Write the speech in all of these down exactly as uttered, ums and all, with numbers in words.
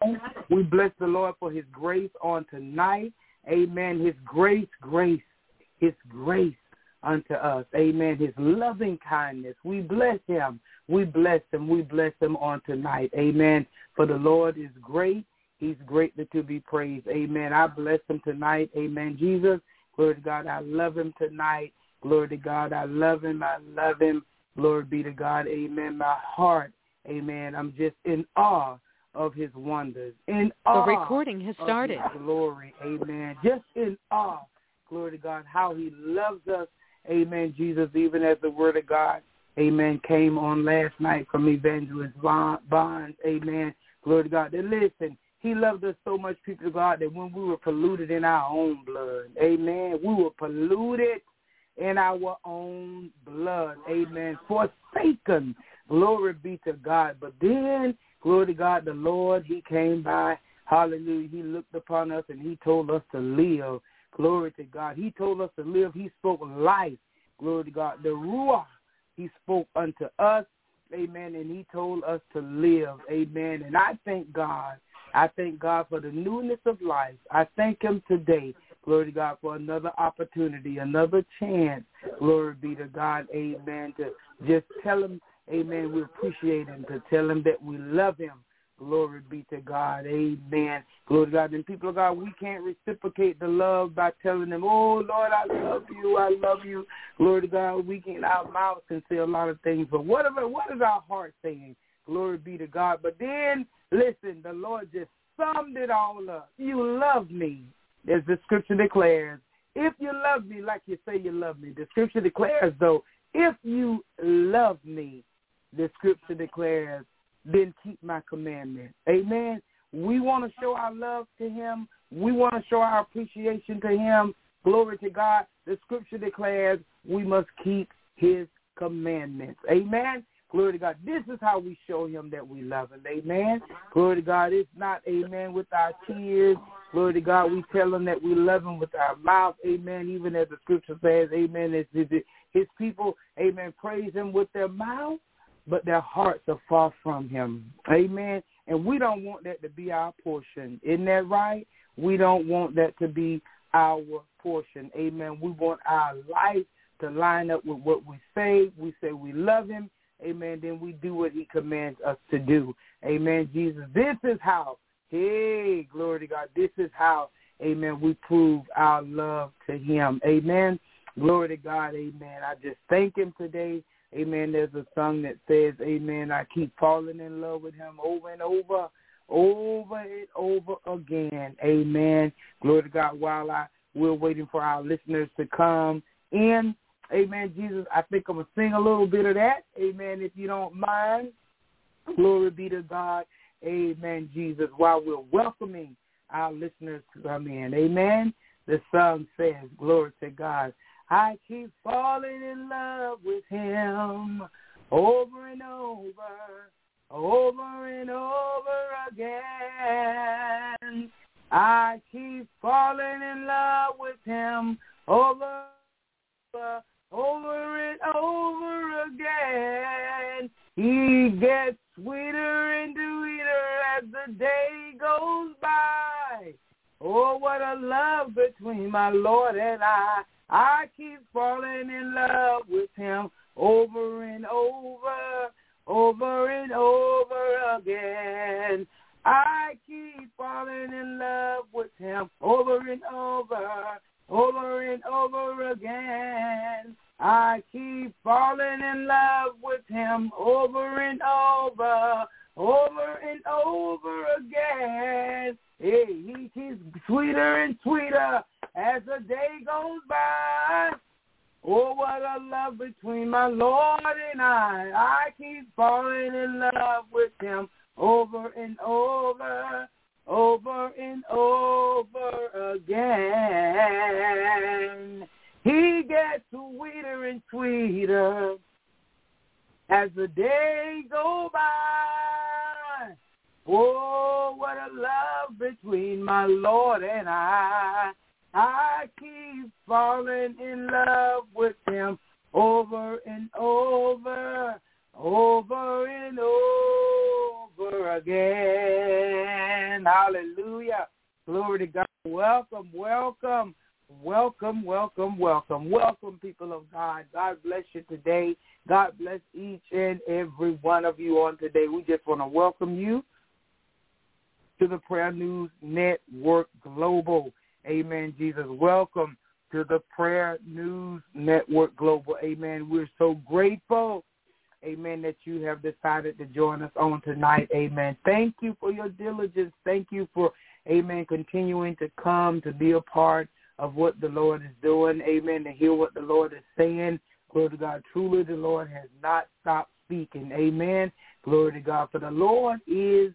We bless the Lord for his grace on tonight. Amen. His grace, grace, his grace unto us. Amen. His loving kindness. We bless him. We bless him. We bless him on tonight. Amen. For the Lord is great. He's greatly to be praised. Amen. I bless him tonight. Amen. Jesus, glory to God. I love him tonight. Glory to God. I love him. I love him. Glory be to God. Amen. My heart. Amen. I'm just in awe of his wonders. In awe. The recording has started. Of his glory. Amen. Just in awe. Glory to God. How he loves us. Amen. Jesus, even as the word of God, amen, came on last night from Evangelist Bonds. Amen. Glory to God. Then listen, he loved us so much, people of God, that when we were polluted in our own blood, amen, we were polluted in our own blood. Amen. Forsaken. Glory be to God. But then, glory to God, the Lord, he came by. Hallelujah. He looked upon us and he told us to live. Glory to God. He told us to live. He spoke life. Glory to God. The Ruach, he spoke unto us. Amen. And he told us to live. Amen. And I thank God. I thank God for the newness of life. I thank him today. Glory to God for another opportunity, another chance. Glory be to God. Amen. To just tell him, amen, we appreciate him. To tell him that we love him. Glory be to God. Amen. Glory to God. And people of God, we can't reciprocate the love by telling them, oh, Lord, I love you. I love you. Glory to God. We can, our mouths can say a lot of things. But whatever, what is our heart saying? Glory be to God. But then, listen, the Lord just summed it all up. You love me, as the scripture declares. If you love me like you say you love me, the scripture declares, though, if you love me, the scripture declares, then keep my commandments. Amen. We want to show our love to him. We want to show our appreciation to him. Glory to God. The scripture declares we must keep his commandments. Amen. Glory to God. This is how we show him that we love him. Amen. Glory to God. It's not, amen, with our tears. Glory to God. We tell him that we love him with our mouth. Amen. Even as the scripture says, amen, it's, it's, his people, amen, praise him with their mouth, but their hearts are far from him. Amen. And we don't want that to be our portion. Isn't that right? We don't want that to be our portion. Amen. We want our life to line up with what we say. We say we love him. Amen. Then we do what he commands us to do. Amen. Jesus, this is how, hey, glory to God, this is how, amen, we prove our love to him. Amen. Glory to God. Amen. I just thank him today. Amen. There's a song that says, amen, I keep falling in love with him over and over, over and over again. Amen. Glory to God. While I we're waiting for our listeners to come in, amen, Jesus, I think I'm going to sing a little bit of that. Amen, if you don't mind. Glory be to God. Amen, Jesus, while we're welcoming our listeners to come in. Amen. The song says, glory to God, I keep falling in love with him over and over, over and over again. I keep falling in love with him over, over and over again. He gets sweeter and sweeter as the day goes by. Oh, what a love between my Lord and I. I keep falling in love with him over and over, over and over again. I keep falling in love with him over and over, over and over again. I keep falling in love with him over and over, over and over again. Hey, he keeps sweeter and sweeter as the day goes by. Oh, what a love between my Lord and I. I keep falling in love with him over and over, over and over again. He gets sweeter and sweeter as the day goes by. Oh, what a love between my Lord and I. I keep falling in love with him over and over, over and over again. welcome, welcome, welcome, welcome, welcome, welcome, people of God. God bless you today. God bless each and every one of you on today. We just want to welcome you to the Prayer News Network Global. Amen, Jesus. Welcome to the Prayer News Network Global. Amen. We're so grateful, amen, that you have decided to join us on tonight. Amen. Thank you for your diligence. Thank you for, amen, continuing to come to be a part of what the Lord is doing. Amen. To hear what the Lord is saying. Glory to God. Truly, the Lord has not stopped speaking. Amen. Glory to God. For the Lord is,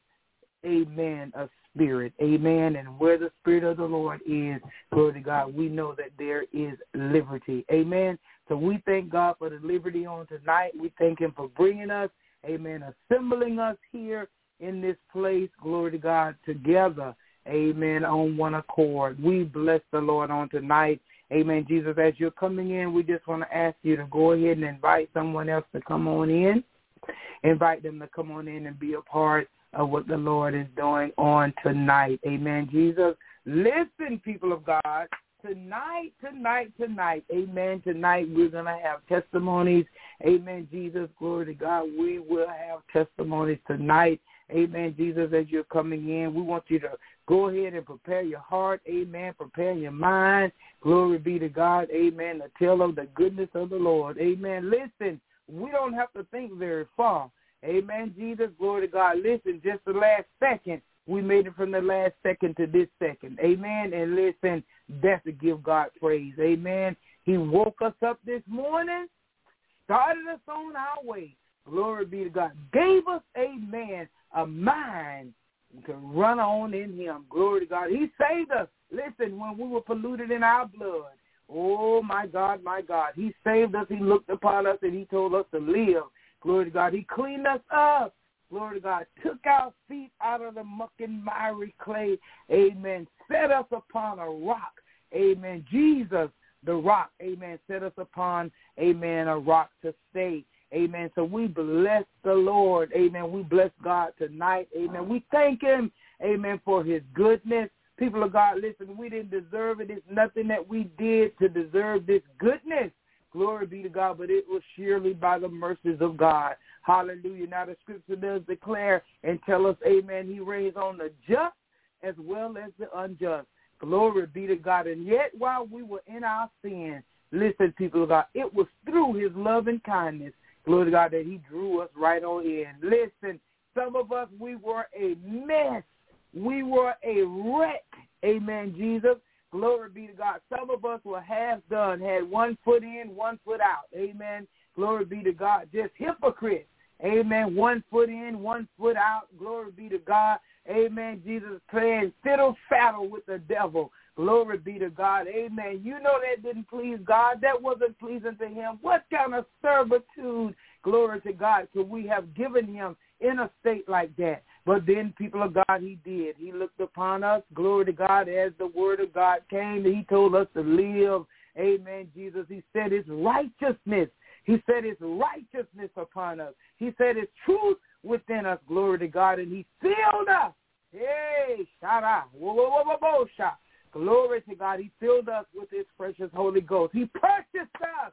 amen, a spirit. Amen. And where the Spirit of the Lord is, glory to God, we know that there is liberty. Amen. So we thank God for the liberty on tonight. We thank him for bringing us, amen, assembling us here in this place, glory to God, together, amen, on one accord. We bless the Lord on tonight. Amen, Jesus. As you're coming in, we just want to ask you to go ahead and invite someone else to come on in. Invite them to come on in and be a part of what the Lord is doing on tonight. Amen, Jesus. Listen, people of God, tonight, tonight, tonight, amen, tonight we're going to have testimonies. Amen, Jesus. Glory to God. We will have testimonies tonight. Amen, Jesus, as you're coming in. We want you to go ahead and prepare your heart. Amen. Prepare your mind. Glory be to God. Amen. To tell of the goodness of the Lord. Amen. Listen, we don't have to think very far. Amen, Jesus. Glory to God. Listen, just the last second, we made it from the last second to this second. Amen. And listen, that's to give God praise. Amen. He woke us up this morning, started us on our way. Glory be to God. Gave us, amen, a mind to run on in him. Glory to God. He saved us. Listen, when we were polluted in our blood. Oh, my God, my God. He saved us. He looked upon us, and he told us to live. Glory to God. He cleaned us up. Glory to God. Took our feet out of the muck and miry clay. Amen. Set us upon a rock. Amen. Jesus, the rock. Amen. Set us upon, amen, a rock to stay. Amen. So we bless the Lord. Amen. We bless God tonight. Amen. We thank him, amen, for his goodness. People of God, listen, we didn't deserve it. It's nothing that we did to deserve this goodness. Glory be to God, but it was surely by the mercies of God. Hallelujah. Now the scripture does declare and tell us, amen, he reigns on the just as well as the unjust. Glory be to God. And yet while we were in our sin, listen, people of God, it was through his love and kindness, glory to God, that he drew us right on in. Listen, some of us, we were a mess. We were a wreck. Amen, Jesus. Glory be to God. Some of us were half done, had one foot in, one foot out. Amen. Glory be to God. Just hypocrites. Amen. One foot in, one foot out. Glory be to God. Amen. Jesus playing fiddle faddle with the devil. Glory be to God. Amen. You know that didn't please God. That wasn't pleasing to him. What kind of servitude, glory to God, could we have given him in a state like that? But then, people of God, he did. He looked upon us, glory to God, as the word of God came. He told us to live. Amen, Jesus. He said his righteousness. He said his righteousness upon us. He said his truth within us, glory to God. And he filled us. Hey, shara. Whoa, whoa, whoa, whoa, whoa, shara. Glory to God. He filled us with his precious Holy Ghost. He purchased us.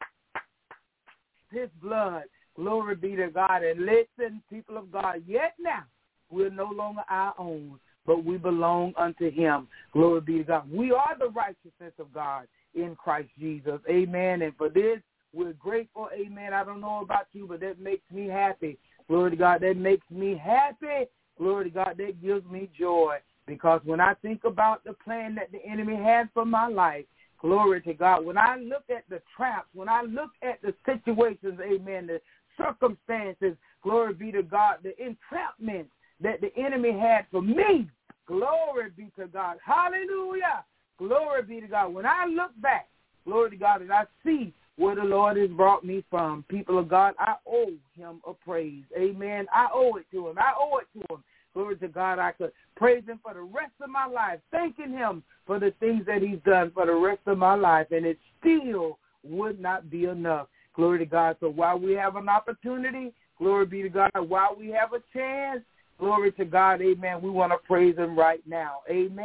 His blood. Glory be to God. And listen, people of God, yet now, we're no longer our own, but we belong unto him. Glory be to God. We are the righteousness of God in Christ Jesus. Amen. And for this, we're grateful. Amen. I don't know about you, but that makes me happy. Glory to God. That makes me happy. Glory to God. That gives me joy. Because when I think about the plan that the enemy had for my life, glory to God, when I look at the traps, when I look at the situations, amen, the circumstances, glory be to God, the entrapments that the enemy had for me, glory be to God, hallelujah, glory be to God. When I look back, glory to God, and I see where the Lord has brought me from, people of God, I owe him a praise, amen. I owe it to him. I owe it to him. Glory to God, I could praise him for the rest of my life, thanking him for the things that he's done for the rest of my life, and it still would not be enough. Glory to God. So while we have an opportunity, glory be to God, while we have a chance, glory to God, amen, we want to praise him right now. Amen.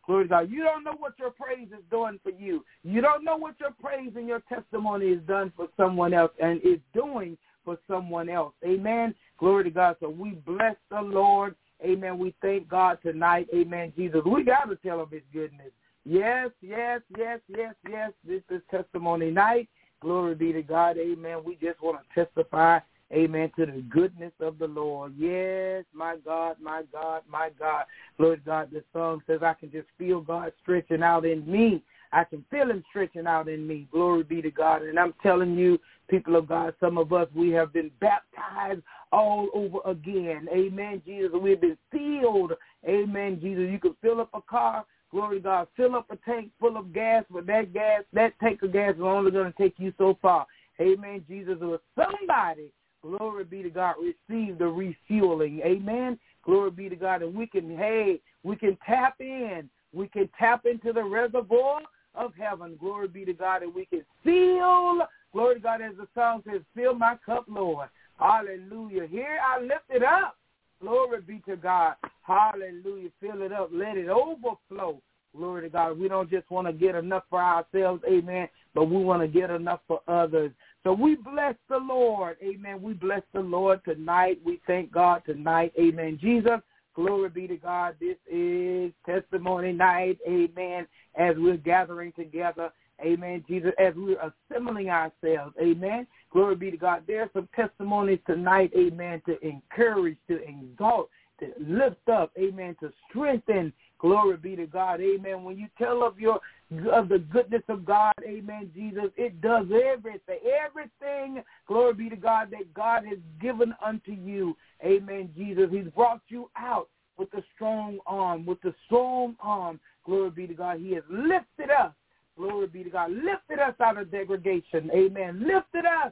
Glory to God. You don't know what your praise is doing for you. You don't know what your praise and your testimony is done for someone else and is doing for someone else. Amen. Glory to God. So we bless the Lord. Amen. We thank God tonight. Amen. Jesus, we got to tell him his goodness. Yes, yes, yes, yes, yes. This is testimony night. Glory be to God. Amen. We just want to testify, amen, to the goodness of the Lord. Yes, my God, my God, my God. Lord God, the song says I can just feel God stretching out in me. I can feel him stretching out in me. Glory be to God. And I'm telling you, people of God, some of us, we have been baptized all over again. Amen, Jesus. We've been filled. Amen, Jesus. You can fill up a car. Glory to God. Fill up a tank full of gas, but that gas, that tank of gas is only going to take you so far. Amen, Jesus. Or somebody, glory be to God, receive the refueling. Amen. Glory be to God. And we can, hey, we can tap in. We can tap into the reservoir of heaven. Glory be to God. And we can fill, glory to God, as the song says, fill my cup, Lord. Hallelujah. Here I lift it up. Glory be to God. Hallelujah. Fill it up. Let it overflow. Glory to God. We don't just want to get enough for ourselves, amen, but we want to get enough for others. So we bless the Lord. Amen. We bless the Lord tonight. We thank God tonight. Amen. Jesus, glory be to God. This is testimony night. Amen. As we're gathering together. Amen. Jesus, as we're assembling ourselves. Amen. Glory be to God. There are some testimonies tonight. Amen. To encourage, to exalt, to lift up. Amen. To strengthen. Glory be to God. Amen. When you tell of your of the goodness of God, amen, Jesus, it does everything. Everything, glory be to God, that God has given unto you. Amen, Jesus. He's brought you out with a strong arm, with the strong arm. Glory be to God. He has lifted us. Glory be to God. Lifted us out of degradation. Amen. Lifted us.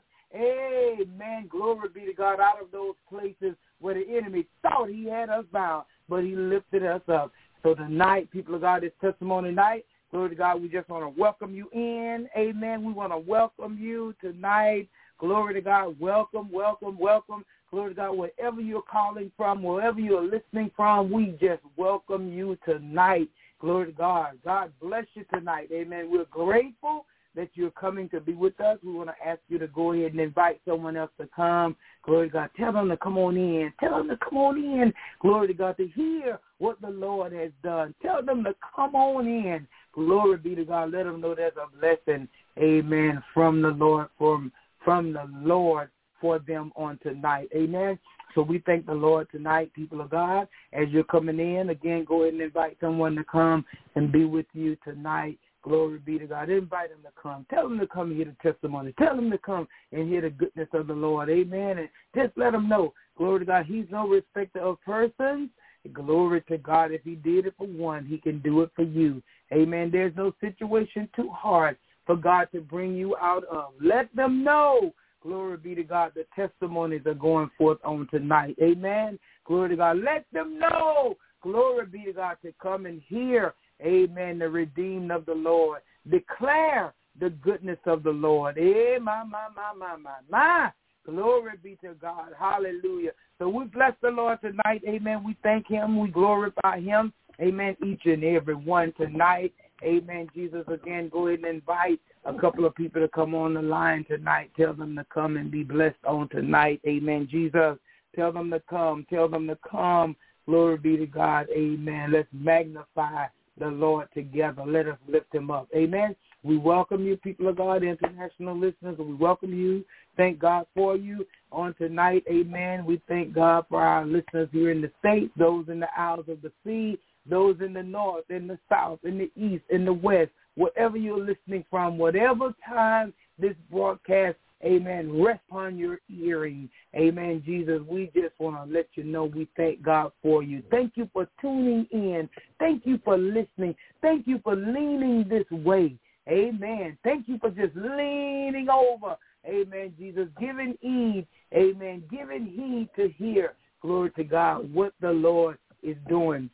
Amen. Glory be to God, out of those places where the enemy thought he had us bound, but he lifted us up. So tonight, people of God, it's testimony night. Glory to God, we just want to welcome you in. Amen. We want to welcome you tonight. Glory to God. Welcome, welcome, welcome. Glory to God, wherever you're calling from, wherever you're listening from, we just welcome you tonight. Glory to God. God bless you tonight. Amen. We're grateful that you're coming to be with us. We want to ask you to go ahead and invite someone else to come. Glory to God. Tell them to come on in. Tell them to come on in. Glory to God, to hear what the Lord has done. Tell them to come on in. Glory be to God. Let them know there's a blessing, amen, from the Lord, from, from the Lord for them on tonight. Amen. So we thank the Lord tonight, people of God. As you're coming in, again, go ahead and invite someone to come and be with you tonight. Glory be to God. Invite them to come. Tell them to come and hear the testimony. Tell them to come and hear the goodness of the Lord. Amen. And just let them know, glory to God, he's no respecter of persons. Glory to God. If he did it for one, he can do it for you. Amen. There's no situation too hard for God to bring you out of. Let them know. Glory be to God. The testimonies are going forth on tonight. Amen. Glory to God. Let them know. Glory be to God, to come and hear, amen, the redeemed of the Lord. Declare the goodness of the Lord. Eh, my, my, my, my, my, my. Glory be to God. Hallelujah. So we bless the Lord tonight. Amen. We thank him. We glorify him. Amen. Each and every one tonight. Amen. Jesus, again, go ahead and invite a couple of people to come on the line tonight. Tell them to come and be blessed on tonight. Amen. Jesus, tell them to come. Tell them to come. Glory be to God. Amen. Let's magnify the Lord together. Let us lift him up. Amen. We welcome you, people of God, international listeners. We welcome you. Thank God for you on tonight. Amen. We thank God for our listeners here in the States, those in the Isles of the Sea, those in the north, in the south, in the east, in the west, wherever you're listening from, whatever time this broadcast, amen, rest on your hearing. Amen, Jesus, we just want to let you know we thank God for you. Thank you for tuning in. Thank you for listening. Thank you for leaning this way. Amen. Thank you for just leaning over. Amen, Jesus, giving heed. Amen, giving heed to hear, glory to God, what the Lord is doing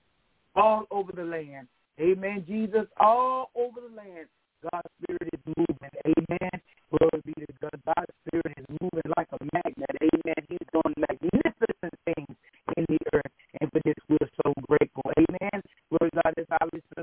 all over the land. Amen, Jesus, all over the land. God's Spirit is moving. Amen. Glory be to God. God's Spirit is moving like a magnet. Amen. He's doing magnificent things in the earth. And for this, we're so grateful. Amen. Glory to God, as our listeners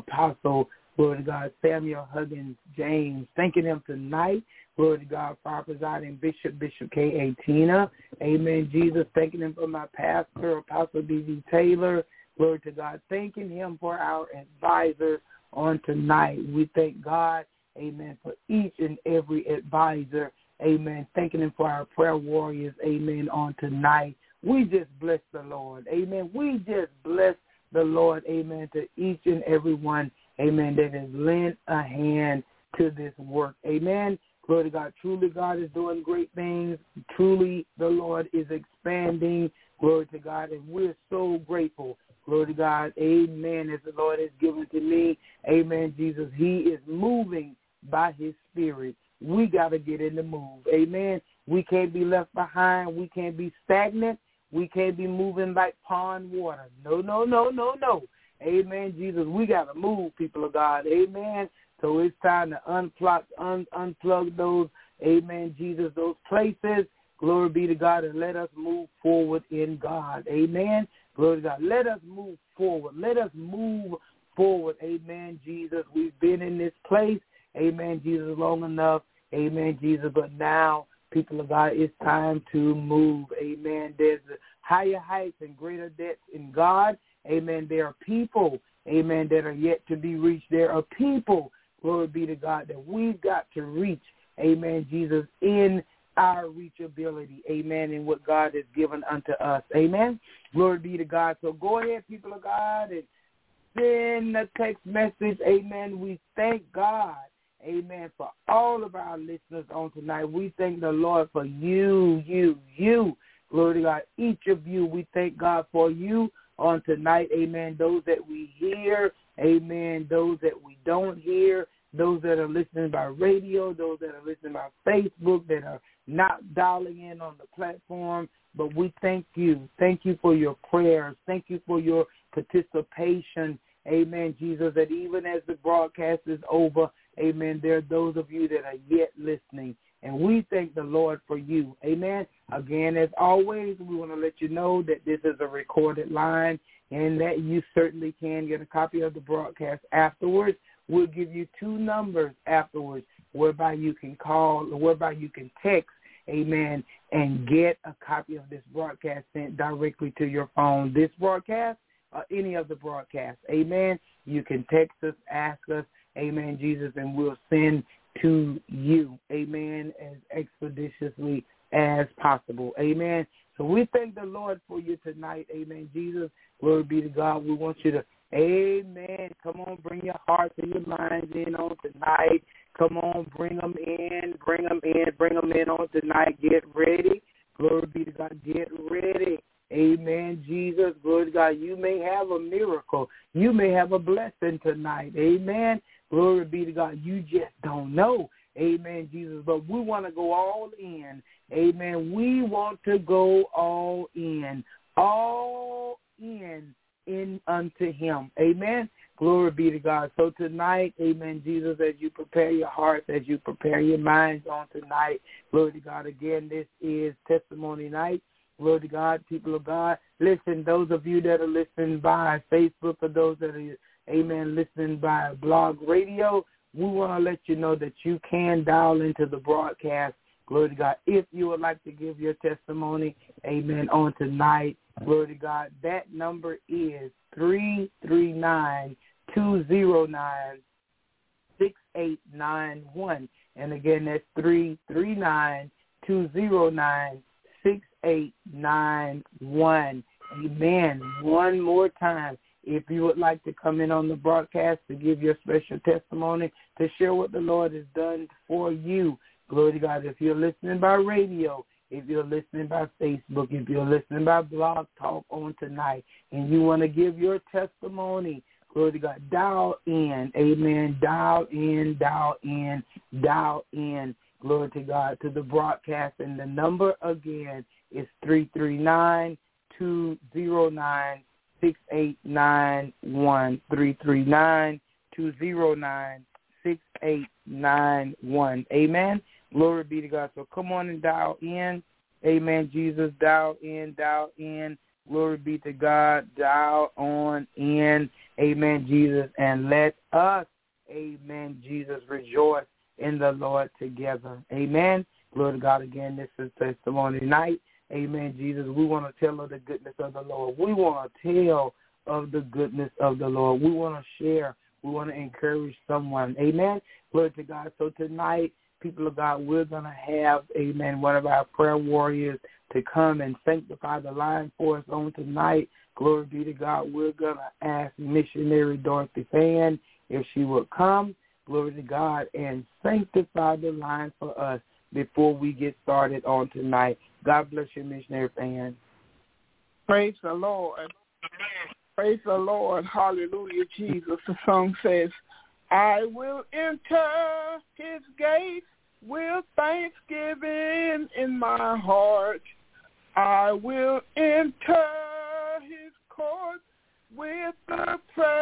Apostle, glory to God, Samuel Huggins James. Thanking him tonight, glory to God, for our presiding Bishop, Bishop K A. Tina. Amen, Jesus. Thanking him for my pastor, Apostle D V Taylor. Glory to God. Thanking him for our advisor on tonight. We thank God, amen, for each and every advisor. Amen. Thanking him for our prayer warriors. Amen. On tonight. We just bless the Lord. Amen. We just bless the Lord. Amen. To each and every one. Amen. That has lent a hand to this work. Amen. Glory to God. Truly, God is doing great things. Truly, the Lord is expanding. Glory to God. And we're so grateful. Glory to God. Amen. As the Lord has given to me. Amen. Jesus, he is moving by his spirit. We got to get in the move. Amen. We can't be left behind. We can't be stagnant. We can't be moving like pond water. No, no, no, no, no. Amen, Jesus. We got to move, people of God. Amen. So it's time to unplug, un, unplug those, amen, Jesus, those places. Glory be to God, and let us move forward in God. Amen. Glory to God. Let us move forward. Let us move forward. Amen, Jesus. We've been in this place. Amen, Jesus, long enough. Amen, Jesus. But now, people of God, it's time to move. Amen. There's higher heights and greater depths in God. Amen. There are people, amen, that are yet to be reached. There are people, glory be to God, that we've got to reach. Amen, Jesus, in our reachability. Amen. In what God has given unto us. Amen. Glory be to God. So go ahead, people of God, and send a text message. Amen. We thank God. Amen. For all of our listeners on tonight, we thank the Lord for you, you, you. Glory to God. Each of you, we thank God for you on tonight. Amen. Those that we hear. Amen. Those that we don't hear. Those that are listening by radio. Those that are listening by Facebook. That are not dialing in on the platform. But we thank you. Thank you for your prayers. Thank you for your participation. Amen, Jesus, that even as the broadcast is over, amen, there are those of you that are yet listening. And we thank the Lord for you. Amen. Again, as always, we want to let you know that this is a recorded line and that you certainly can get a copy of the broadcast afterwards. We'll give you two numbers afterwards whereby you can call, whereby you can text, amen, and get a copy of this broadcast sent directly to your phone. This broadcast, or any of the broadcasts, amen. You can text us, ask us, amen, Jesus, and we'll send to you, amen, as expeditiously as possible, amen. So we thank the Lord for you tonight, amen, Jesus. Glory be to God. We want you to, amen, come on, bring your hearts and your minds in on tonight. Come on, bring them in, bring them in, bring them in on tonight. Get ready. Glory be to God. Get ready. Amen, Jesus. Glory to God. You may have a miracle. You may have a blessing tonight. Amen. Glory be to God. You just don't know. Amen, Jesus. But we want to go all in. Amen. We want to go all in. All in in unto him. Amen. Glory be to God. So tonight, amen, Jesus, as you prepare your hearts, as you prepare your minds on tonight, glory to God. Again, this is Testimony Night. Glory to God, people of God. Listen, those of you that are listening by Facebook or those that are, amen, listening by blog radio, we want to let you know that you can dial into the broadcast. Glory to God. If you would like to give your testimony, amen, on tonight, glory to God, that number is three three nine, two zero nine, six eight nine one. And again, that's three three nine, two zero nine, six eight nine one. Amen. One more time. If you would like to come in on the broadcast to give your special testimony, to share what the Lord has done for you, glory to God. If you're listening by radio, if you're listening by Facebook, if you're listening by Blog Talk on tonight, and you want to give your testimony, glory to God, dial in, amen, dial in, dial in, dial in, glory to God, to the broadcast. And the number again is three three nine, two zero nine, six eight nine one, three three nine, two zero nine, six eight nine one. Amen. Glory be to God. So come on and dial in. Amen, Jesus. Dial in, dial in. Glory be to God. Dial on in, amen, Jesus, and let us, amen, Jesus, rejoice in the Lord together. Amen. Glory to God again. This is Testimony Night. Amen, Jesus. We want to tell of the goodness of the Lord. We want to tell of the goodness of the Lord. We want to share. We want to encourage someone. Amen. Glory to God. So tonight, people of God, we're going to have, amen, one of our prayer warriors to come and sanctify the line for us on tonight. Glory be to God. We're going to ask missionary Dorothy Fan if she would come, glory to God, and sanctify the line for us before we get started on tonight. God bless you, missionary Fan. Praise the Lord. Praise the Lord. Hallelujah, Jesus. The song says, I will enter his gates with thanksgiving in my heart. I will enter his courts with the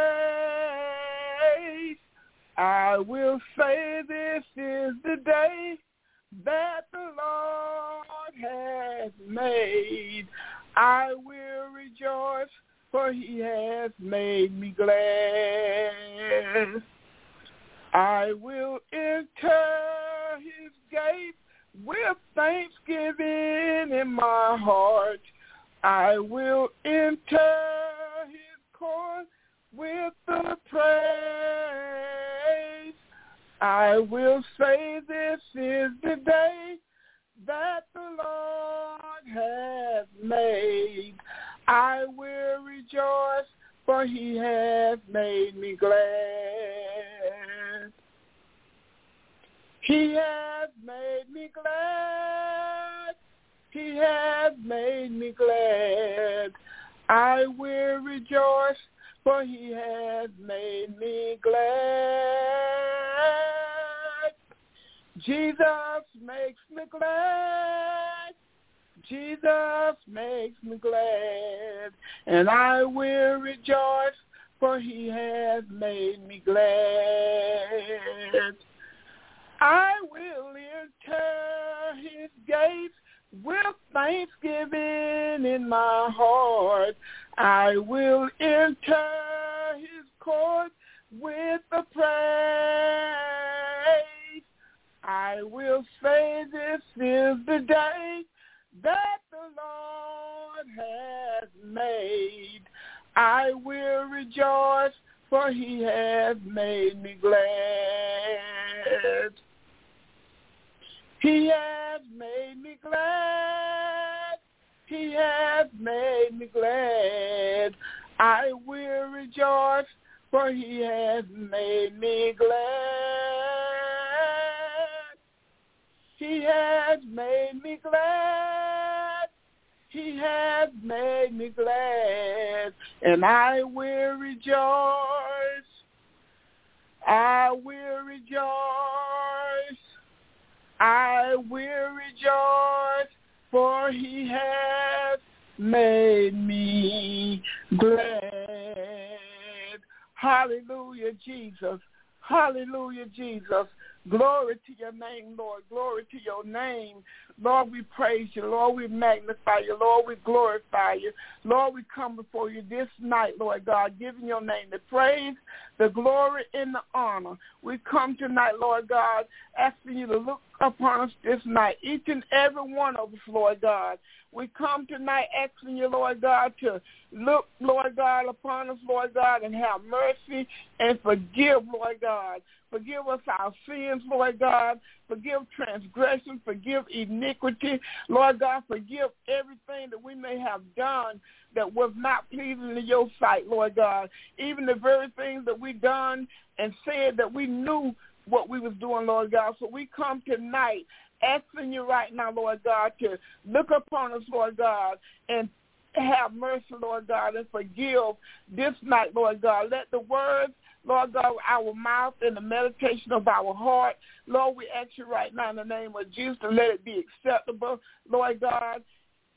praise. I will say this is the day that the Lord has made. I will rejoice, for he has made me glad. I will enter his gates with thanksgiving in my heart. I will enter his court with the praise. I will say this is the day that the Lord has made. I will rejoice, for he has made me glad. He has made me glad. He has made me glad. I will rejoice, for he has made me glad. Jesus makes me glad. Jesus makes me glad. And I will rejoice, for he has made me glad. I will enter his gates with thanksgiving in my heart. I will enter his courts with the praise. I will say this is the day that the Lord has made. I will rejoice, for he has made me glad. He has made me glad. He has made me glad. I will rejoice, for he has made me glad. He has made me glad. He has made me glad. And I will rejoice. I will rejoice. I will rejoice, for he has made me glad. Hallelujah, Jesus. Hallelujah, Jesus. Glory to your name, Lord. Glory to your name. Lord, we praise you. Lord, we magnify you. Lord, we glorify you. Lord, we come before you this night, Lord God, giving your name the praise, the glory, and the honor. We come tonight, Lord God, asking you to look upon us this night, each and every one of us, Lord God. We come tonight asking you, Lord God, to look, Lord God, upon us, Lord God, and have mercy and forgive, Lord God. Forgive us our sins, Lord God. Forgive transgression. Forgive iniquity. Lord God, forgive everything that we may have done that was not pleasing in your sight, Lord God. Even the very things that we done and said that we knew what we was doing, Lord God. So we come tonight asking you right now, Lord God, to look upon us, Lord God, and have mercy, Lord God, and forgive this night, Lord God. Let the words, Lord God, our mouth and the meditation of our heart, Lord, we ask you right now in the name of Jesus to let it be acceptable, Lord God.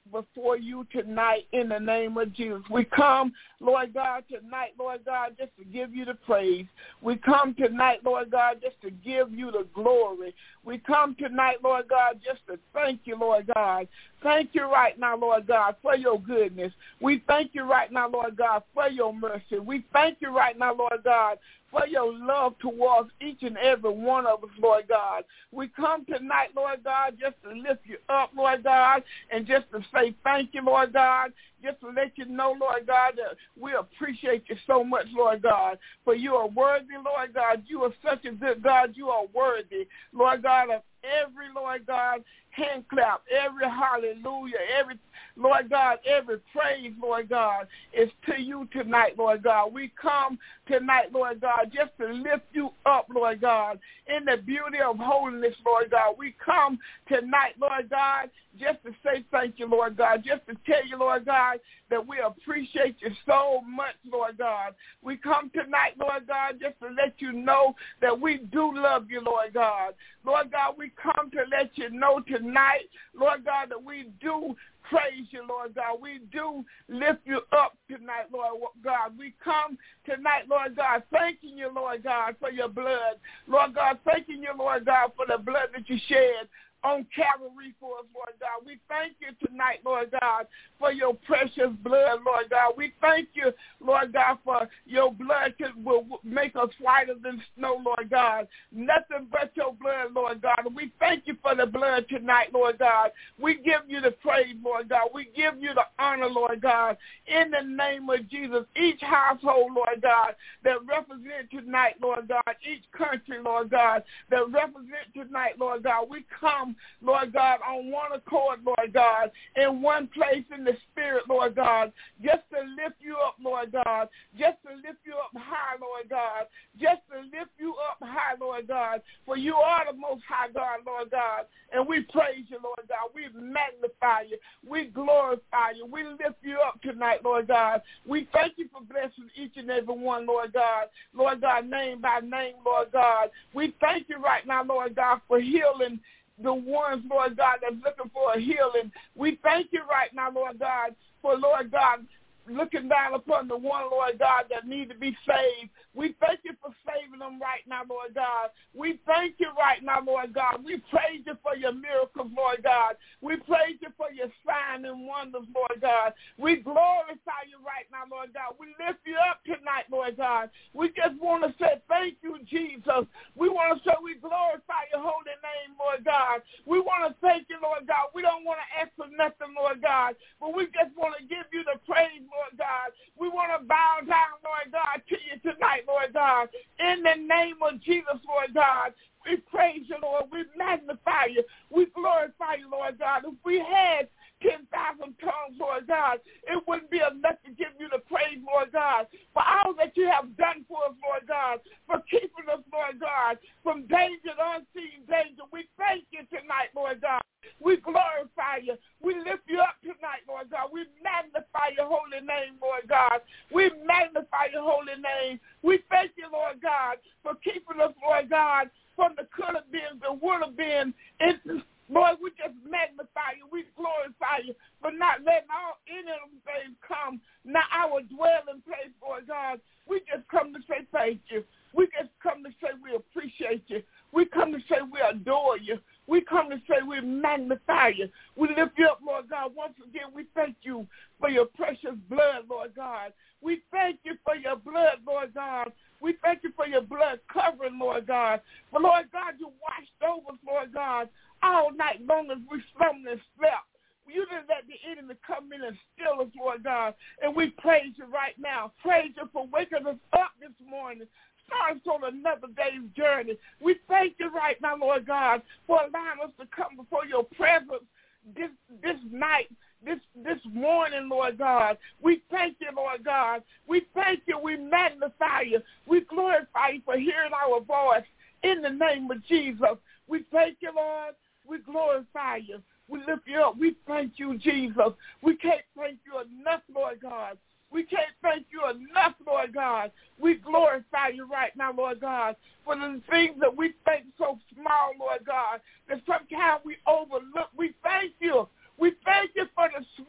before you tonight in the name of Jesus. We come, Lord God, tonight, Lord God, just to give you the praise. We come tonight, Lord God, just to give you the glory. We come tonight, Lord God, just to thank you, Lord God. Thank you right now, Lord God, for your goodness. We thank you right now, Lord God, for your mercy. We thank you right now, Lord God, for your love towards each and every one of us, Lord God. We come tonight, Lord God, just to lift you up, Lord God, and just to say thank you, Lord God, just to let you know, Lord God, that we appreciate you so much, Lord God, for you are worthy, Lord God. You are such a good God. You are worthy, Lord God, of every, Lord God, hand clap, every hallelujah, every, Lord God, every praise, Lord God, is to you tonight, Lord God. We come tonight, Lord God, just to lift you up, Lord God, in the beauty of holiness, Lord God. We come tonight, Lord God, just to say thank you, Lord God, just to tell you, Lord God, that we appreciate you so much, Lord God. We come tonight, Lord God, just to let you know that we do love you, Lord God. Lord God, we come to let you know tonight, Lord God, that we do praise you, Lord God. We do lift you up tonight, Lord God. We come tonight, Lord God, thanking you, Lord God, for your blood. Lord God, thanking you, Lord God, for the blood that you shed on Calvary for us, Lord God. We thank you tonight, Lord God, for your precious blood, Lord God. We thank you, Lord God, for your blood that will make us whiter than snow, Lord God. Nothing but your blood, Lord God. And we thank you for the blood tonight, Lord God. We give you the praise, Lord God. We give you the honor, Lord God, in the name of Jesus. Each household, Lord God, that represent tonight, Lord God, each country, Lord God, that represent tonight, Lord God, we come, Lord God, on one accord, Lord God, in one place in the spirit, Lord God, just to lift you up, Lord God, just to lift you up high, Lord God, just to lift you up high, Lord God, for you are the most high God, Lord God, and we praise you, Lord God. We magnify you. We glorify you. We lift you up tonight, Lord God. We thank you for blessing each and every one, Lord God, Lord God, name by name, Lord God. We thank you right now, Lord God, for healing the ones, Lord God, that's looking for a healing. We thank you right now, Lord God, for, Lord God, looking down upon the one, Lord God, that need to be saved. We thank you for saving them right now, Lord God. We thank you right now, Lord God. We praise you for your miracles, Lord God. We praise you for your signs and wonders, Lord God. We glorify you right now, Lord God. We lift you up tonight, Lord God. We just want to say thank you, Jesus. We want to say we glorify your holy name, Lord God. We want to thank you, Lord God. We don't want to ask for nothing, Lord God, but we just want to give you the praise, Lord God. We want to bow down, Lord God, to you tonight, Lord God. In the name of Jesus, Lord God, we praise you, Lord. We magnify you. We glorify you, Lord God. If we had ten thousand tongues, Lord God, it wouldn't be enough to give you the praise, Lord God, for all that you have done for us, Lord God, for keeping us, Lord God, from danger, unseen danger. We thank you tonight, Lord God. We glorify you. We lift you up tonight, Lord God. We magnify your holy name, Lord God. We magnify your holy name. We thank you, Lord God, for keeping us, Lord God, from the could have been, the would have been. It's, Lord, we just magnify you. We glorify you for not letting all any of them things come, not our dwelling place, Lord God. We just come to say thank you. We just come to say we appreciate you. We come to say we adore you. We come to say we magnify you. We lift you up, Lord God. Once again, we thank you for your precious blood, Lord God. We thank you for your blood, Lord God. We thank you for your blood covering, Lord God. For, Lord God, you washed over us, Lord God, all night long as we slumbered and slept. You didn't let the enemy come in and steal us, Lord God. And we praise you right now. Praise you for waking us up this morning. Start us on another day's journey. We thank you right now, Lord God, for allowing us to come before your presence this this night, this this morning, Lord God. We thank you, Lord God. We thank you. We magnify you. We glorify you for hearing our voice in the name of Jesus. We thank you, Lord. We glorify you. We lift you up. We thank you, Jesus. We can't thank you enough, Lord God. We can't thank you enough, Lord God. We glorify you right now, Lord God, for the things that we think so small, Lord God, that sometimes we overlook. We thank you. We thank you for the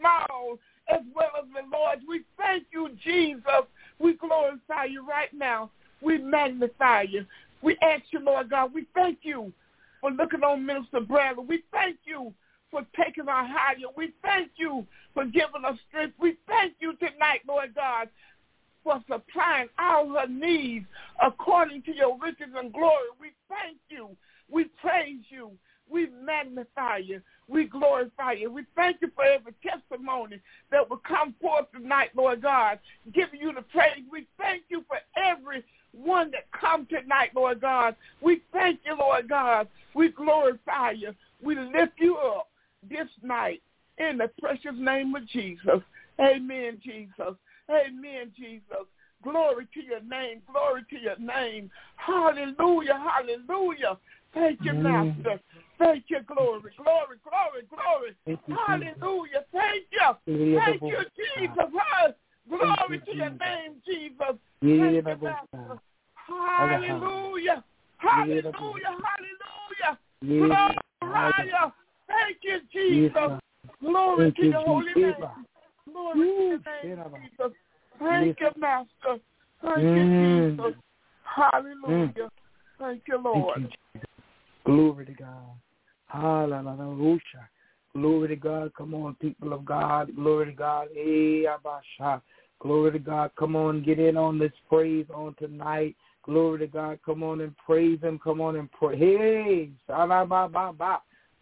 God, we thank you for looking on Minister Bradley. We thank you for taking our higher. We thank you for giving us strength. We thank you tonight, Lord God, for supplying all her needs according to your riches and glory. We thank you. We praise you. We magnify you. We glorify you. We thank you for every testimony that will come forth tonight, Lord God, giving you the praise. We thank you for every one that come tonight, Lord God. We thank you, Lord God. We glorify you. We lift you up this night in the precious name of Jesus. Amen, Jesus. Amen, Jesus. Glory to your name. Glory to your name. Hallelujah. Hallelujah. Thank you, Master. Thank you, glory, glory, glory, glory. Thank you, Hallelujah. Thank you. Thank you, Jesus. Glory to your name, Jesus. Thank you, Master. Hallelujah. Hallelujah. Hallelujah. Glory. Thank you, Jesus. Glory to your holy name. Glory to your name, Jesus. Thank you, Master. Thank you, Jesus. Hallelujah. Thank you, Lord. Glory to God. Hallelujah. Glory to God. Come on, people of God. Glory to God. Hey, Abasha. Glory to God. Come on, get in on this praise on tonight. Glory to God. Come on and praise him. Come on and pray. Hey, Salababa.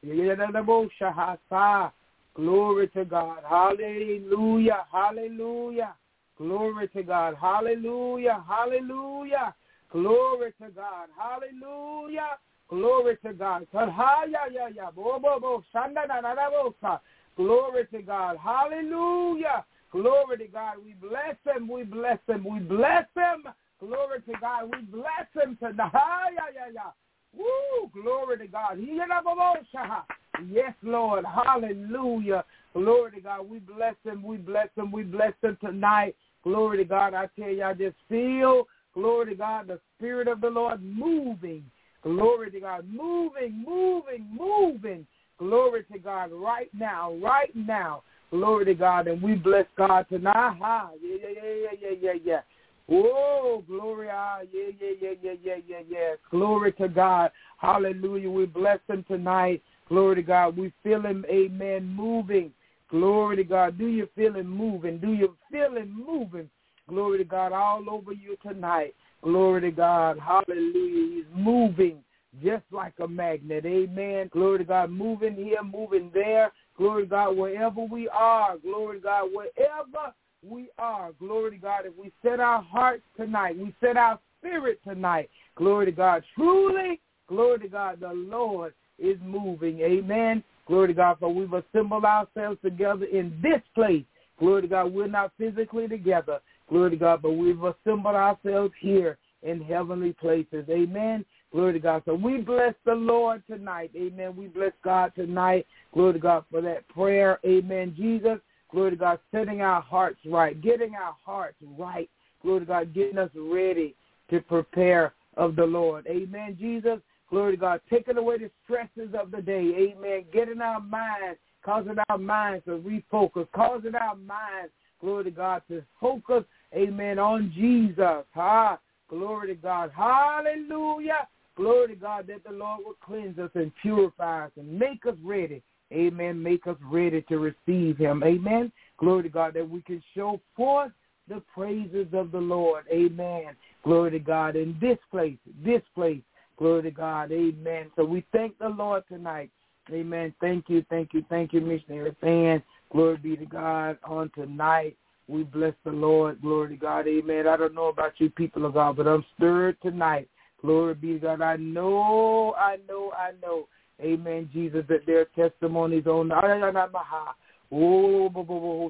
Glory to God. Hallelujah. Hallelujah. Glory to God. Hallelujah. Hallelujah. Glory to God. Hallelujah. Glory to God. Glory to God. Hallelujah. Glory to God. We bless him. We bless him. We bless him. Glory to God. We bless him tonight. Woo. Glory to God. Yes, Lord. Hallelujah. Glory to God. We bless him. We bless him. We bless him tonight. Glory to God. I tell you, I just feel, glory to God, the Spirit of the Lord moving. Glory to God. Moving, moving, moving. Glory to God right now, right now. Glory to God. And we bless God tonight. Ha. Yeah, yeah, yeah, yeah, yeah, yeah. Oh, glory. Ah, yeah, yeah, yeah, yeah, yeah, yeah, yeah. Glory to God. Hallelujah. We bless him tonight. Glory to God. We feel him, amen, moving. Glory to God. Do you feel him moving? Do you feel him moving? Glory to God all over you tonight. Glory to God. Hallelujah. He's moving just like a magnet. Amen. Glory to God. Moving here, moving there. Glory to God wherever we are. Glory to God wherever we are. Glory to God. If we set our hearts tonight, we set our spirit tonight. Glory to God. Truly, glory to God, the Lord is moving. Amen. Glory to God. For we've assembled ourselves together in this place. Glory to God. We're not physically together. Glory to God. But we've assembled ourselves here in heavenly places. Amen. Glory to God. So we bless the Lord tonight. Amen. We bless God tonight. Glory to God for that prayer. Amen. Jesus. Glory to God. Setting our hearts right. Getting our hearts right. Glory to God. Getting us ready to prepare of the Lord. Amen. Jesus. Glory to God. Taking away the stresses of the day. Amen. Getting our minds, causing our minds to refocus, causing our minds, glory to God, to focus, amen, on Jesus. Ah, glory to God. Hallelujah. Glory to God that the Lord will cleanse us and purify us and make us ready. Amen. Make us ready to receive him. Amen. Glory to God that we can show forth the praises of the Lord. Amen. Glory to God in this place, this place. Glory to God. Amen. So we thank the Lord tonight. Amen. Thank you, thank you, thank you, missionary fan. Glory be to God on tonight. We bless the Lord. Glory to God. Amen. I don't know about you people of God, but I'm stirred tonight. Glory be to God. I know, I know, I know. Amen, Jesus, that there are testimonies on the oh,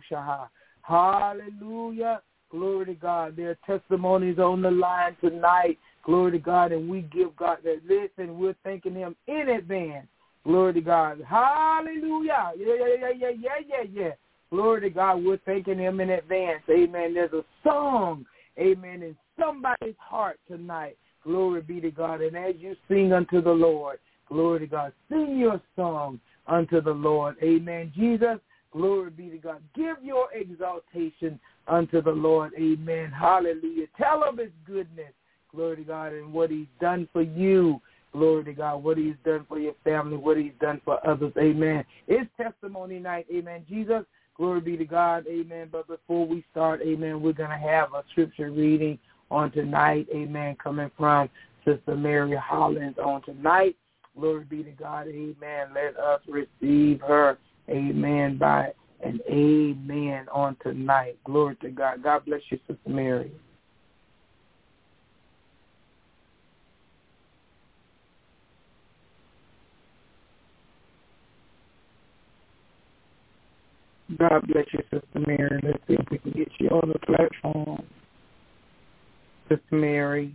hallelujah. Glory to God. There are testimonies on the line tonight. Glory to God. And we give God that listen. We're thanking him in advance. Glory to God. Hallelujah. Yeah, yeah, yeah, yeah, yeah, yeah, yeah. Glory to God. We're thanking him in advance. Amen. There's a song, amen, in somebody's heart tonight. Glory be to God. And as you sing unto the Lord, glory to God, sing your song unto the Lord. Amen. Jesus, glory be to God. Give your exaltation unto the Lord. Amen. Hallelujah. Tell of his goodness. Glory to God and what he's done for you. Glory to God, what he's done for your family, what he's done for others. Amen. It's testimony night. Amen. Jesus, glory be to God. Amen. But before we start, amen, we're going to have a scripture reading on tonight. Amen. Coming from Sister Mary Hollins on tonight. Glory be to God. Amen. Let us receive her. Amen. By an amen on tonight. Glory to God. God bless you, Sister Mary. God bless you, Sister Mary. Let's see if we can get you on the platform. Sister Mary.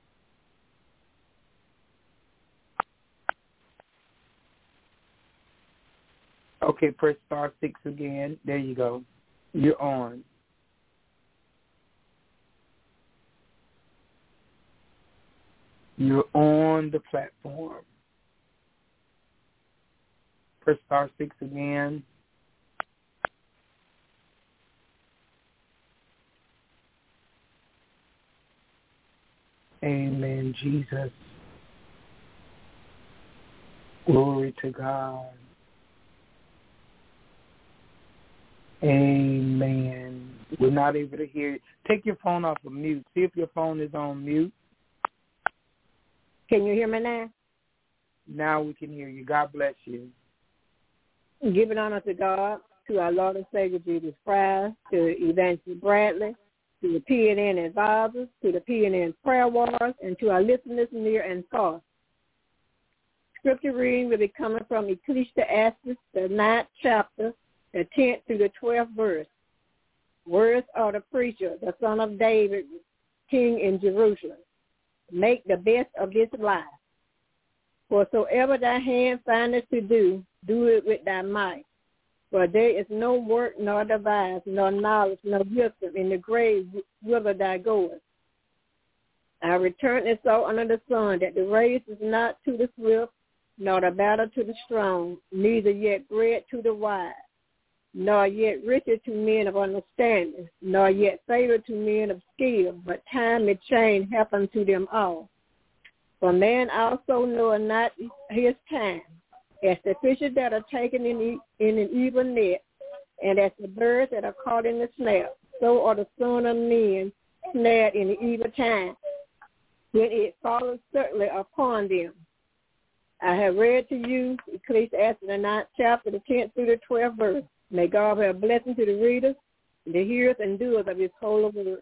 Okay, press star six again. There you go. You're on. You're on the platform. Press star six again. Amen, Jesus. Glory to God. Amen. We're not able to hear you. Take your phone off of mute. See if your phone is on mute. Can you hear me now? Now we can hear you. God bless you. Giving honor to God, to our Lord and Savior Jesus Christ, to Evangelist Bradley, to the P N N advisors, to the P N N prayer warriors, and to our listeners near and far. Scripture reading will be coming from Ecclesiastes, the ninth chapter, the tenth through the twelfth verse. Words of the preacher, the son of David, king in Jerusalem. Make the best of this life. Whatsoever thy hand findeth to do, do it with thy might. For there is no work, nor device, nor knowledge, nor wisdom in the grave whither thou goest. I return it so under the sun that the race is not to the swift, nor the battle to the strong, neither yet bread to the wise, nor yet riches to men of understanding, nor yet favor to men of skill, but time and change happen to them all. For man also knoweth not his time, as the fishes that are taken in, in an evil net, and as the birds that are caught in the snare, so are the sons of men snared in the evil time, when it follows certainly upon them. I have read to you Ecclesiastes the ninth chapter, the tenth through the twelfth verse. May God have a blessing to the readers, the hearers and doers of his holy word.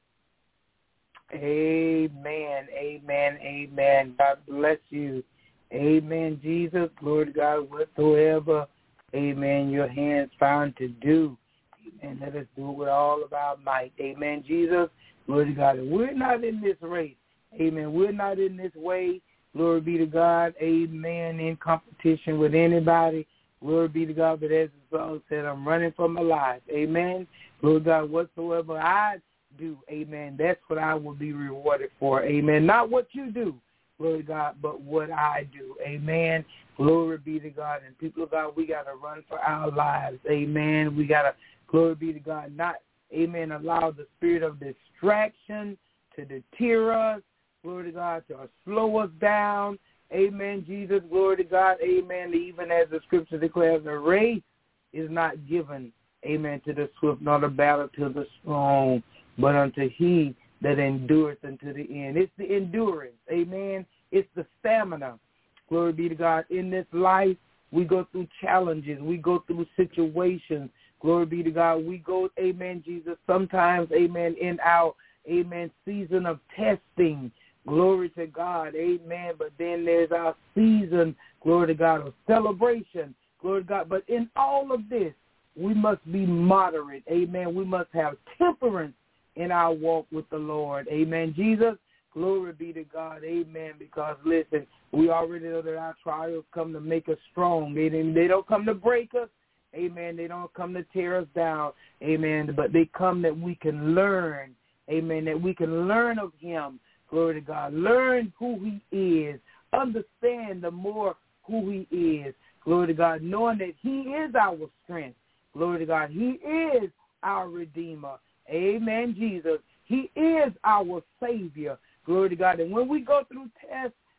Amen, amen, amen. God bless you. Amen, Jesus. Glory to God, whatsoever, amen, your hands found to do. Amen. Let us do it with all of our might. Amen, Jesus. Glory to God. And we're not in this race. Amen. We're not in this way. Glory be to God. Amen. In competition with anybody. Glory be to God. But as the song said, I'm running for my life. Amen. Glory to God. Whatsoever I do, amen, that's what I will be rewarded for. Amen. Not what you do, glory to God, but what I do. Amen. Glory be to God. And people of God, we got to run for our lives. Amen. We got to, glory be to God, not, amen, allow the spirit of distraction to deter us. Glory to God, to slow us down. Amen, Jesus. Glory to God. Amen. Even as the scripture declares, the race is not given, amen, to the swift, nor the battle to the strong, but unto he that endures unto the end. It's the endurance. Amen. It's the stamina. Glory be to God. In this life, we go through challenges. We go through situations. Glory be to God. We go, amen, Jesus, sometimes, amen, in our, amen, season of testing. Glory to God. Amen. But then there's our season, glory to God, of celebration. Glory to God. But in all of this, we must be moderate. Amen. We must have temperance in our walk with the Lord. Amen. Jesus, glory be to God. Amen. Because, listen, we already know that our trials come to make us strong. They, they don't come to break us. Amen. They don't come to tear us down. Amen. But they come that we can learn. Amen. That we can learn of him. Glory to God. Learn who he is. Understand the more who he is. Glory to God. Knowing that he is our strength. Glory to God. He is our Redeemer. Amen, Jesus. He is our Savior. Glory to God. And when we go through tests,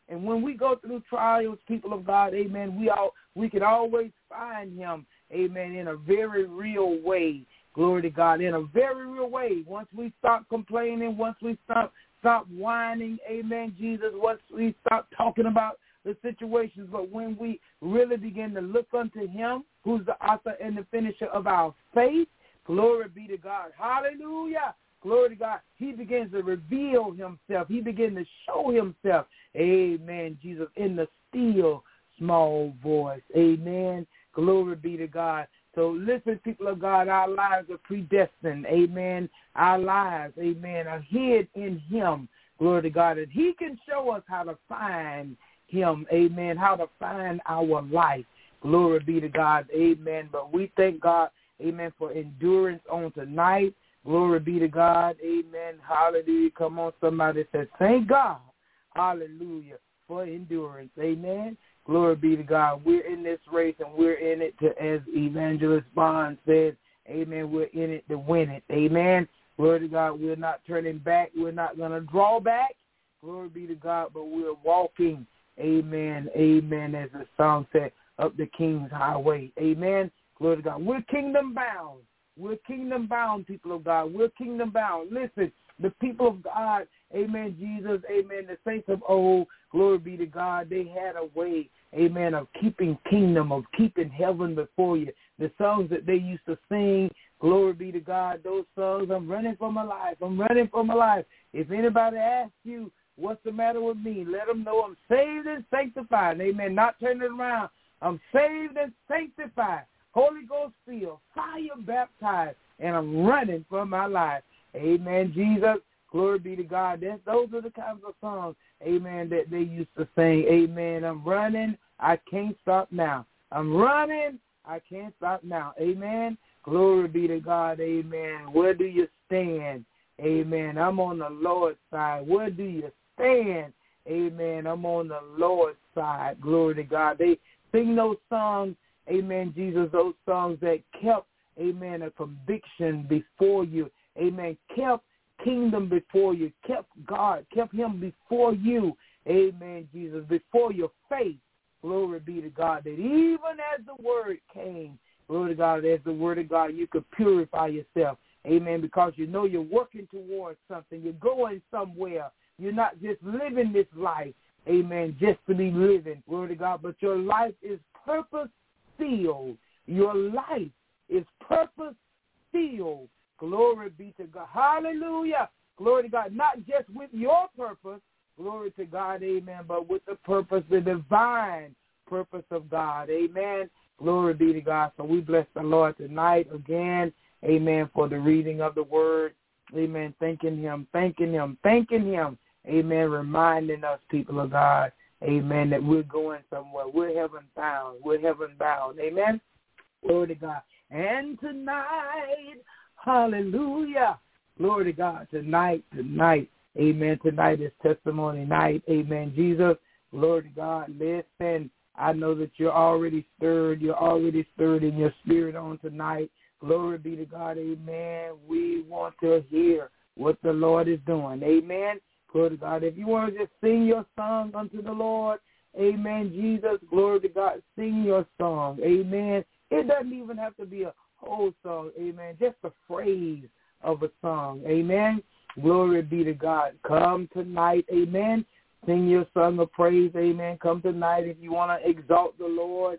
And when we go through trials, people of God, amen, we all we can always find him, amen, in a very real way. Glory to God, in a very real way. Once we stop complaining, once we stop stop whining, amen, Jesus, once we stop talking about the situations, but when we really begin to look unto him, who's the author and the finisher of our faith, glory be to God. Hallelujah. Glory to God. He begins to reveal himself. He begins to show himself. Amen, Jesus, in the still small voice. Amen. Glory be to God. So listen, people of God, our lives are predestined. Amen. Our lives, amen, are hid in him. Glory to God. And he can show us how to find him. Amen. How to find our life. Glory be to God. Amen. But we thank God, amen, for endurance on tonight. Glory be to God. Amen. Hallelujah. Come on, somebody says, thank God. Hallelujah. For endurance. Amen. Glory be to God. We're in this race and we're in it to, as Evangelist Bond says, amen, we're in it to win it. Amen. Glory to God. We're not turning back. We're not going to draw back. Glory be to God. But we're walking, amen, amen, as the song said, up the King's Highway. Amen. Glory to God. We're kingdom bound. We're kingdom bound, people of God. We're kingdom bound. Listen, the people of God, amen, Jesus, amen, the saints of old, glory be to God, they had a way, amen, of keeping kingdom, of keeping heaven before you. The songs that they used to sing, glory be to God, those songs, I'm running for my life, I'm running for my life. If anybody asks you, what's the matter with me, let them know I'm saved and sanctified, amen, not turning around. I'm saved and sanctified. Holy Ghost filled, fire baptized, and I'm running for my life. Amen, Jesus. Glory be to God. That's, those are the kinds of songs, amen, that they used to sing. Amen. I'm running. I can't stop now. I'm running. I can't stop now. Amen. Glory be to God. Amen. Where do you stand? Amen. I'm on the Lord's side. Where do you stand? Amen. I'm on the Lord's side. Glory to God. They sing those songs. Amen, Jesus, those songs that kept, amen, a conviction before you. Amen, kept kingdom before you, kept God, kept him before you. Amen, Jesus, before your faith. Glory be to God, that even as the word came, glory to God, as the word of God, you could purify yourself. Amen, because you know you're working towards something. You're going somewhere. You're not just living this life, amen, just to be living, glory to God, but your life is purpose filled. Your life is purpose filled. Glory be to God. Hallelujah. Glory to God. Not just with your purpose, glory to God, amen, but with the purpose, the divine purpose of God. Amen. Glory be to God. So we bless the Lord tonight again, amen, for the reading of the word. Amen. Thanking him, thanking him, thanking him. Amen. Reminding us, people of God, amen, that we're going somewhere. We're heaven bound. We're heaven bound. Amen. Glory to God. And tonight, hallelujah. Glory to God. Tonight, tonight, amen. Tonight is testimony night. Amen. Jesus, glory to God. Listen, I know that you're already stirred. You're already stirred in your spirit on tonight. Glory be to God. Amen. We want to hear what the Lord is doing. Amen. Glory to God. If you want to just sing your song unto the Lord, amen, Jesus, glory to God, sing your song, amen. It doesn't even have to be a whole song, amen, just a phrase of a song, amen. Glory be to God. Come tonight, amen. Sing your song of praise, amen. Come tonight if you want to exalt the Lord.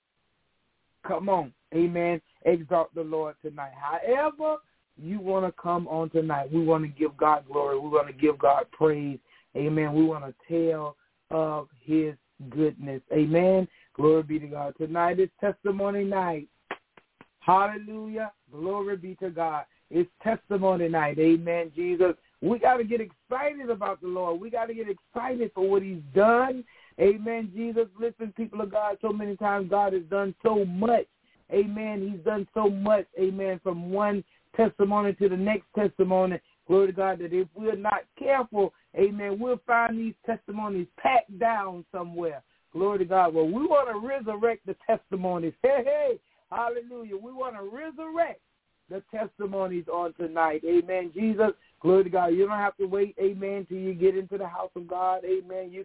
Come on, amen. Exalt the Lord tonight. However you want to come on tonight, we want to give God glory. We want to give God praise. Amen. We want to tell of his goodness. Amen. Glory be to God. Tonight is testimony night. Hallelujah. Glory be to God. It's testimony night. Amen, Jesus. We got to get excited about the Lord. We got to get excited for what he's done. Amen, Jesus. Listen, people of God, so many times God has done so much. Amen. He's done so much. Amen. From one testimony to the next testimony, glory to God, that if we're not careful, amen, we'll find these testimonies packed down somewhere. Glory to God. Well, we want to resurrect the testimonies. Hey, hey, hallelujah. We want to resurrect the testimonies on tonight. Amen, Jesus. Glory to God. You don't have to wait, amen, till you get into the house of God. Amen. You can,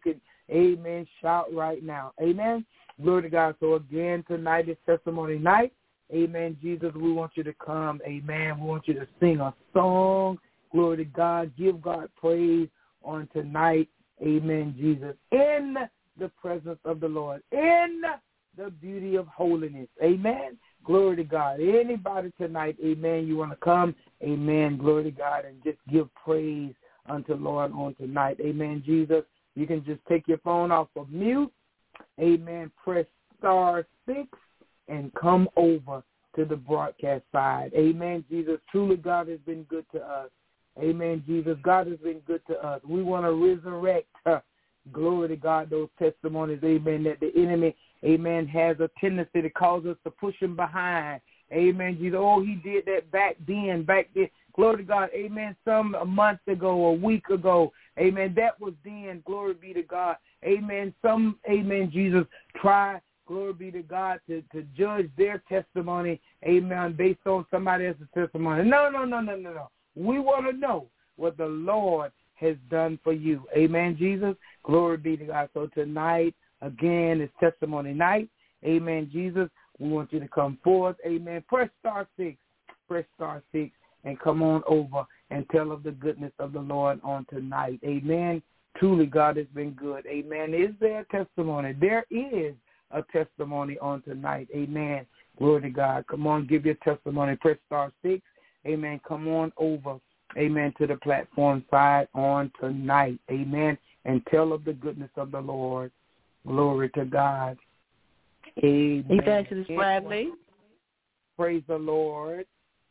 amen, shout right now. Amen. Glory to God. So again, tonight is testimony night. Amen. Jesus, we want you to come. Amen. We want you to sing a song. Glory to God. Give God praise on tonight. Amen, Jesus. In the presence of the Lord. In the beauty of holiness. Amen. Glory to God. Anybody tonight, amen, you want to come, amen, glory to God, and just give praise unto Lord on tonight. Amen, Jesus. You can just take your phone off of mute. Amen. Press star six and come over to the broadcast side. Amen, Jesus. Truly, God has been good to us. Amen, Jesus. God has been good to us. We want to resurrect, uh, glory to God, those testimonies, amen, that the enemy, amen, has a tendency to cause us to push him behind. Amen, Jesus. Oh, he did that back then, back then. Glory to God. Amen. Some a month ago, a week ago. Amen. That was then. Glory be to God. Amen. Some, amen, Jesus, try, glory be to God, to, to judge their testimony, amen, based on somebody else's testimony. No, no, no, no, no, no. We want to know what the Lord has done for you. Amen, Jesus. Glory be to God. So tonight, again, is testimony night. Amen, Jesus. We want you to come forth. Amen. Press star six. Press star six and come on over and tell of the goodness of the Lord on tonight. Amen. Truly, God has been good. Amen. Is there a testimony? There is a testimony on tonight. Amen. Glory to God. Come on, give your testimony. Press star six. Amen. Come on over. Amen. To the platform side on tonight. Amen. And tell of the goodness of the Lord. Glory to God. Amen. Evangelist Bradley. Praise the Lord.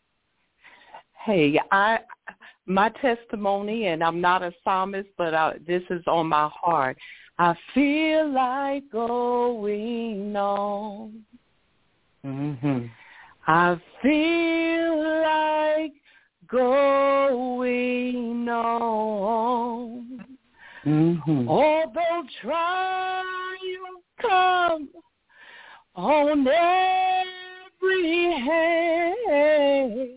Hey, I my testimony, and I'm not a psalmist, but I, this is on my heart. I feel like going on. Mm-hmm. I feel like going on. Mm-hmm. Although trials come on every hand,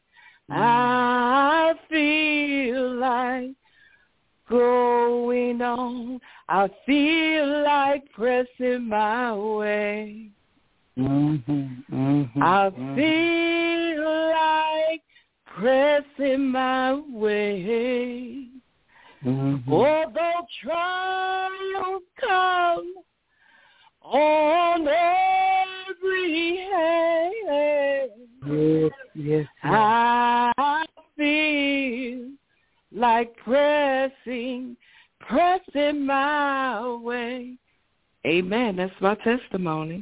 I feel like going on. I feel like pressing my way. Mm-hmm. Mm-hmm. I mm-hmm. feel like pressing my way. Mm-hmm. Although trials come on every hand, yes, yes, yes. I feel like pressing, pressing my way. Amen. That's my testimony.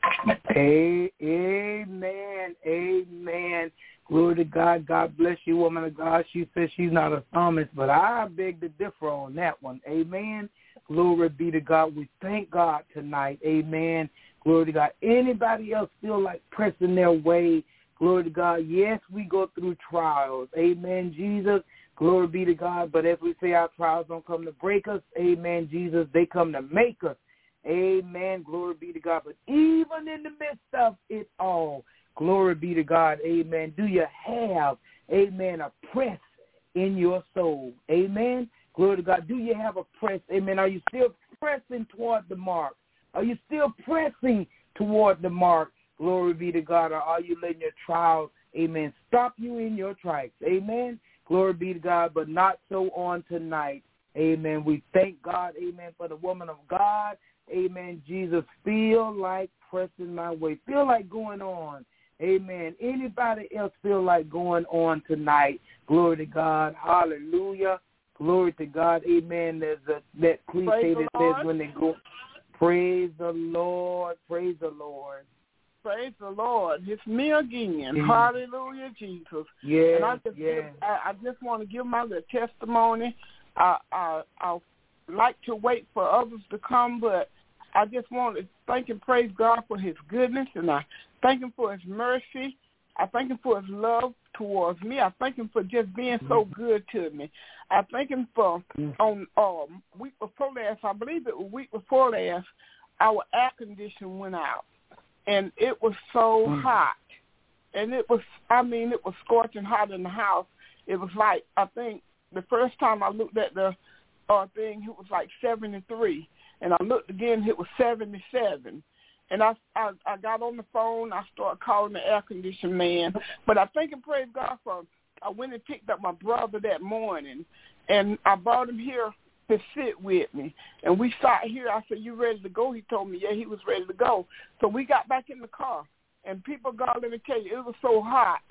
Amen. Amen. Glory to God. God bless you, woman of God. She says she's not a psalmist, but I beg to differ on that one. Amen. Glory be to God. We thank God tonight. Amen. Glory to God. Anybody else feel like pressing their way? Glory to God. Yes, we go through trials. Amen, Jesus. Glory be to God. But as we say, our trials don't come to break us. Amen, Jesus. They come to make us. Amen. Glory be to God. But even in the midst of it all, glory be to God. Amen. Do you have, amen, a press in your soul? Amen. Glory to God. Do you have a press? Amen. Are you still pressing toward the mark? Are you still pressing toward the mark? Glory be to God. Or are you letting your trials, amen, stop you in your tracks? Amen. Glory be to God. But not so on tonight. Amen. We thank God, amen, for the woman of God. Amen. Jesus, feel like pressing my way. Feel like going on. Amen. Anybody else feel like going on tonight? Glory to God. Hallelujah. Glory to God. Amen. There's a, that cliche that says when they go, praise the Lord. Praise the Lord. Praise the Lord. It's me again. Mm. Hallelujah, Jesus. Yes, and I just, yes. I, I just want to give my little testimony. I, I, I like to wait for others to come, but I just want to thank and praise God for his goodness, and I thank him for his mercy. I thank him for his love towards me. I thank him for just being so good to me. I thank him for, on um, week before last, I believe it was week before last, our air conditioner went out, and it was so mm. hot. And it was, I mean, it was scorching hot in the house. It was like, I think the first time I looked at the uh, thing, it was like seventy-three. and I looked again, it was seventy-seven. And I, I I got on the phone. I started calling the air conditioning man. But I thank and praise God for, I went and picked up my brother that morning, and I brought him here to sit with me. And we sat here. I said, you ready to go? He told me, yeah, he was ready to go. So we got back in the car. And people, God, let me tell you, it was so hot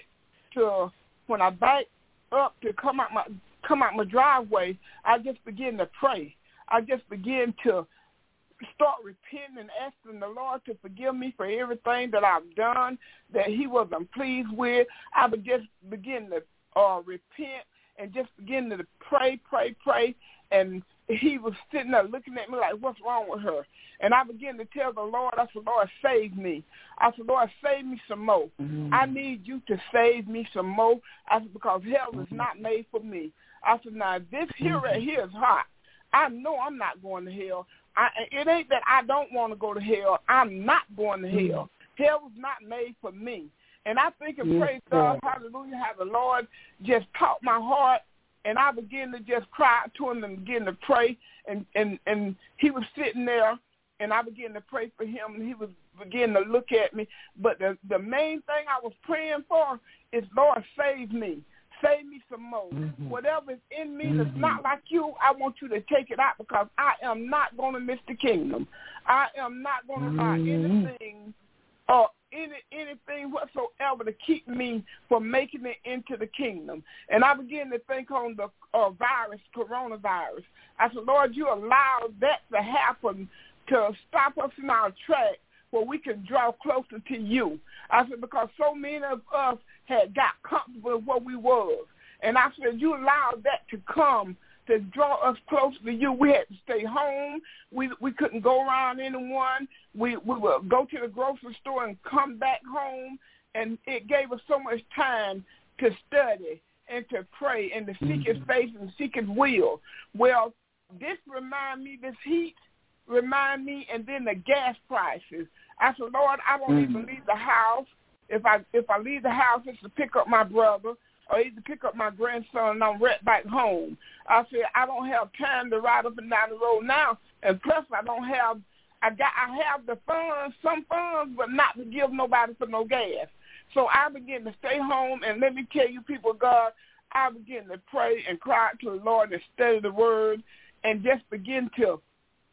to when I backed up to come out my come out my driveway, I just began to pray. I just began to start repenting and asking the Lord to forgive me for everything that I've done that he wasn't pleased with. I would just begin to uh, repent and just begin to pray, pray, pray. And he was sitting there looking at me like, what's wrong with her? And I began to tell the Lord, I said, Lord, save me. I said, Lord, save me some more. Mm-hmm. I need you to save me some more. I said, because hell is not made for me. I said, now, this here right here is hot. I know I'm not going to hell. I, it ain't that I don't want to go to hell. I'm not going to hell. Mm-hmm. Hell was not made for me. And I think and yes, praise God, hallelujah, how the Lord just taught my heart. And I began to just cry to him and begin to pray. And, and, and he was sitting there, and I began to pray for him, and he was beginning to look at me. But the, the main thing I was praying for is, Lord, save me. Save me some more. Mm-hmm. Whatever is in me mm-hmm. that's not like you, I want you to take it out, because I am not going to miss the kingdom. I am not going to allow mm-hmm. anything or any anything whatsoever to keep me from making it into the kingdom. And I began to think on the uh, virus, coronavirus. I said, Lord, you allowed that to happen to stop us in our track where we can draw closer to you. I said, because so many of us had got comfortable with what we was. And I said, you allowed that to come to draw us closer to you. We had to stay home. We we couldn't go around anyone. We, we would go to the grocery store and come back home. And it gave us so much time to study and to pray and to seek his face and seek his will. Well, this remind me, this heat remind me, and then the gas prices. I said, Lord, I don't mm-hmm. even leave the house. If I if I leave the house, it's to pick up my brother or either pick up my grandson, and I'm right back home. I said, I don't have time to ride up and down the road now, and plus I don't have, I got, I have the funds, some funds, but not to give nobody for no gas. So I began to stay home, and let me tell you, people, God, I began to pray and cry to the Lord and study the Word, and just begin to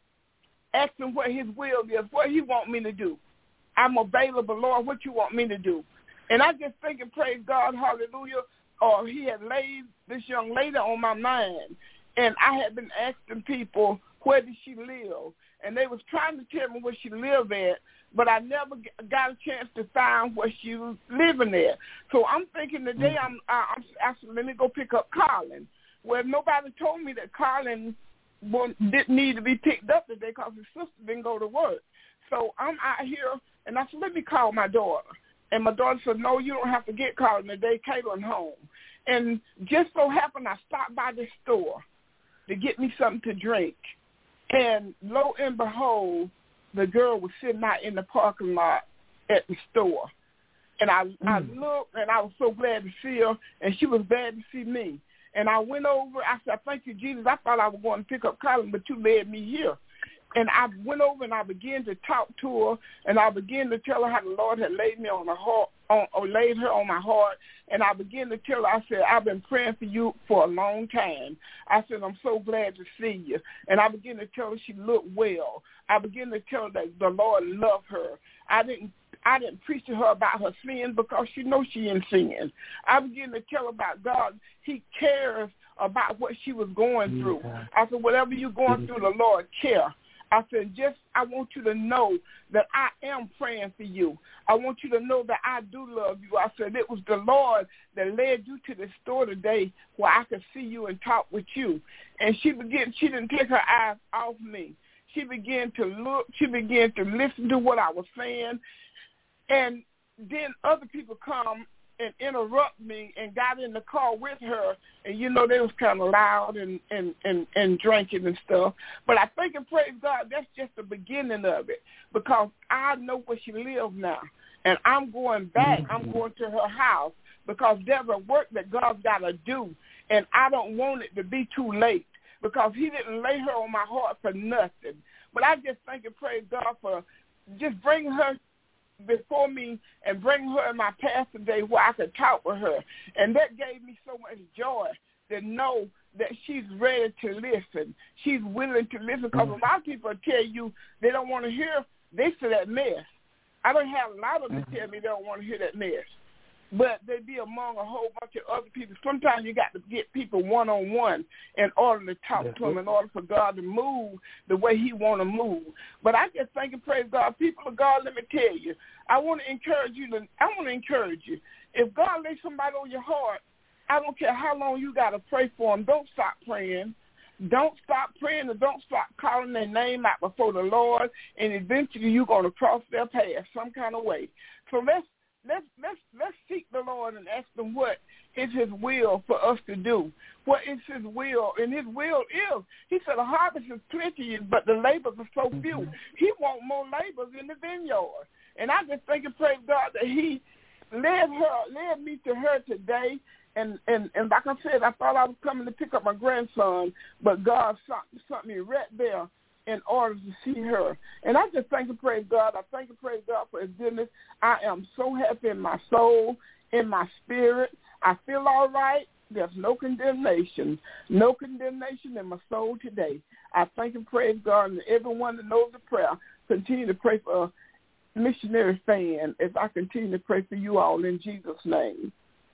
ask him what his will is, what he want me to do. I'm available, Lord, what you want me to do. And I just think and praise God, hallelujah, or he had laid this young lady on my mind. And I had been asking people, where did she live? And they was trying to tell me where she lived at, but I never got a chance to find where she was living at. So I'm thinking today, I'm, I'm asking, let me go pick up Colin. Well, nobody told me that Colin didn't need to be picked up today because his sister didn't go to work. So I'm out here, and I said, let me call my daughter. And my daughter said, no, you don't have to get Colin today. Caitlin home. And just so happened I stopped by the store to get me something to drink. And lo and behold, the girl was sitting out in the parking lot at the store. And I, mm. I looked, and I was so glad to see her, and she was glad to see me. And I went over. I said, thank you, Jesus. I thought I was going to pick up Colin, but you led me here. And I went over and I began to talk to her, and I began to tell her how the Lord had laid me on the heart, on, or laid her on my heart. And I began to tell her, I said, I've been praying for you for a long time. I said, I'm so glad to see you. And I began to tell her she looked well. I began to tell her that the Lord loved her. I didn't I didn't preach to her about her sin because she knows she in sin. I began to tell her about God. He cares about what she was going through. I said, whatever you're going through, the Lord cares. I said, just, I want you to know that I am praying for you. I want you to know that I do love you. I said, it was the Lord that led you to the store today where I could see you and talk with you. And she began, she didn't take her eyes off me. She began to look, she began to listen to what I was saying. And then other people come and interrupt me and got in the car with her, and, you know, they was kind of loud and, and, and, and drinking and stuff. But I think and praise God, that's just the beginning of it, because I know where she lives now, and I'm going back. I'm going to her house because there's a work that God's got to do, and I don't want it to be too late, because he didn't lay her on my heart for nothing. But I just thank and praise God for just bringing her before me and bringing her in my path today where I could talk with her. And that gave me so much joy to know that she's ready to listen. She's willing to listen, because a lot of people tell you they don't want to hear this or that mess. I don't have a lot of them tell me they don't want to hear that mess. But they be among a whole bunch of other people. Sometimes you got to get people one-on-one in order to talk yeah. to them, in order for God to move the way he want to move. But I just thank and praise God. People of God, let me tell you, I want to encourage you. To, I want to encourage you. If God lays somebody on your heart, I don't care how long you got to pray for them. Don't stop praying. Don't stop praying, and don't stop calling their name out before the Lord, and eventually you're going to cross their path some kind of way. So let's Let's let's let's seek the Lord and ask him what is his will for us to do. What is his will? And his will is, he said, the harvest is plenty, but the labors are so few. He wants more labors in the vineyard. And I just think and praise God that he led her, led me to her today. And, and, and like I said, I thought I was coming to pick up my grandson, but God sent me right there in order to see her. And I just thank and praise God. I thank and praise God for his goodness. I am so happy in my soul, in my spirit. I feel all right. There's no condemnation, no condemnation in my soul today. I thank and praise God, and everyone that knows the prayer, continue to pray for Missionary Fan as I continue to pray for you all in Jesus' name.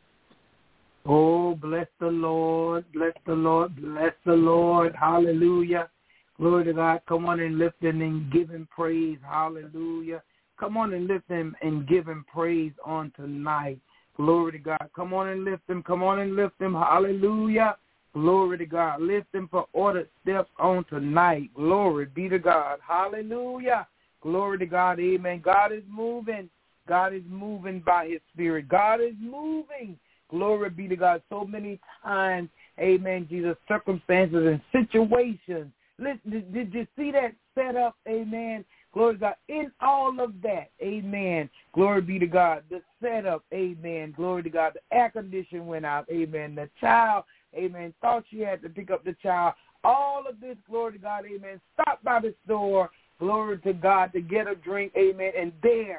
Oh, bless the Lord, bless the Lord, bless the Lord. Hallelujah. Glory to God. Come on and lift him and give him praise. Hallelujah. Come on and lift him and give him praise on tonight. Glory to God. Come on and lift him. Come on and lift him. Hallelujah. Glory to God. Lift him for ordered steps on tonight. Glory be to God. Hallelujah. Glory to God. Amen. God is moving. God is moving by his spirit. God is moving. Glory be to God. So many times, amen, Jesus, circumstances and situations. Listen, did, did you see that setup? Amen. Glory to God. In all of that, amen. Glory be to God. The setup, amen. Glory to God. The air condition went out, amen. The child, amen, thought she had to pick up the child. All of this, glory to God, amen. Stopped by the store, glory to God, to get a drink, amen. And there,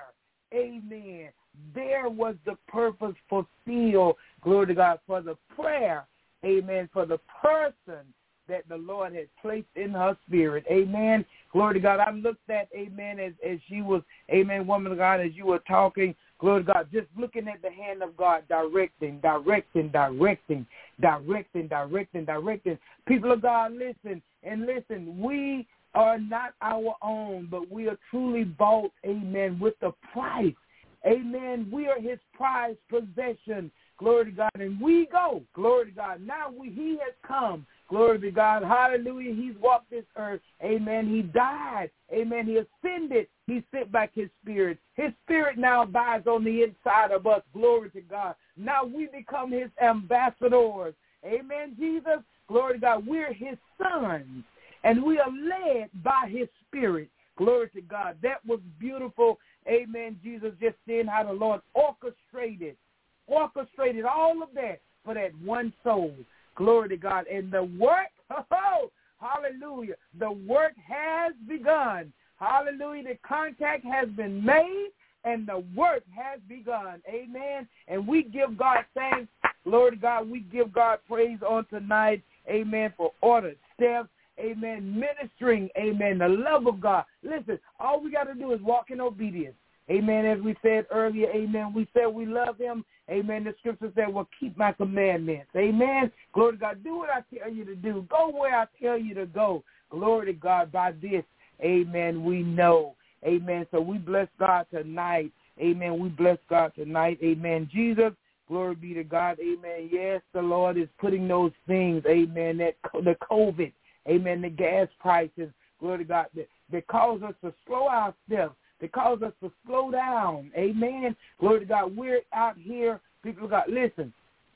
amen, there was the purpose fulfilled, glory to God, for the prayer, amen, for the person that the Lord had placed in her spirit. Amen. Glory to God. I looked at, amen, as, as she was, amen, woman of God, as you were talking, glory to God, just looking at the hand of God, directing, directing, directing, directing, directing, directing. People of God, listen, and listen, we are not our own, but we are truly bought, amen, with the price. Amen. We are his prized possession. Glory to God. And we go. Glory to God. Now we, he has come. Glory to God. Hallelujah. He's walked this earth. Amen. He died. Amen. He ascended. He sent back his spirit. His spirit now abides on the inside of us. Glory to God. Now we become his ambassadors. Amen, Jesus. Glory to God. We're his sons. And we are led by his spirit. Glory to God. That was beautiful. Amen, Jesus. Just seeing how the Lord orchestrated, orchestrated all of that for that one soul. Glory to God. And the work, oh, hallelujah, the work has begun. Hallelujah. The contact has been made and the work has begun. Amen. And we give God thanks. Glory to God. We give God praise on tonight. Amen. For ordered steps. Amen. Ministering. Amen. The love of God. Listen, all we got to do is walk in obedience. Amen. As we said earlier, amen. We said we love him. Amen. The scripture said, well, keep my commandments. Amen. Glory to God. Do what I tell you to do. Go where I tell you to go. Glory to God. By this, amen, we know. Amen. So we bless God tonight. Amen. We bless God tonight. Amen. Jesus, glory be to God. Amen. Yes, the Lord is putting those things, amen, that the COVID, amen, the gas prices, glory to God, that, that cause us to slow our steps. It calls us to slow down. Amen. Glory to God. We're out here. People of God, listen,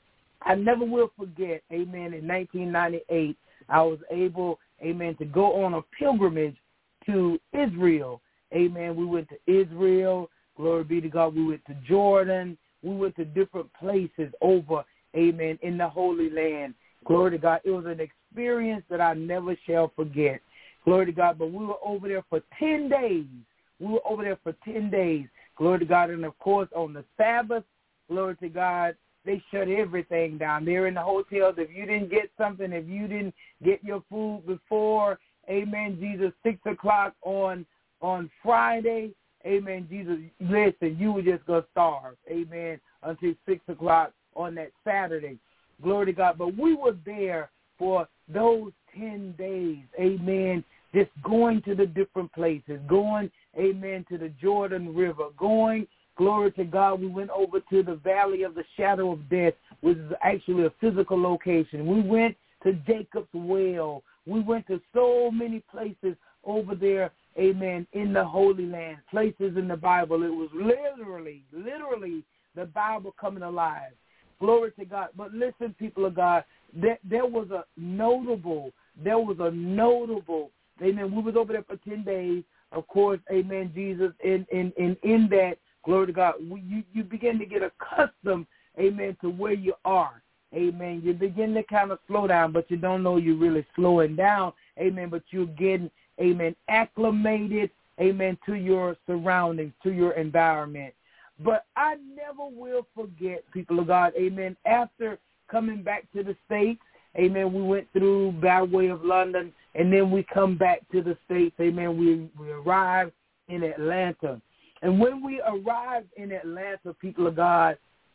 I never will forget, amen, in nineteen ninety-eight, I was able, amen, to go on a pilgrimage to Israel. Amen. We went to Israel. Glory be to God. We went to Jordan. We went to different places over, amen, in the Holy Land. Glory to God. It was an experience that I never shall forget. Glory to God. But we were over there for ten days. We were over there for ten days. Glory to God. And, of course, on the Sabbath, glory to God, they shut everything down. They're in the hotels. If you didn't get something, if you didn't get your food before, amen, Jesus, six o'clock on on Friday, amen, Jesus, listen, you were just going to starve, amen, until six o'clock on that Saturday. Glory to God. But we were there for those ten days, amen, just going to the different places, going, amen, to the Jordan River, going, glory to God, we went over to the Valley of the Shadow of Death, which is actually a physical location. We went to Jacob's Well. We went to so many places over there, amen, in the Holy Land, places in the Bible. It was literally, literally the Bible coming alive. Glory to God. But listen, people of God, there, there was a notable, there was a notable, amen, we was over there for ten days, of course, amen, Jesus, and in, in, in, in that, glory to God, you, you begin to get accustomed, amen, to where you are. Amen. You begin to kind of slow down, but you don't know you're really slowing down. Amen. But you're getting, amen, acclimated, amen, to your surroundings, to your environment. But I never will forget, people of God, amen, after coming back to the States, amen, we went through by way of London, and then we come back to the States, amen, we, we arrived in Atlanta. And when we arrived in Atlanta, people of God,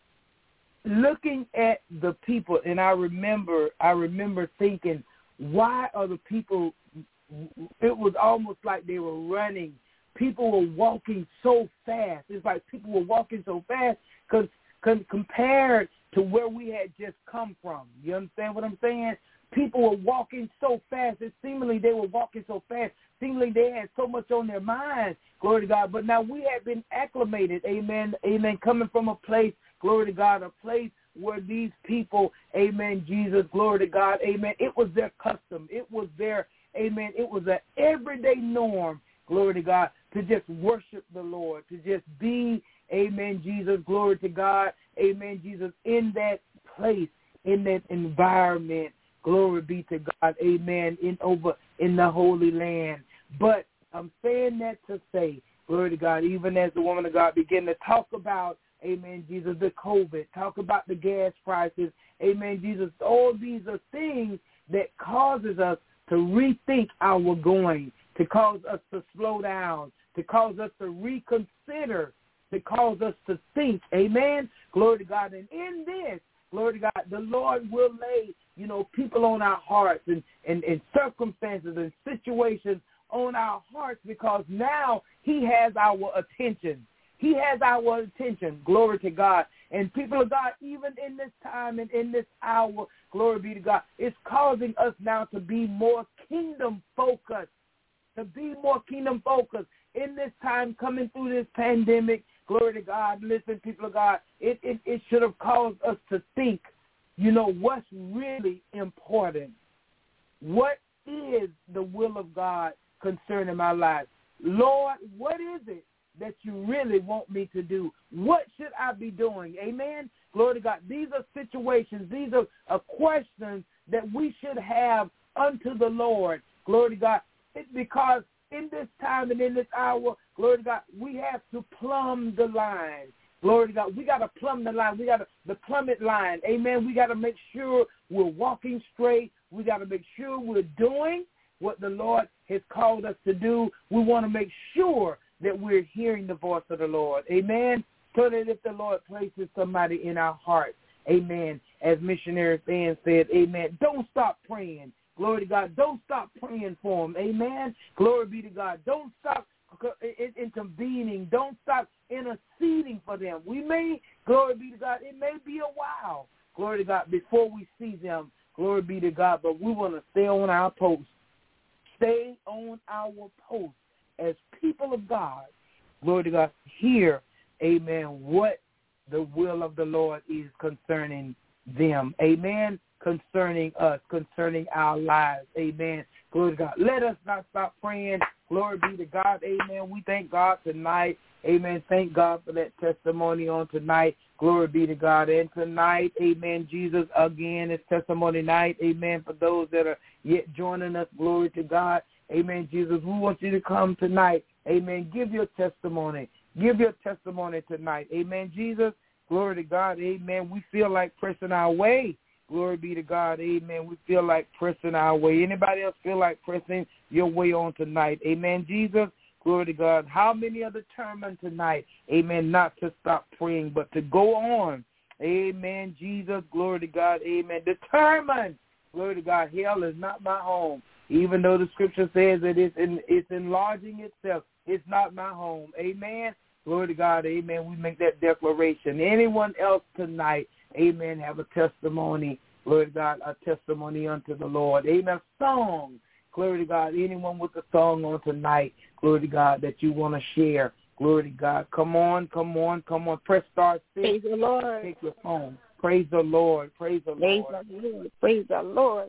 looking at the people, and I remember, I remember thinking, why are the people, it was almost like they were running. People were walking so fast. It's like people were walking so fast because compared to where we had just come from. You understand what I'm saying? People were walking so fast. It seemingly they were walking so fast. Seemingly they had so much on their minds, glory to God. But now we have been acclimated, amen, amen, coming from a place, glory to God, a place where these people, amen, Jesus, glory to God, amen, it was their custom. It was their, amen, it was an everyday norm, glory to God, to just worship the Lord, to just be, amen, Jesus, glory to God, amen, Jesus, in that place, in that environment, glory be to God, amen, in over in the Holy Land. But I'm saying that to say, glory to God, even as the woman of God began to talk about, amen, Jesus, the COVID, talk about the gas prices, amen, Jesus, all these are things that causes us to rethink our going, to cause us to slow down, to cause us to reconsider, to cause us to think, amen, glory to God. And in this, glory to God, the Lord will lay, you know, people on our hearts and, and, and circumstances and situations on our hearts because now he has our attention. He has our attention, glory to God. And people of God, even in this time and in this hour, glory be to God, it's causing us now to be more kingdom-focused, to be more kingdom-focused. In this time coming through this pandemic, glory to God, listen, people of God, it, it, it should have caused us to think, you know, what's really important. What is the will of God concerning my life? Lord, what is it that you really want me to do? What should I be doing? Amen? Glory to God. These are situations, these are, are questions that we should have unto the Lord. Glory to God. It's because in this time and in this hour, glory to God, we have to plumb the line. Glory to God. We got to plumb the line. We got to the plummet line. Amen. We got to make sure we're walking straight. We got to make sure we're doing what the Lord has called us to do. We want to make sure that we're hearing the voice of the Lord. Amen. So that if the Lord places somebody in our hearts, amen, as missionary fans said, amen, don't stop praying. Glory to God. Don't stop praying for them. Amen. Glory be to God. Don't stop intervening. Don't stop interceding for them. We may, glory be to God, it may be a while, glory to God, before we see them. Glory be to God. But we want to stay on our post. Stay on our post as people of God. Glory to God. Hear, amen, what the will of the Lord is concerning them. Amen. Concerning us, concerning our lives. Amen. Glory to God. Let us not stop praying. Glory be to God. Amen. We thank God tonight. Amen. Thank God for that testimony on tonight. Glory be to God. And tonight, amen, Jesus, again, it's testimony night. Amen. For those that are yet joining us, glory to God. Amen, Jesus. We want you to come tonight. Amen. Give your testimony. Give your testimony tonight. Amen, Jesus. Glory to God. Amen. We feel like pressing our way. Glory be to God. Amen. We feel like pressing our way. Anybody else feel like pressing your way on tonight? Amen, Jesus. Glory to God. How many are determined tonight, amen, not to stop praying, but to go on? Amen, Jesus. Glory to God. Amen. Determined. Glory to God. Hell is not my home. Even though the scripture says that it's, in, it's enlarging itself, it's not my home. Amen. Glory to God. Amen. We make that declaration. Anyone else tonight, amen, have a testimony. Glory to God, a testimony unto the Lord. Amen. Song. Glory to God. Anyone with a song on tonight, glory to God, that you want to share. Glory to God. Come on, come on, come on. Press star six. Praise the Lord. Take your phone. Praise the Lord. Praise the Praise Lord. the Lord. Praise the Lord.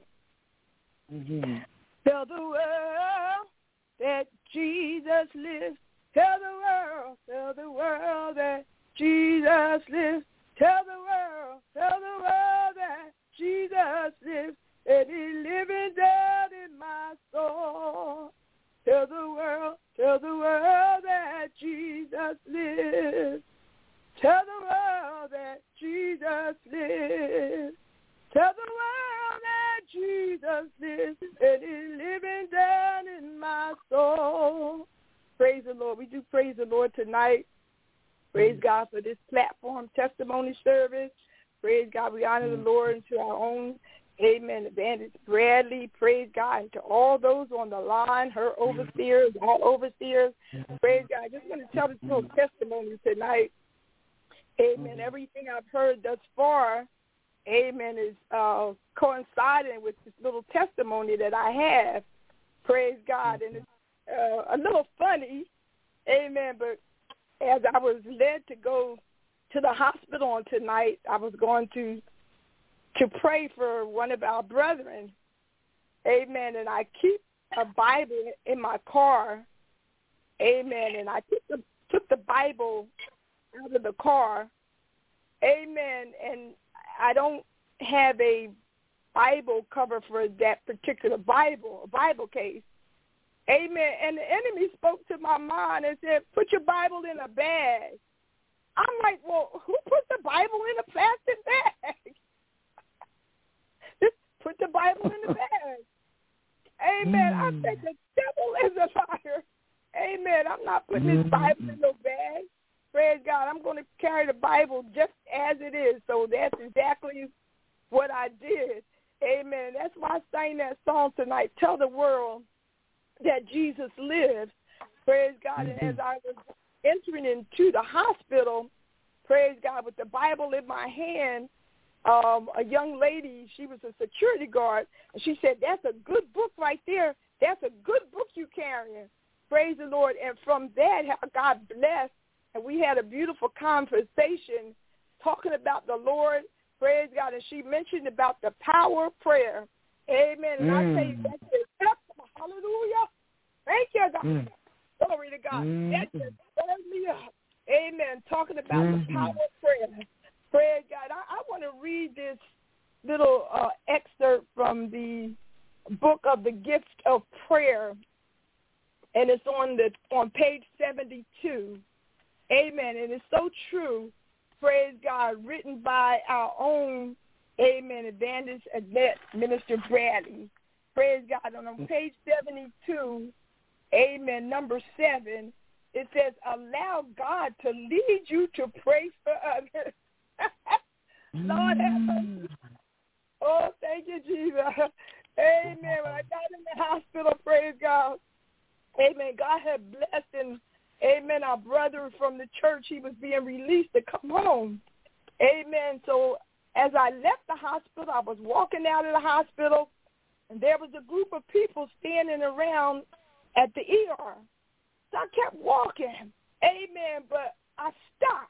Mm-hmm. Tell the world that Jesus lives. Tell the world, tell the world that Jesus lives. Tell the world, tell the world that Jesus lives. And he's living down in my soul. Tell the world, tell the world that Jesus lives. Tell the world that Jesus lives. Tell the world that Jesus lives. And he's living down in my soul. Praise the Lord. We do praise the Lord tonight. Praise God for this platform testimony service. Praise God. We honor the Lord into our own, amen, Evangelist Bradley. Praise God. And to all those on the line, her overseers, all overseers. Praise God. I just want to tell this little testimony tonight. Amen. Everything I've heard thus far, amen, is uh, coinciding with this little testimony that I have. Praise God. And it's Uh, a little funny, amen, but as I was led to go to the hospital on tonight, I was going to to pray for one of our brethren, amen, and I keep a Bible in my car, amen, and I took the, took the Bible out of the car, amen, and I don't have a Bible cover for that particular Bible, a Bible case. Amen. And the enemy spoke to my mind and said, put your Bible in a bag. I'm like, well, who put the Bible in a plastic bag? Just put the Bible in the bag. Amen. Mm. I said, the devil is a liar. Amen. I'm not putting this Bible in no bag. Praise God. I'm going to carry the Bible just as it is. So that's exactly what I did. Amen. That's why I sang that song tonight. Tell the world that Jesus lives. Praise God. And as I was entering into the hospital, praise God, with the Bible in my hand, um, a young lady, she was a security guard, and she said, that's a good book right there. That's a good book you carrying. Praise the Lord. And from that, God blessed, and we had a beautiful conversation talking about the Lord. Praise God. And she mentioned about the power of prayer. Amen. And mm. I tell you, that's it. Hallelujah. Thank you, God. Mm. Glory to God. Mm. That just stirred me up. Amen. Talking about mm. the power of prayer. Praise God. I, I want to read this little uh, excerpt from the book of the Gift of Prayer, and it's on the on page seventy-two. Amen. And it's so true. Praise God. Written by our own, amen, Evangelist Annette, Minister Bradley. Praise God. And on page seventy-two, amen, number seven, it says, allow God to lead you to pray for others. Lord have mercy. Oh, thank you, Jesus. Amen. When I got in the hospital, praise God, amen, God had blessed and, amen, our brother from the church, he was being released to come home. Amen. So as I left the hospital, I was walking out of the hospital, and there was a group of people standing around at the E R. So I kept walking. Amen. But I stopped.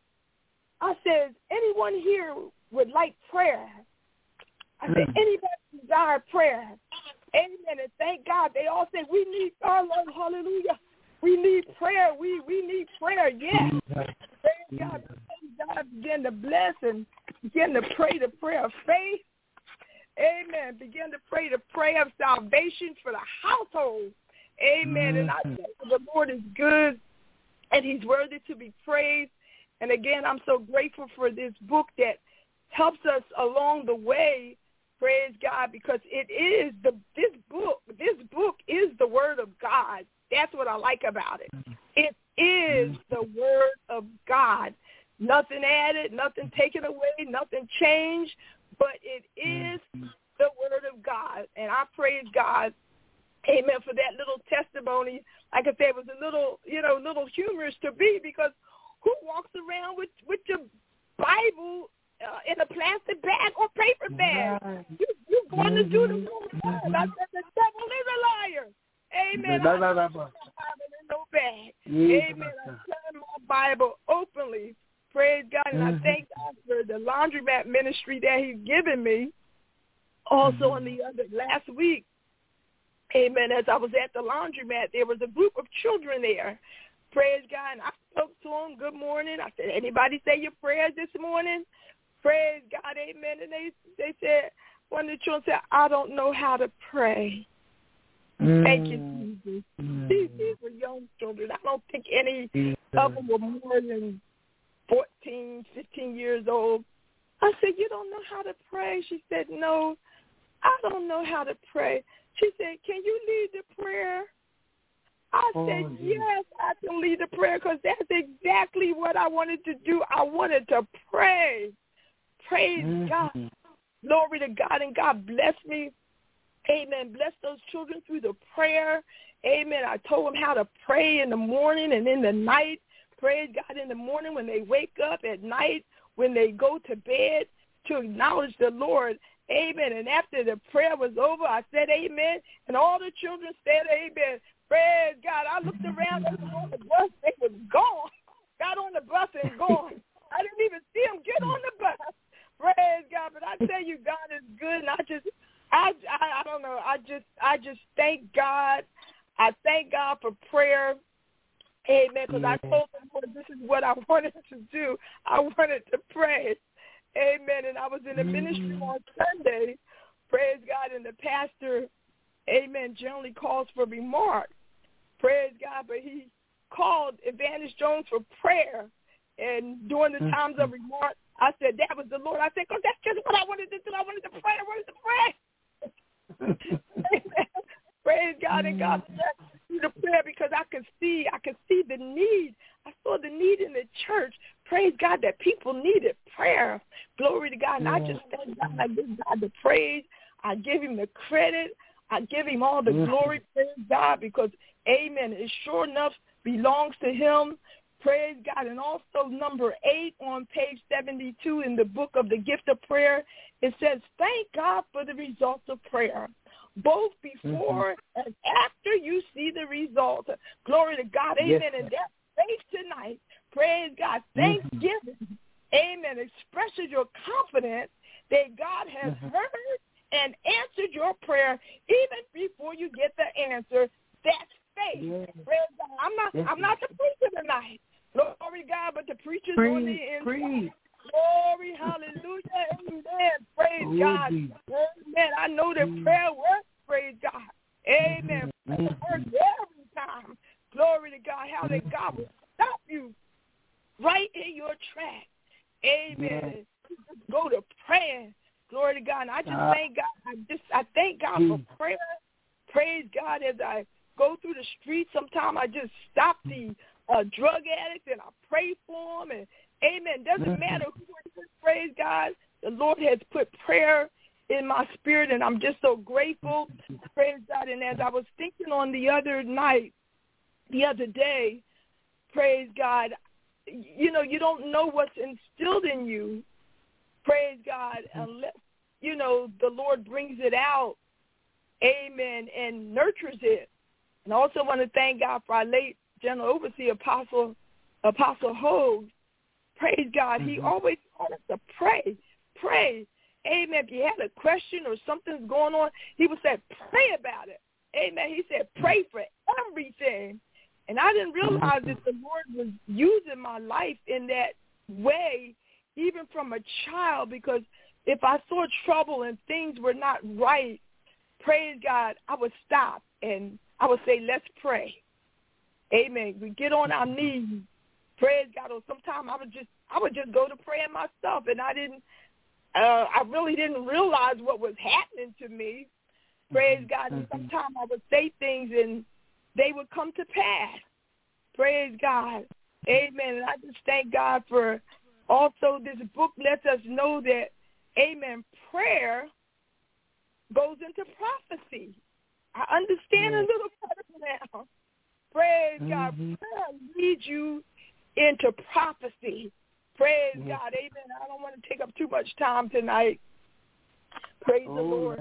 I said, anyone here would like prayer? I said, anybody desire prayer? Amen. And thank God. They all said, we need, oh, Lord, hallelujah. We need prayer. We we need prayer. Yes. Praise God. God began to bless and begin to pray the prayer of faith. Amen. Begin to pray the prayer of salvation for the household. Amen. And I tell you, the Lord is good, and he's worthy to be praised. And again, I'm so grateful for this book that helps us along the way, praise God, because it is the this book, this book is the Word of God. That's what I like about it. It is the Word of God. Nothing added, nothing taken away, nothing changed, but it is the Word of God. And I praise God, amen, for that little testimony. Like I said, it was a little, you know, little humorous to me, because who walks around with, with your Bible uh, in a plastic bag or paper bag? Right. You, you're going to do the will of God. I said the devil is a liar. Amen. I'm not my Bible in no bag. Amen. I'm telling my Bible openly. Praise God. And I thank God for the laundromat ministry that he's given me. Also, on the other last week, amen, as I was at the laundromat, there was a group of children there. Praise God. And I spoke to them. Good morning. I said, anybody say your prayers this morning? Praise God. Amen. And they they said, one of the children said, I don't know how to pray. Mm. Thank you, Jesus. Mm. These, these were young children. I don't think any Jesus. of them were more than fourteen, fifteen years old. I said, you don't know how to pray? She said, no, I don't know how to pray. She said, can you lead the prayer? I oh, said, yes, I can lead the prayer, because that's exactly what I wanted to do. I wanted to pray. Praise mm-hmm. God. Glory to God, and God bless me. Amen. Bless those children through the prayer. Amen. I told them how to pray in the morning and in the night. Praise God, in the morning when they wake up, at night when they go to bed, to acknowledge the Lord. Amen. And after the prayer was over, I said amen, and all the children said amen. Praise God. I looked around, they were on the bus, they was gone. Got on the bus and gone. I didn't even see them get on the bus. Praise God. But I tell you, God is good, and I just, I, I, I don't know, I just, I just thank God. I thank God for prayer. Amen. Because I told the Lord, this is what I wanted to do. I wanted to pray. Amen. And I was in the ministry on Sunday. Praise God. And the pastor, amen, generally calls for remarks. Praise God. But he called Evangelist Jones for prayer. And during the times of remarks, I said, that was the Lord. I said, because that's just what I wanted to do. I wanted to pray. I wanted to pray. Amen. Praise God. And God bless the prayer, because I could see, I could see the need. I saw the need in the church. Praise God that people needed prayer. Glory to God. And I just thank God. I give God the praise. I give him the credit. I give him all the glory. Praise God, because, amen, it sure enough belongs to him. Praise God. And also number eight on page seventy-two in the book of the gift of prayer, it says, thank God for the results of prayer, both before mm-hmm. and after you see the results. Glory to God. Amen. Yes, and that's faith tonight. Praise God. Thanksgiving. Mm-hmm. Amen. Expresses your confidence that God has mm-hmm. heard and answered your prayer even before you get the answer. That's faith. Yes. Praise God. I'm not yes. I'm not the preacher tonight. Glory to God, but the preacher's Preach, on the inside. Preach. Glory, hallelujah, amen. Praise oh, God. Geez. Amen. I know that mm. prayer works. Praise God. Amen. Prayer works every time. Glory to God. How that God will stop you right in your track. Amen. Yeah. Just go to praying. Glory to God. And I just uh, thank God. I just I thank God mm. for prayer. Praise God. As I go through the streets, sometimes I just stop the uh, drug addicts and I pray for them. And amen. Doesn't matter who it is. Praise God. The Lord has put prayer in my spirit, and I'm just so grateful. Praise God. And as I was thinking on the other night, the other day, praise God, you know, you don't know what's instilled in you, praise God, unless, you know, the Lord brings it out, amen, and nurtures it. And I also want to thank God for our late General Overseer, Apostle, Apostle Hogue. Praise God. Mm-hmm. He always taught us to pray, pray. Amen. If you had a question or something's going on, he would say, pray about it. Amen. He said, pray for everything. And I didn't realize that the Lord was using my life in that way, even from a child, because if I saw trouble and things were not right, praise God, I would stop and I would say let's pray. Amen. We get on our knees. Praise God. Or sometimes I would just I would just go to prayer myself, and I didn't. Uh, I really didn't realize what was happening to me. Praise God. And sometimes I would say things, and they would come to pass. Praise God. Amen. And I just thank God for also this book lets us know that, amen, prayer goes into prophecy. I understand a little better now. Praise mm-hmm. God. Prayer leads you into prophecy. Praise mm-hmm. God. Amen. I don't want to take up too much time tonight. Praise oh, the Lord.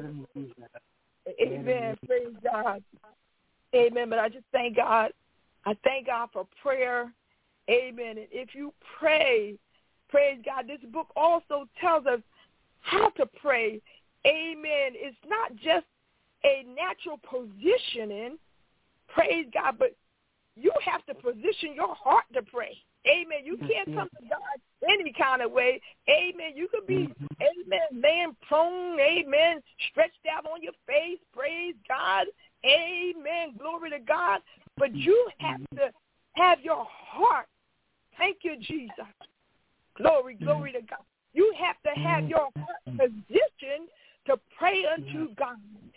Amen. Praise God. Amen. But I just thank God. I thank God for prayer. Amen. And if you pray, praise God, this book also tells us how to pray. Amen. It's not just a natural positioning, praise God, but you have to position your heart to pray. Amen. You can't come to God any kind of way. Amen. You could be, amen, laying prone, amen, stretched out on your face. Praise God. Amen. Glory to God. But you have to have your heart. Thank you, Jesus. Glory, glory to God. You have to have your heart positioned to pray unto God.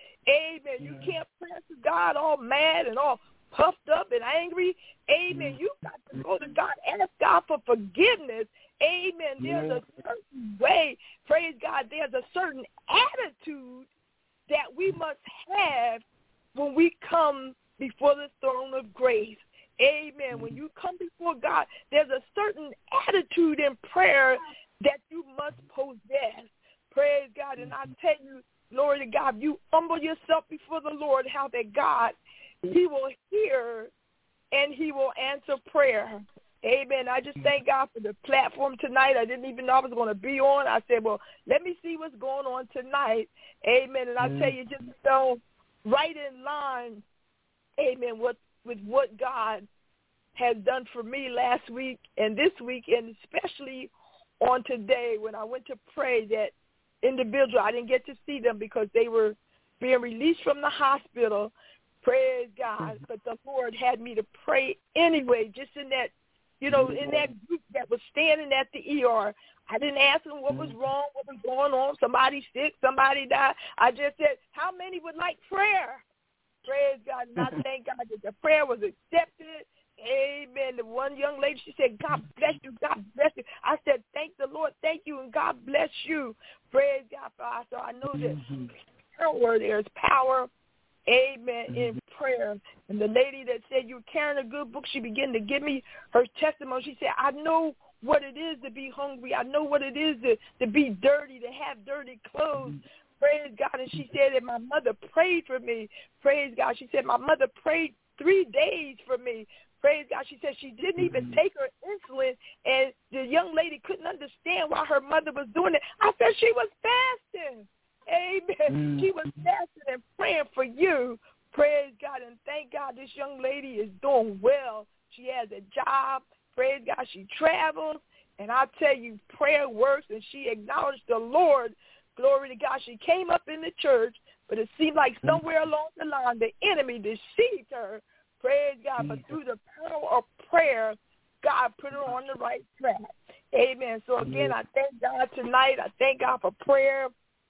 Amen. You can't pray to God all mad and all puffed up and angry. Amen. You got to go to God, ask God for forgiveness. Amen. There's a certain way, praise God, there's a certain attitude that we must have when we come before the throne of grace. Amen. When you come before God, there's a certain attitude in prayer that you must possess. Praise God. And I tell you, glory to God, you humble yourself before the Lord, how that God, he will hear and he will answer prayer. Amen. I just thank God for the platform tonight. I didn't even know I was going to be on. I said, well, let me see what's going on tonight. Amen. And I tell you, just so right in line, amen, what with what God has done for me last week and this week, and especially on today when I went to pray, that individual, I didn't get to see them because they were being released from the hospital. Praise God. But the Lord had me to pray anyway, just in that, you know, in that group that was standing at the E R. I didn't ask them what was wrong, what was going on. Somebody sick, somebody died. I just said, how many would like prayer? Praise God. And I thank God that the prayer was accepted. Amen. The one young lady, she said, God bless you, God bless you. I said, thank the Lord, thank you, and God bless you. Praise God. So I know that power, there's power, amen, in prayer. And the lady that said, you're carrying a good book, she began to give me her testimony. She said, I know what it is to be hungry. I know what it is to, to be dirty, to have dirty clothes. Praise God. And she said that my mother prayed for me. Praise God. She said my mother prayed three days for me. Praise God. She said she didn't even take her insulin, and the young lady couldn't understand why her mother was doing it. I said she was fasting. Amen. Mm. She was fasting and praying for you. Praise God. And thank God this young lady is doing well. She has a job. Praise God. She travels. And I tell you, prayer works, and she acknowledged the Lord. Glory to God. She came up in the church, but it seemed like somewhere along the line the enemy deceived her. Praise God. But through the power of prayer, God put her on the right track. Amen. So again, I thank God tonight. I thank God for prayer.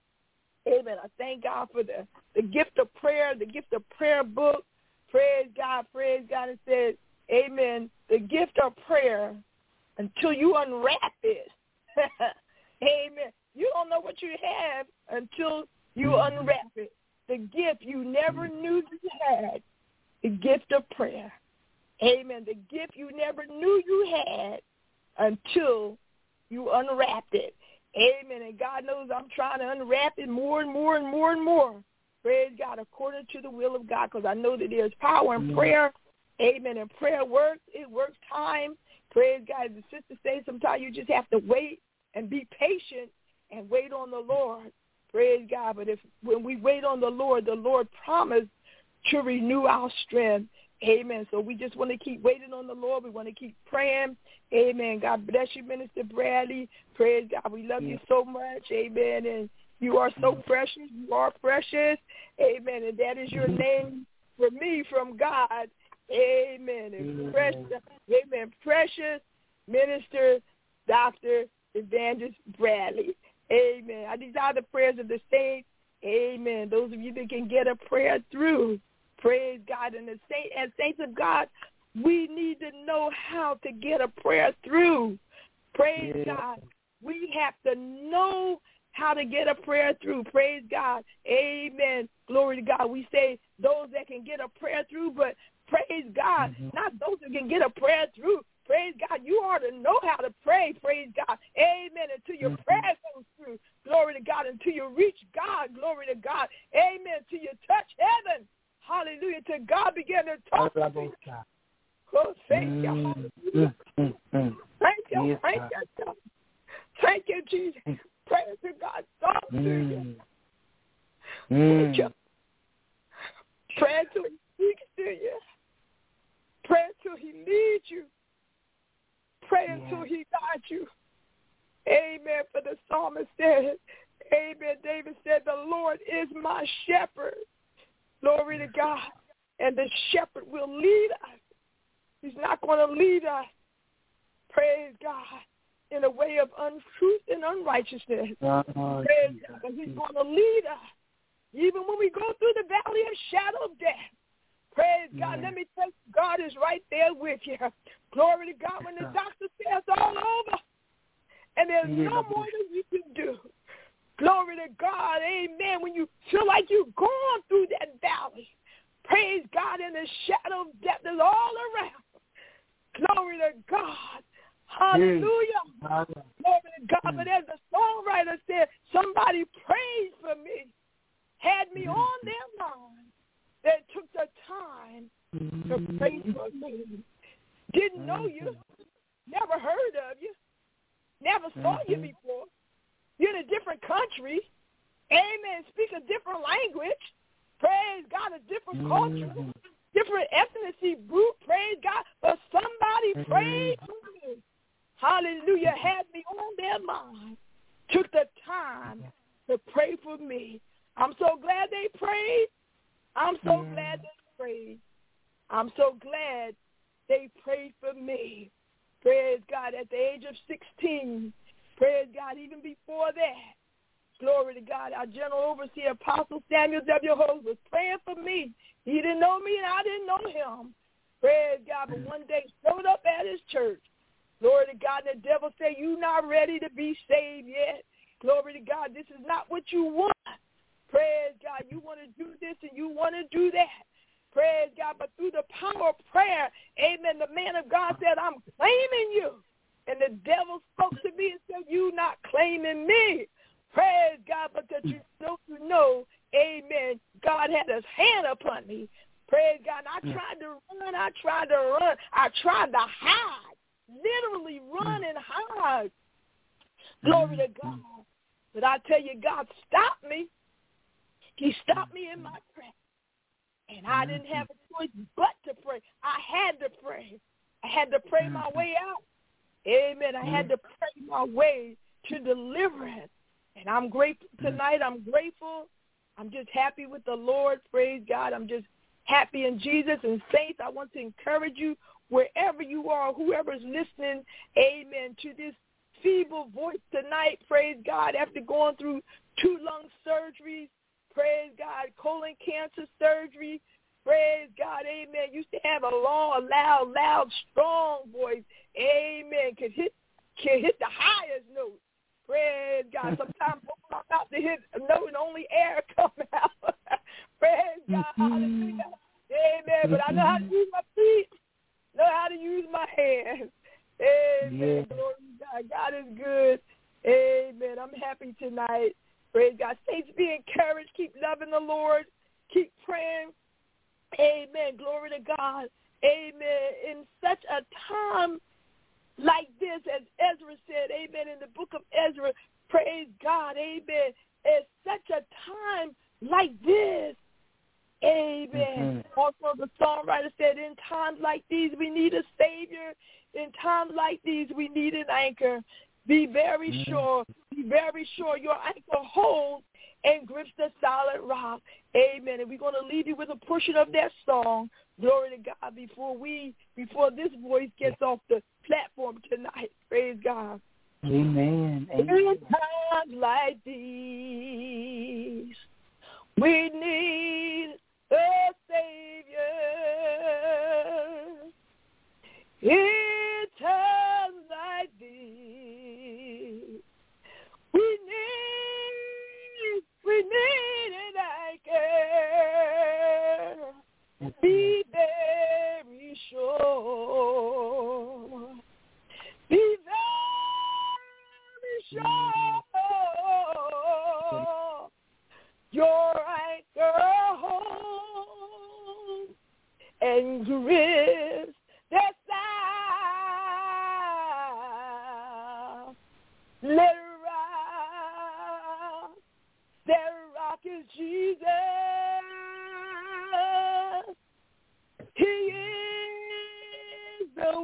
Amen. I thank God for the, the gift of prayer, the gift of prayer book. Praise God. Praise God. It says, amen, the gift of prayer until you unwrap it. Amen. You don't know what you have until you unwrap it. The gift you never knew you had, the gift of prayer. Amen. The gift you never knew you had until you unwrapped it. Amen. And God knows I'm trying to unwrap it more and more and more and more. Praise God, according to the will of God, because I know that there's power in prayer. Amen. And prayer works. It works time. Praise God. The sister says sometimes you just have to wait and be patient and wait on the Lord. Praise God. But if when we wait on the Lord, the Lord promised to renew our strength. Amen. So we just want to keep waiting on the Lord. We want to keep praying. Amen. God bless you, Minister Bradley. Praise God. We love you so much. Amen. And you are so precious. You are precious. Amen. And that is your name. for me from God. Amen. And precious, amen. Precious Minister Doctor Evangelist Bradley. Amen. I desire the prayers of the saints. Amen. Those of you that can get a prayer through, praise God. And the saint, as saints of God, we need to know how to get a prayer through. Praise yeah. God. We have to know how to get a prayer through. Praise God. Amen. Glory to God. We say those that can get a prayer through, but praise God, mm-hmm. not those that can get a prayer through. Praise God. You ought to know how to pray. Praise God. Amen. Until your mm-hmm. prayer goes through. Glory to God. Until you reach God. Glory to God. Amen. Until you touch heaven. Hallelujah. Till God begin to talk to you. Oh, thank you. Mm-hmm. Thank you. Yes, thank God. you. God. Thank you, Jesus. Pray to God. Talk mm. to you. Mm. Thank you. Pray till he speaks to you. Pray till he leads you. Pray yeah. until he guides you. Amen. For the psalmist said, amen. David said, the Lord is my shepherd. Glory to God. And the shepherd will lead us. He's not going to lead us, praise God, in a way of untruth and unrighteousness. Uh, praise God. But he's going to lead us. Even when we go through the valley of shadow of death. Praise God. Let me tell you, God is right there with you. Glory to God. When the doctor says all over and there's no more that you can do. Glory to God. Amen. When you feel like you're going through that valley. Praise God. And the shadow of death is all around. Glory to God. Hallelujah. Glory to God. But as the songwriter said, somebody prayed for me, had me on their mind. That took the time to pray for me. Didn't know you. Never heard of you. Never saw you before. You're in a different country. Amen. Speak a different language. Praise God, a different culture. Different ethnicity group. Praise God. But somebody prayed for me. Hallelujah. Had me on their mind. Took the time to pray for me. I'm so glad they prayed. I'm so mm. glad they prayed. I'm so glad they prayed for me. Praise God. At the age of sixteen, praise God, even before that, glory to God, our general overseer, Apostle Samuel W. Holmes, was praying for me. He didn't know me and I didn't know him. Praise God. But one day showed up at his church. Glory to God. And the devil said, you're not ready to be saved yet. Glory to God. This is not what you want. Praise God, you want to do this and you want to do that. Praise God, but through the power of prayer, amen, the man of God said, I'm claiming you. And the devil spoke to me and said, you not claiming me. Praise God, but that you know, you know, amen, God had his hand upon me. Praise God, and I tried to run, I tried to run, I tried to hide, literally run and hide. Glory to God. But I tell you, God stopped me. He stopped me in my prayer. And I didn't have a choice but to pray. I had to pray. I had to pray my way out. Amen. I had to pray my way to deliverance. And I'm grateful tonight. I'm grateful. I'm just happy with the Lord. Praise God. I'm just happy in Jesus. And saints, I want to encourage you wherever you are, whoever's listening, amen, to this feeble voice tonight. Praise God. After going through two lung surgeries, praise God, colon cancer surgery. Praise God, amen. Used to have a long, loud, loud, strong voice. Amen. Could hit, could hit the highest note. Praise God. Sometimes I'm about to hit a note and only air come out. Praise God. Hallelujah. Amen. But I know how to use my feet. Know how to use my hands. Amen. Yeah. Glory to God. God is good. Amen. I'm happy tonight. Praise God. Saints, be encouraged. Keep loving the Lord. Keep praying. Amen. Glory to God. Amen. In such a time like this, as Ezra said, amen, in the book of Ezra, praise God, amen, at such a time like this, amen. Mm-hmm. Also, the songwriter said, in times like these, we need a Savior. In times like these, we need an anchor. Be very mm-hmm. sure, be very sure your anchor holds, and grips the solid rock. Amen. And we're going to leave you with a portion of that song. Glory to God before we, before this voice gets off the platform tonight. Praise God. Amen. Amen. In times like these, we need a Savior. In times like these, we need, we need an anchor. Be very sure. Be very sure. Your anchor home and grip that side. Let it rock. That rock is Jesus. He is the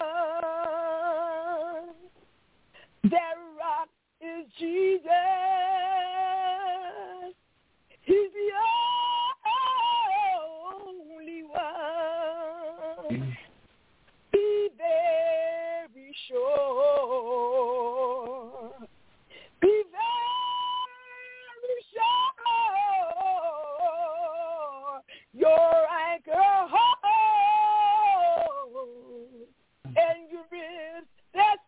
one. That rock is Jesus. He's the only one. Be very sure. Be very sure. Your anchor hold and your ribs that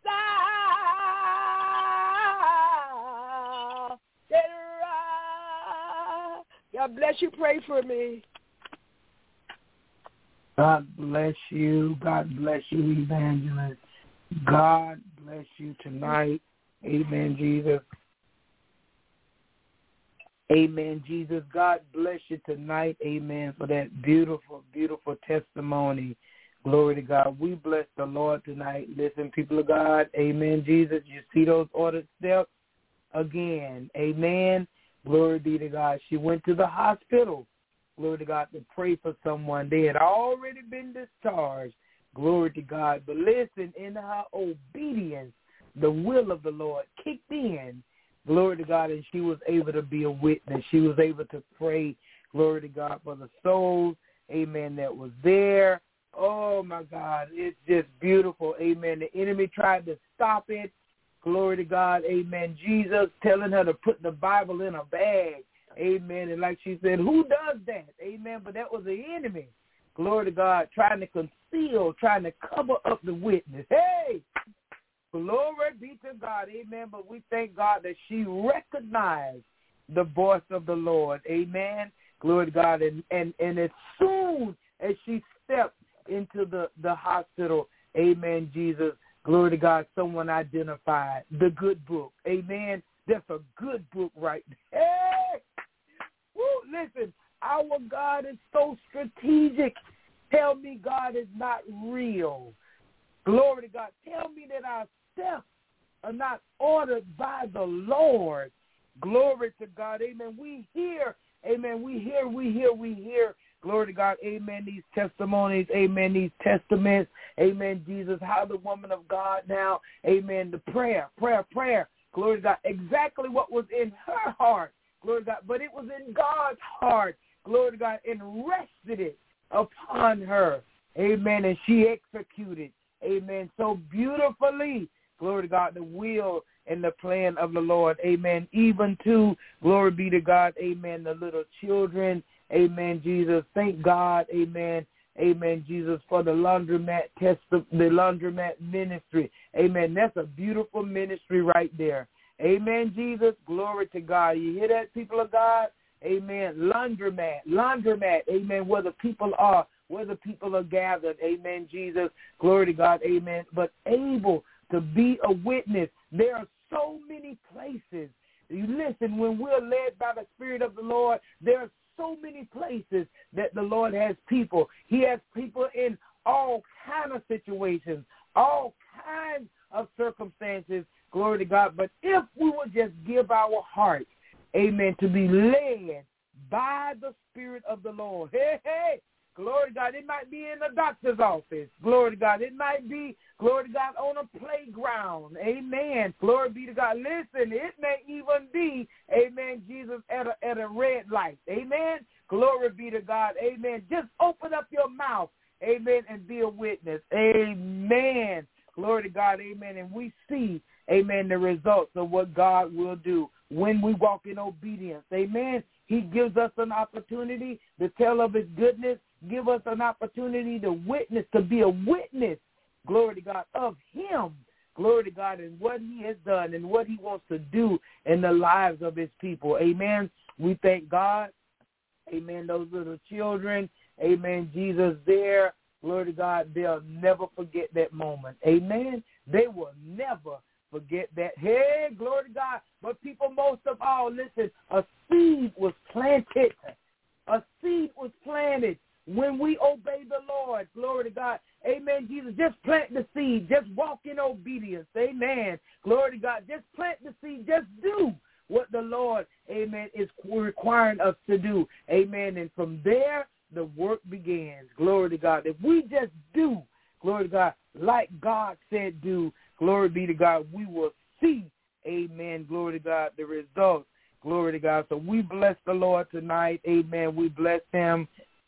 side. Get right. God bless you. Pray for me. God bless you. God bless you, Evangelist. God bless you tonight. Amen, Jesus. Amen, Jesus. God bless you tonight. Amen, for that beautiful, beautiful testimony. Glory to God. We bless the Lord tonight. Listen, people of God. Amen, Jesus. You see those ordered steps again. Amen. Glory be to God. She went to the hospital. Glory to God, to pray for someone. They had already been discharged. Glory to God. But listen, in her obedience, the will of the Lord kicked in. Glory to God, and she was able to be a witness. She was able to pray, glory to God, for the souls, amen, that was there. Oh, my God, it's just beautiful, amen. The enemy tried to stop it. Glory to God, amen. Jesus telling her to put the Bible in a bag. Amen. And like she said, who does that? Amen. But that was the enemy. Glory to God, trying to conceal, trying to cover up the witness. Hey, glory be to God. Amen. But we thank God that she recognized the voice of the Lord. Amen. Glory to God. And and, and as soon as she stepped into the, the hospital, amen, Jesus, glory to God, someone identified the good book. Amen. That's a good book right there. Hey! Woo, listen, our God is so strategic. Tell me God is not real. Glory to God. Tell me that our steps are not ordered by the Lord. Glory to God. Amen. We hear, amen, we hear, we hear, we hear. Glory to God. Amen. These testimonies, amen, these testaments, amen, Jesus, how the woman of God now, amen, the prayer, prayer, prayer. Glory to God. Exactly what was in her heart. Glory to God. But it was in God's heart. Glory to God. And rested it upon her. Amen. And she executed. Amen. So beautifully. Glory to God. The will and the plan of the Lord. Amen. Even to, glory be to God. Amen. The little children. Amen. Jesus. Thank God. Amen. Amen, Jesus, for the laundromat test, the laundromat ministry. Amen. That's a beautiful ministry right there. Amen, Jesus. Glory to God. You hear that, people of God? Amen. Laundromat, laundromat. Amen. Where the people are, where the people are gathered. Amen, Jesus. Glory to God. Amen. But able to be a witness. There are so many places. You listen, when we're led by the Spirit of the Lord, there are so many places that the Lord has people. He has people in all kinds of situations, all kinds of circumstances. Glory to God. But if we would just give our heart, amen, to be led by the Spirit of the Lord. Hey, hey, Glory to God. It might be in the doctor's office. Glory to God. It might be, glory to God, on a playground. Amen. Glory be to God. Listen, it may even be, amen, Jesus, at a, at a red light. Amen. Glory be to God. Amen. Just open up your mouth. Amen. And be a witness. Amen. Glory to God. Amen. And we see, amen, the results of what God will do when we walk in obedience. Amen. He gives us an opportunity to tell of his goodness, give us an opportunity to witness, to be a witness, glory to God, of him, glory to God, and what he has done and what he wants to do in the lives of his people. Amen. We thank God. Amen. Those little children, amen, Jesus there, glory to God, they'll never forget that moment. Amen. They will never forget that. Hey, glory to God. But people, most of all, listen, a seed was planted. A seed was planted when we obey the Lord. Glory to God. Amen, Jesus. Just plant the seed. Just walk in obedience. Amen. Glory to God. Just plant the seed. Just do what the Lord, amen, is requiring us to do. Amen. And from there, the work begins. Glory to God. If we just do, glory to God, like God said do, glory be to God, we will see, amen, glory to God, the results. Glory to God. So we bless the Lord tonight. Amen. We bless him.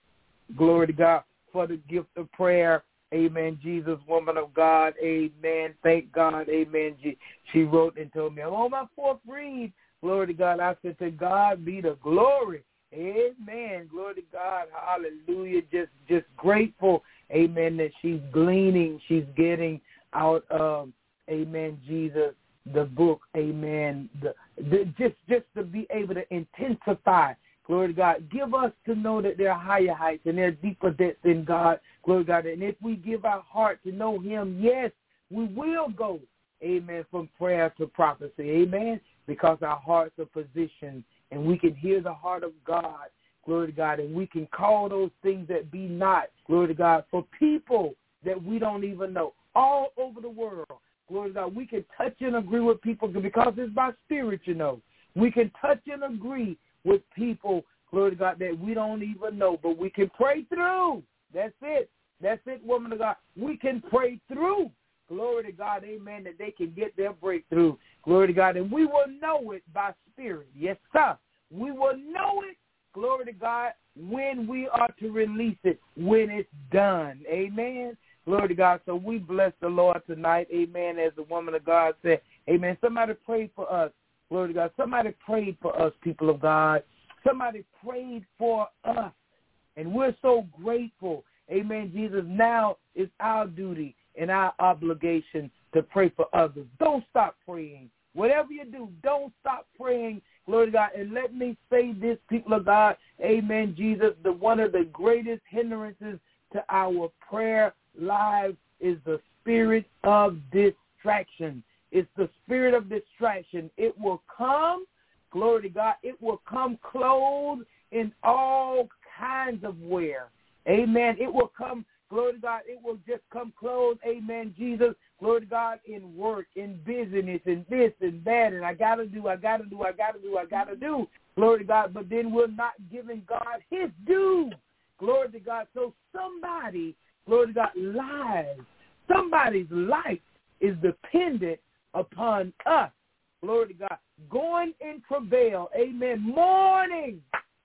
Glory to God for the gift of prayer. Amen. Jesus, woman of God. Amen. Thank God. Amen. She, she wrote and told me, I'm on my fourth read. Glory to God. I said, to God be the glory. Amen. Glory to God. Hallelujah. Just just grateful, amen, that she's gleaning. She's getting out of, amen, Jesus, the book, amen, the, the, just, just to be able to intensify, glory to God. Give us to know that there are higher heights and there are deeper depths in God, glory to God. And if we give our heart to know him, yes, we will go, amen, from prayer to prophecy, amen, because our hearts are positioned and we can hear the heart of God, glory to God, and we can call those things that be not, glory to God, for people that we don't even know all over the world. Glory to God. We can touch and agree with people because it's by spirit, you know. We can touch and agree with people, glory to God, that we don't even know, but we can pray through. That's it. That's it, woman of God. We can pray through. Glory to God, amen, that they can get their breakthrough. Glory to God. And we will know it by spirit. Yes, sir. We will know it, glory to God, when we are to release it, when it's done. Amen. Glory to God. So we bless the Lord tonight. Amen. As the woman of God said, amen. Somebody prayed for us. Glory to God. Somebody prayed for us, people of God. Somebody prayed for us. And we're so grateful. Amen, Jesus. Now it's our duty and our obligation to pray for others. Don't stop praying. Whatever you do, don't stop praying. Glory to God. And let me say this, people of God. Amen, Jesus. The one of the greatest hindrances to our prayer lives is the spirit of distraction. It's the spirit of distraction. It will come, glory to God, it will come clothed in all kinds of wear. Amen. It will come, glory to God, it will just come clothed, amen, Jesus, glory to God, in work, in business, in this and that, and I got to do, I got to do, I got to do, I got to do, glory to God, but then we're not giving God his due. Glory to God. So somebody, glory to God, lives. Somebody's life is dependent upon us. Glory to God. Going in travail. Amen. Mourning.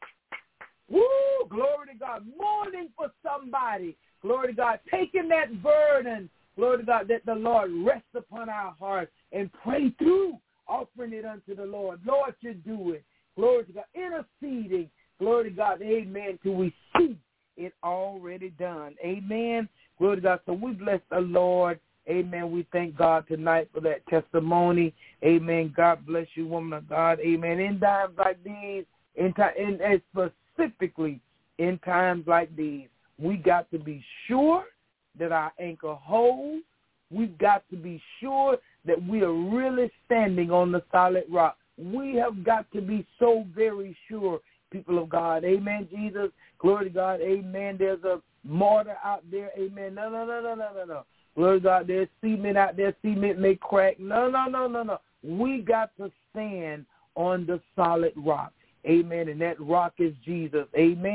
Woo! Glory to God. Mourning for somebody. Glory to God. Taking that burden, glory to God, that the Lord rests upon our hearts and pray through, offering it unto the Lord. Lord, you do it. Glory to God. Interceding. Glory to God. Amen. Till we see it already done. Amen. Glory to God. So we bless the Lord. Amen. We thank God tonight for that testimony. Amen. God bless you, woman of God. Amen. In times like these, in time, and specifically in times like these, we got to be sure that our anchor holds. We've got to be sure that we are really standing on the solid rock. We have got to be so very sure, people of God. Amen, Jesus. Glory to God. Amen. There's a mortar out there. Amen. No, no, no, no, no, no, no. Glory to God. There's cement out there. Cement may crack. No, no, no, no, no. We got to stand on the solid rock. Amen. And that rock is Jesus. Amen.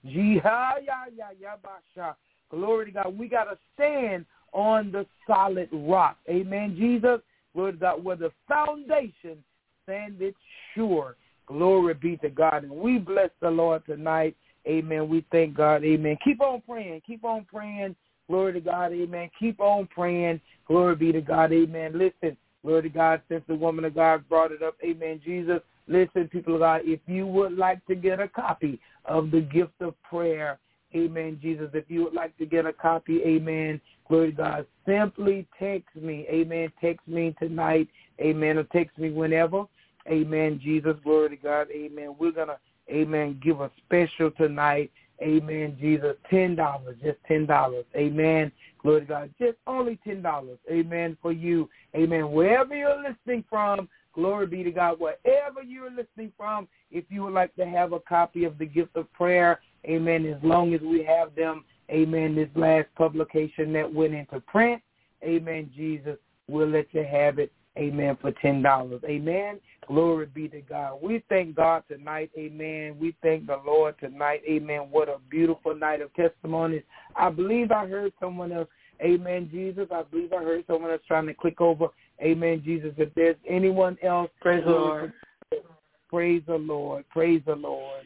Glory to God. We got to stand on the solid rock. Amen, Jesus. Glory to God. Where the foundation standeth sure. Glory be to God. And we bless the Lord tonight. Amen. We thank God. Amen. Keep on praying. Keep on praying. Glory to God. Amen. Keep on praying. Glory be to God. Amen. Listen. Glory to God. Since the woman of God brought it up. Amen. Jesus. Listen, people of God. If you would like to get a copy of the gift of prayer. Amen. Jesus. If you would like to get a copy. Amen. Glory to God. Simply text me. Amen. Text me tonight. Amen. Or text me whenever. Amen. Jesus. Glory to God. Amen. We're going to. Amen. Give a special tonight. Amen. Jesus. ten dollars. Just ten dollars. Amen. Glory to God. Just only ten dollars. Amen. For you. Amen. Wherever you're listening from, glory be to God. Wherever you're listening from, if you would like to have a copy of the gift of prayer, amen, as long as we have them, amen, this last publication that went into print, amen, Jesus, we'll let you have it. Amen, for ten dollars. Amen. Glory be to God. We thank God tonight. Amen. We thank the Lord tonight. Amen. What a beautiful night of testimonies. I believe I heard someone else. Amen, Jesus. I believe I heard someone else trying to click over. Amen, Jesus. If there's anyone else, praise the Lord. Praise the Lord. Praise the Lord.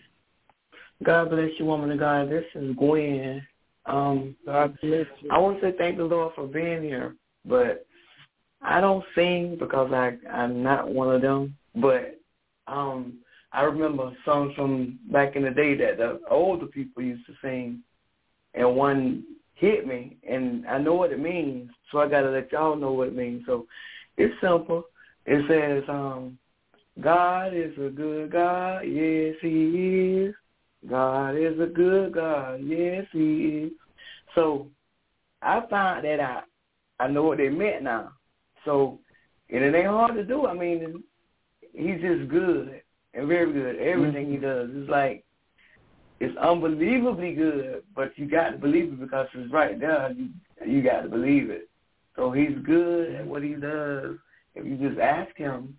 God bless you, woman of God. This is Gwen. Um, God bless you. I want to say thank the Lord for being here, but I don't sing because I, I'm not one of them, but um, I remember songs from back in the day that the older people used to sing, and one hit me, and I know what it means, so I got to let y'all know what it means. So it's simple. It says, um, God is a good God, yes, he is. God is a good God, yes, he is. So I found that out. I know what they meant now. So, and it ain't hard to do. I mean, he's just good and very good. Everything mm-hmm. he does is like, it's unbelievably good, but you got to believe it because it's right there. You, you got to believe it. So he's good at what he does. If you just ask him,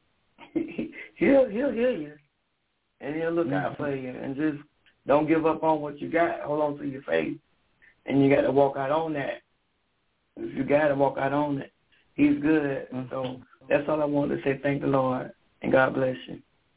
he'll, he'll hear you, and he'll look mm-hmm. out for you. And just don't give up on what you got. Hold on to your faith, and you got to walk out on that. If you got to walk out on it. He's good. Mm-hmm. So that's all I wanted to say. Thank the Lord, and God bless you.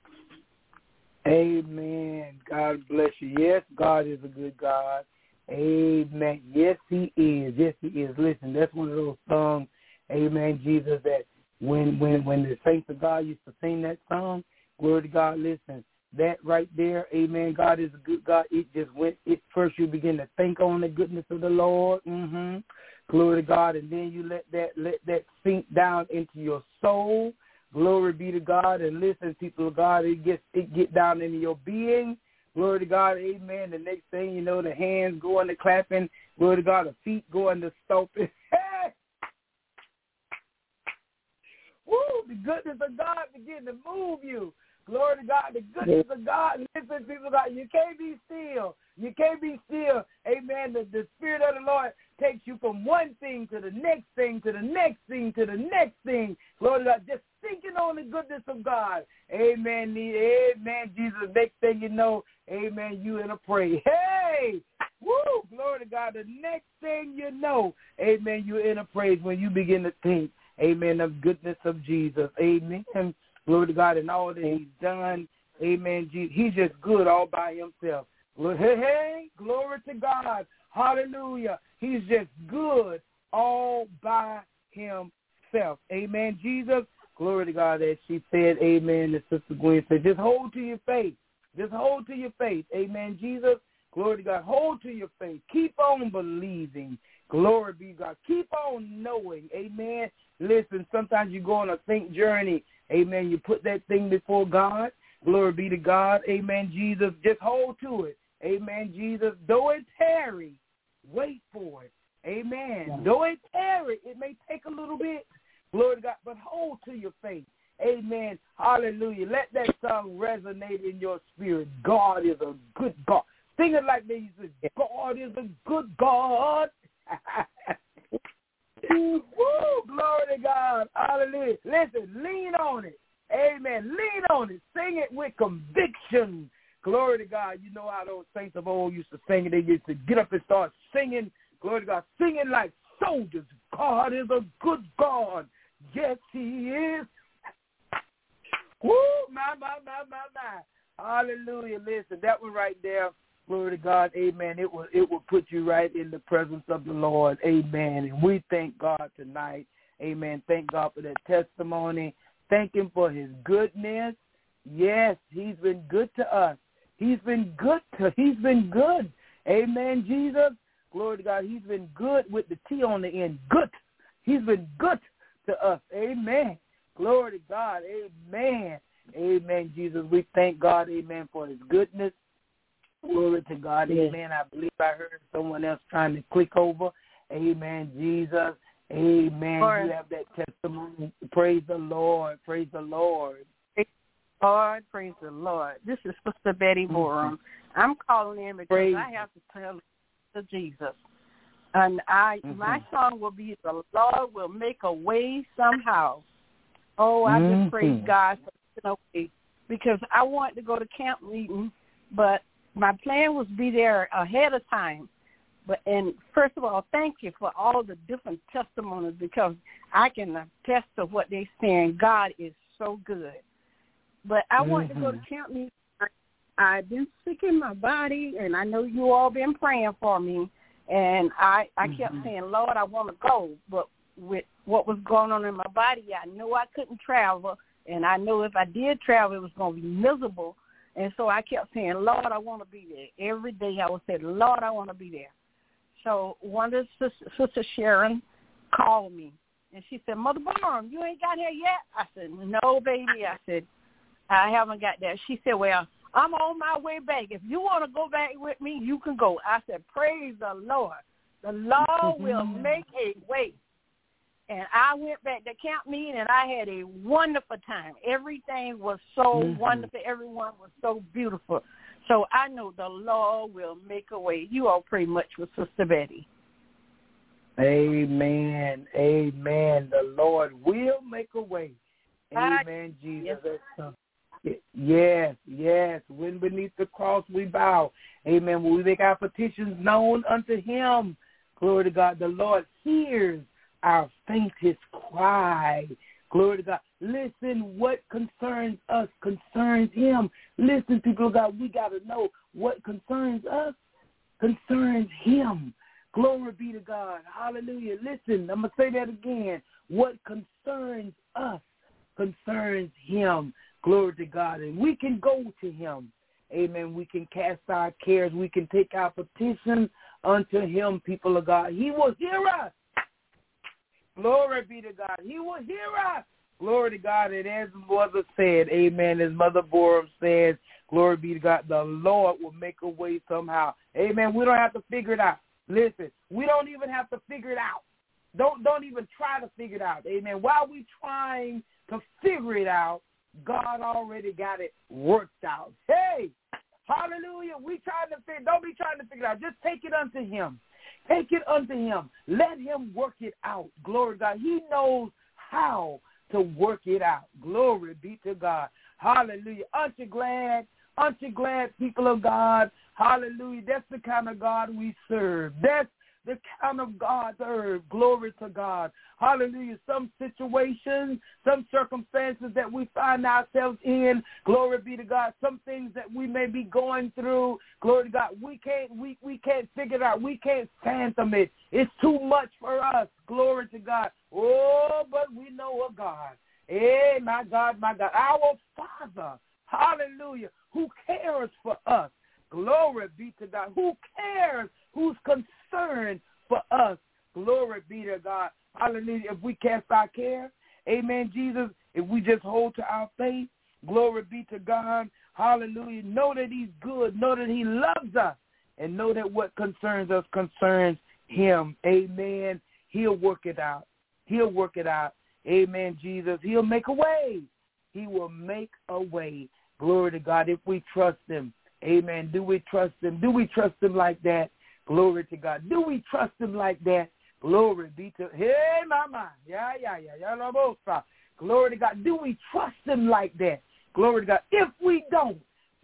Amen. God bless you. Yes, God is a good God. Amen. Yes, he is. Yes, he is. Listen, that's one of those songs, amen, Jesus, that when when, when the saints of God used to sing that song, glory to God, listen, that right there, amen, God is a good God. It just went, it first you begin to think on the goodness of the Lord. Mm-hmm. Glory to God, and then you let that let that sink down into your soul. Glory be to God, and listen, people of God, it gets it get down into your being. Glory to God, amen. The next thing you know, the hands go into clapping. Glory to God, the feet go into stomping. Woo! The goodness of God begin to move you. Glory to God, the goodness of God. Listen, people of God, you can't be still. You can't be still. Amen. The, the Spirit of the Lord takes you from one thing to the next thing, to the next thing, to the next thing. Glory to God, just thinking on the goodness of God. Amen. Amen, Jesus. Next thing you know, amen, you in a praise. Hey! Woo! Glory to God. The next thing you know, amen, you're in a praise when you begin to think, amen, of goodness of Jesus. Amen. Glory to God, and all that he's done. Amen. He's just good all by himself. Hey, hey, glory to God. Hallelujah. He's just good all by himself. Amen. Jesus, glory to God, as she said, amen, and Sister Gwen said, just hold to your faith. Just hold to your faith. Amen. Jesus, glory to God, hold to your faith. Keep on believing. Glory be to God. Keep on knowing. Amen. Listen, sometimes you go on a think journey. Amen. You put that thing before God. Glory be to God. Amen. Jesus, just hold to it. Amen. Jesus, though it tarry, wait for it. Amen. Yeah. Though it tarry, it may take a little bit. Glory to God, but hold to your faith. Amen. Hallelujah. Let that song resonate in your spirit. God is a good God. Sing it like they used to say, God is a good God. Woo, glory to God. Hallelujah. Listen, lean on it. Amen. Lean on it. Sing it with conviction. Glory to God. You know how those saints of old used to sing, and they used to get up and start singing. Glory to God, singing like soldiers. God is a good God. Yes, he is. Woo, my, my, my, my, my. Hallelujah. Listen, that one right there, glory to God, amen. It will it will put you right in the presence of the Lord, amen. And we thank God tonight, amen. Thank God for that testimony. Thank him for his goodness. Yes, he's been good to us. He's been good to, he's been good. Amen, Jesus. Glory to God. He's been good with the T on the end. Good. He's been good to us. Amen. Glory to God. Amen. Amen, Jesus. We thank God, amen, for his goodness. Glory to God. Amen. I believe I heard someone else trying to click over. Amen, Jesus. Amen. Lord. You have that testimony. Praise the Lord. Praise the Lord. Lord, praise the Lord. This is Sister Betty Borum. Mm-hmm. I'm calling in because praise I have to tell to Jesus. And I, mm-hmm. my song will be, the Lord will make a way somehow. Oh, I mm-hmm. just praise God for making a way, because I wanted to go to camp meeting, but my plan was to be there ahead of time. But and first of all, thank you for all the different testimonies, because I can attest to what they're saying. God is so good. But I mm-hmm. wanted to go to camp meeting. I've been sick in my body, and I know you all been praying for me. And I, I kept mm-hmm. saying, Lord, I want to go. But with what was going on in my body, I knew I couldn't travel. And I knew if I did travel, it was going to be miserable. And so I kept saying, Lord, I want to be there. Every day I would say, Lord, I want to be there. So one of the Sister, Sister Sharon called me, and she said, Mother Borum, you ain't got here yet? I said, no, baby. I said, I haven't got there. She said, well, I'm on my way back. If you want to go back with me, you can go. I said, praise the Lord. The Lord will make a way. And I went back to camp meeting, and I had a wonderful time. Everything was so mm-hmm. wonderful. Everyone was so beautiful. So I know the Lord will make a way. You all pray much with Sister Betty. Amen. Amen. The Lord will make a way. Amen, Jesus. Yes. Yes, yes. When beneath the cross we bow. Amen. When we make our petitions known unto him, glory to God, the Lord hears our faintest cry. Glory to God. Listen, what concerns us concerns him. Listen, people of God, we got to know what concerns us concerns him. Glory be to God. Hallelujah. Listen, I'm going to say that again. What concerns us concerns him. Glory to God. And we can go to him. Amen. We can cast our cares. We can take our petition unto him, people of God. He will hear us. Glory be to God. He will hear us. Glory to God. And as Mother said, amen, as Mother Borum says, glory be to God, the Lord will make a way somehow. Amen. We don't have to figure it out. Listen, we don't even have to figure it out. Don't, don't even try to figure it out. Amen. While we trying to figure it out, God already got it worked out. Hey, hallelujah. We trying to figure, don't be trying to figure it out. Just take it unto him. Take it unto him. Let him work it out. Glory to God. He knows how to work it out. Glory be to God. Hallelujah. Aren't you glad? Aren't you glad, people of God? Hallelujah. That's the kind of God we serve. That's the kind of God serve. Glory to God. Hallelujah. Some situations, some circumstances that we find ourselves in, glory be to God. Some things that we may be going through, glory to God. We can't, we, we can't figure it out. We can't fathom it. It's too much for us. Glory to God. Oh, but we know a God. Hey, my God, my God. Our Father, hallelujah, who cares for us. Glory be to God. Who cares? Who's concerned for us? Glory be to God. Hallelujah. If we cast our care, amen, Jesus, if we just hold to our faith, glory be to God. Hallelujah. Know that he's good. Know that he loves us. And know that what concerns us concerns him. Amen. He'll work it out. He'll work it out. Amen, Jesus. He'll make a way. He will make a way. Glory to God. If we trust him. Amen. Do we trust him? Do we trust him like that? Glory to God. Do we trust him like that? Glory be to, hey, mama. Yeah, yeah, yeah, yeah. Glory to God. Do we trust him like that? Glory to God. If we don't,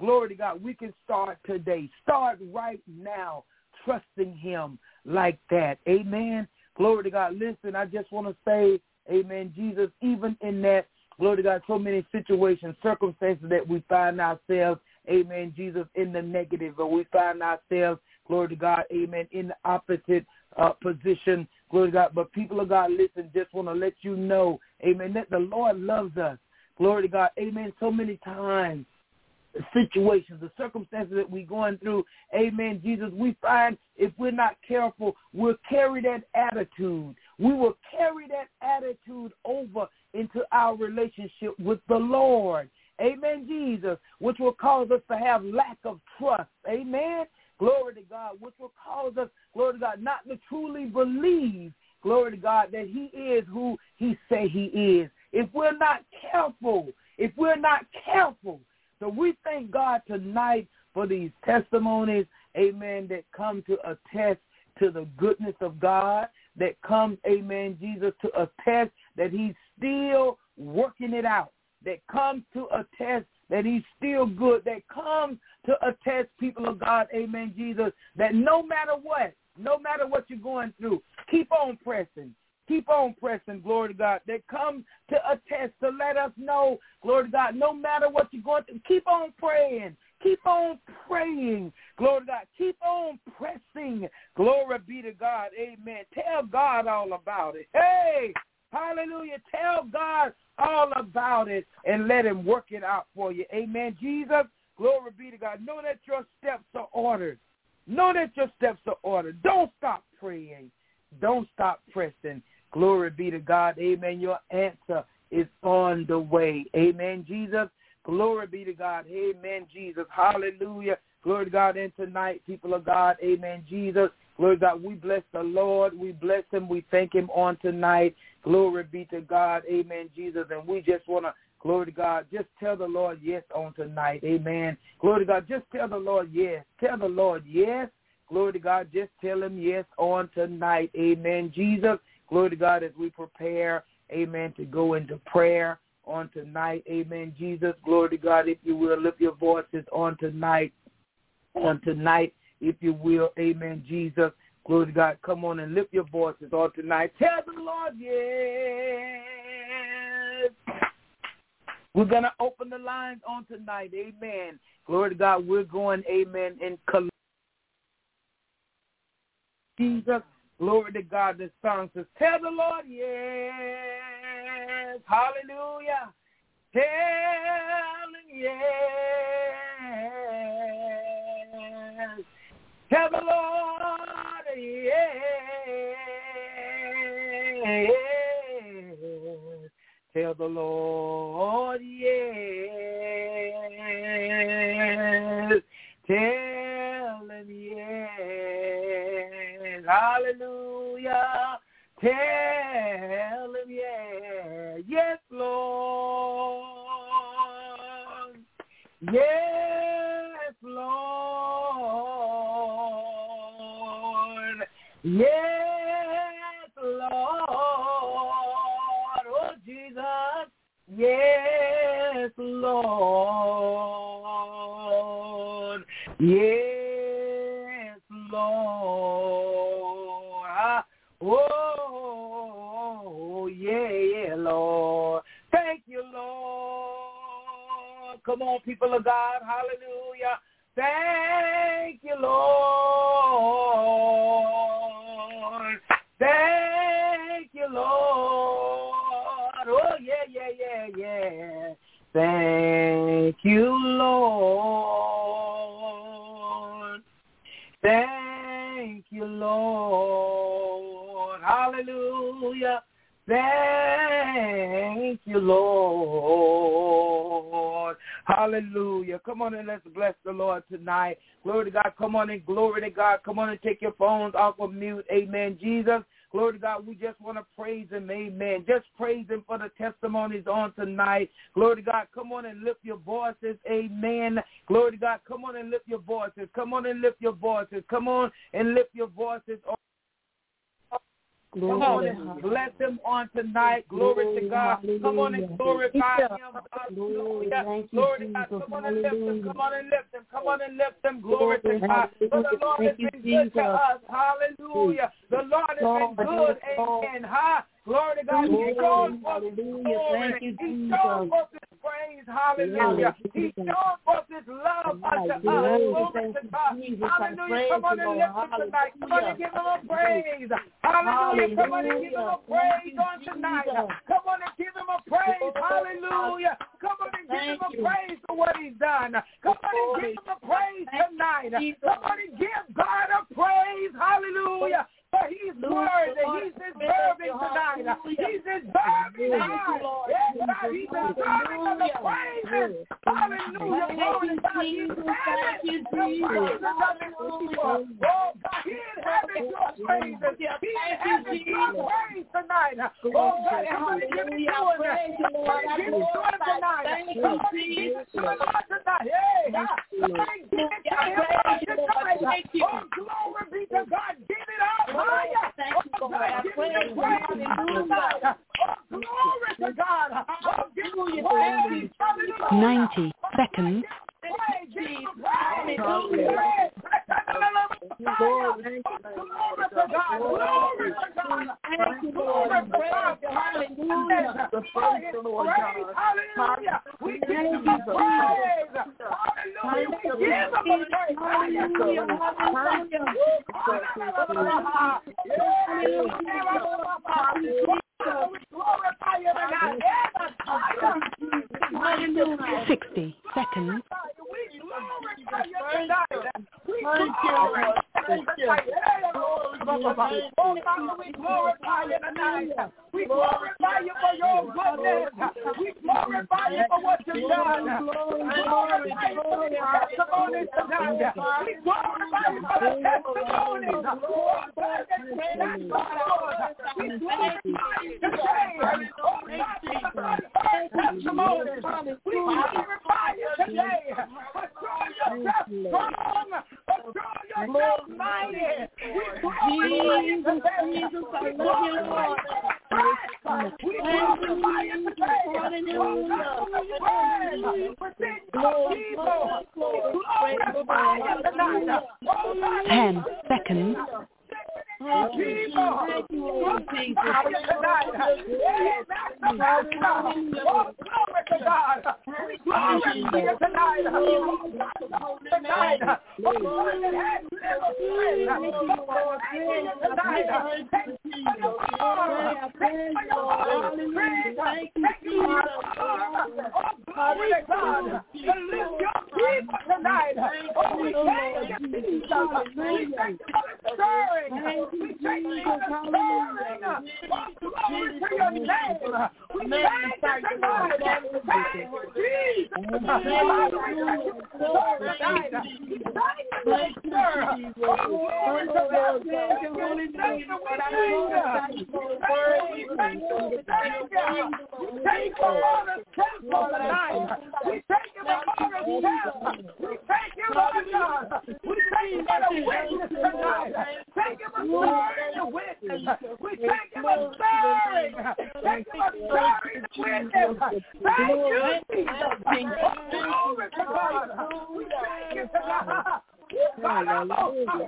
glory to God, we can start today. Start right now trusting him like that. Amen. Glory to God. Listen, I just want to say, amen, Jesus, even in that, glory to God, so many situations, circumstances that we find ourselves, amen, Jesus, in the negative, or we find ourselves, glory to God, amen, in the opposite uh, position, glory to God. But people of God, listen, just want to let you know, amen, that the Lord loves us. Glory to God, amen, so many times, the situations, the circumstances that we're going through, amen, Jesus, we find if we're not careful, we'll carry that attitude. We will carry that attitude over into our relationship with the Lord. Amen, Jesus, which will cause us to have lack of trust. Amen. Glory to God, which will cause us, glory to God, not to truly believe, glory to God, that he is who he say he is. If we're not careful, if we're not careful, so we thank God tonight for these testimonies, amen, that come to attest to the goodness of God, that comes, amen, Jesus, to attest that he's still working it out, that comes to attest that he's still good, that comes to attest, people of God, amen, Jesus, that no matter what, no matter what you're going through, keep on pressing. Keep on pressing, glory to God, that comes to attest, to let us know, glory to God, no matter what you're going through, keep on praying. Keep on praying, glory to God. Keep on pressing, glory be to God, amen. Tell God all about it. Hey, hallelujah. Tell God all about it and let him work it out for you. Amen. Jesus, glory be to God. Know that your steps are ordered. Know that your steps are ordered. Don't stop praying. Don't stop pressing. Glory be to God. Amen. Your answer is on the way. Amen, Jesus. Glory be to God. Amen, Jesus. Hallelujah. Glory to God. And tonight, people of God, amen, Jesus. Glory to God. We bless the Lord. We bless him. We thank him on tonight. Glory be to God. Amen, Jesus. And we just want to, glory to God, just tell the Lord yes on tonight. Amen. Glory to God. Just tell the Lord yes. Tell the Lord yes. Glory to God. Just tell him yes on tonight. Amen, Jesus. Glory to God as we prepare, amen, to go into prayer on tonight. Amen, Jesus. Glory to God. If you will, lift your voices on tonight. On tonight, if you will. Amen, Jesus. Glory to God. Come on and lift your voices on tonight. Tell the Lord yes. We're going to open the lines on tonight. Amen. Glory to God. We're going, amen, in Jesus. Glory to God. This song says, tell the Lord yes. Hallelujah. Tell him yes. Tell the Lord yes. Tell the Lord yes. Tell him yes. Hallelujah. Tell him yes. Yes, Lord. Yes, Lord. Yes, Lord. Oh, Jesus. Yes, Lord. Yes, Lord. Ah, oh, yeah, yeah, Lord. Thank you, Lord. Come on, people of God. Hallelujah. Thank you, Lord. Thank you, Lord. Oh, yeah, yeah, yeah, yeah. Thank you, Lord. Thank you, Lord. Hallelujah. Thank you, Lord. Hallelujah. Come on and let's bless the Lord tonight. Glory to God. Come on and glory to God. Come on and take your phones off of mute. Amen, Jesus. Glory to God. We just want to praise him. Amen. Just praise him for the testimonies on tonight. Glory to God. Come on and lift your voices. Amen. Glory to God. Come on and lift your voices. Come on and lift your voices. Come on and lift your voices. Come on and bless him on tonight. Glory to God. Come on and glorify him. Hallelujah. Glory to God. Come on and lift him. Come on and lift him. Come on and lift him. Glory to God. For the Lord has been good to us. Hallelujah. The Lord has been good. Amen. Ha. Glory to God. He shows forth his glory. He shows forth his praise. Hallelujah. He shows forth his love unto us. Glory to God. Hallelujah. Come on and lift him tonight. Come on and give him a praise. Hallelujah. Come on and give him a praise on tonight. Come on and give him a praise. Hallelujah. Come on and give him a praise for what he's done. Come on and give him a praise tonight. Come on and give God a praise. Hallelujah. For he's worthy. He's deserving tonight. He's deserving tonight. Yes, God, he's deserving of the praises. Hallelujah. Glory to God. He's deserving the praises of his people. Oh, God, he inhabits your praises. He inhabits your praise tonight. Oh, God, somebody give me doing that. Somebody give me doing tonight. Somebody give me doing tonight. Hey, somebody give it to him tonight. Oh, glory be to God. Give it up. Thank you, Lord. I praise you. Hallelujah. Oh, glory to God. Oh, ninety seconds. Hallelujah. We give him a praise. Hallelujah. We give him a praise. Hallelujah. Sixty seconds. We glorify you tonight. We glorify you tonight. We glorify you for your goodness. We glorify you for what you've done. We glorify you for the testimonies tonight. We glorify you for the testimonies. We glorify you today. Testimonies. We glorify you today. For showing yourself strong. For showing yourself mighty. We glorify you today. We glorify you. We glorify you today. Ten seconds. People, thank you, Jesus. Tonight, oh, glory to God. We glorify you tonight. Tonight, oh, Lord, that has never been. Oh, thank you tonight. Thank you for your power. Thank you for your power. Thank you for your power. Oh, glory to God. To lift your people tonight. Oh, we thank you, Jesus. We thank you for the stirring. We thank you for the stirring. Oh, glory to your name. We thank you tonight. Thank you, Jesus. Hallelujah. Tonight. We thank you for the stir. Oh, glory to God. Thank you, holy name. We thank you. We thank you. We thank you. We thank you for all the steps for tonight. We thank you for all the steps. We thank you, Lord God. We thank you for the witness tonight. Thank you for stirring the witness. We thank you for stirring. Thank you for stirring the witness. Thank you, Jesus. Glory to God. We thank you tonight. Oh, God, we thank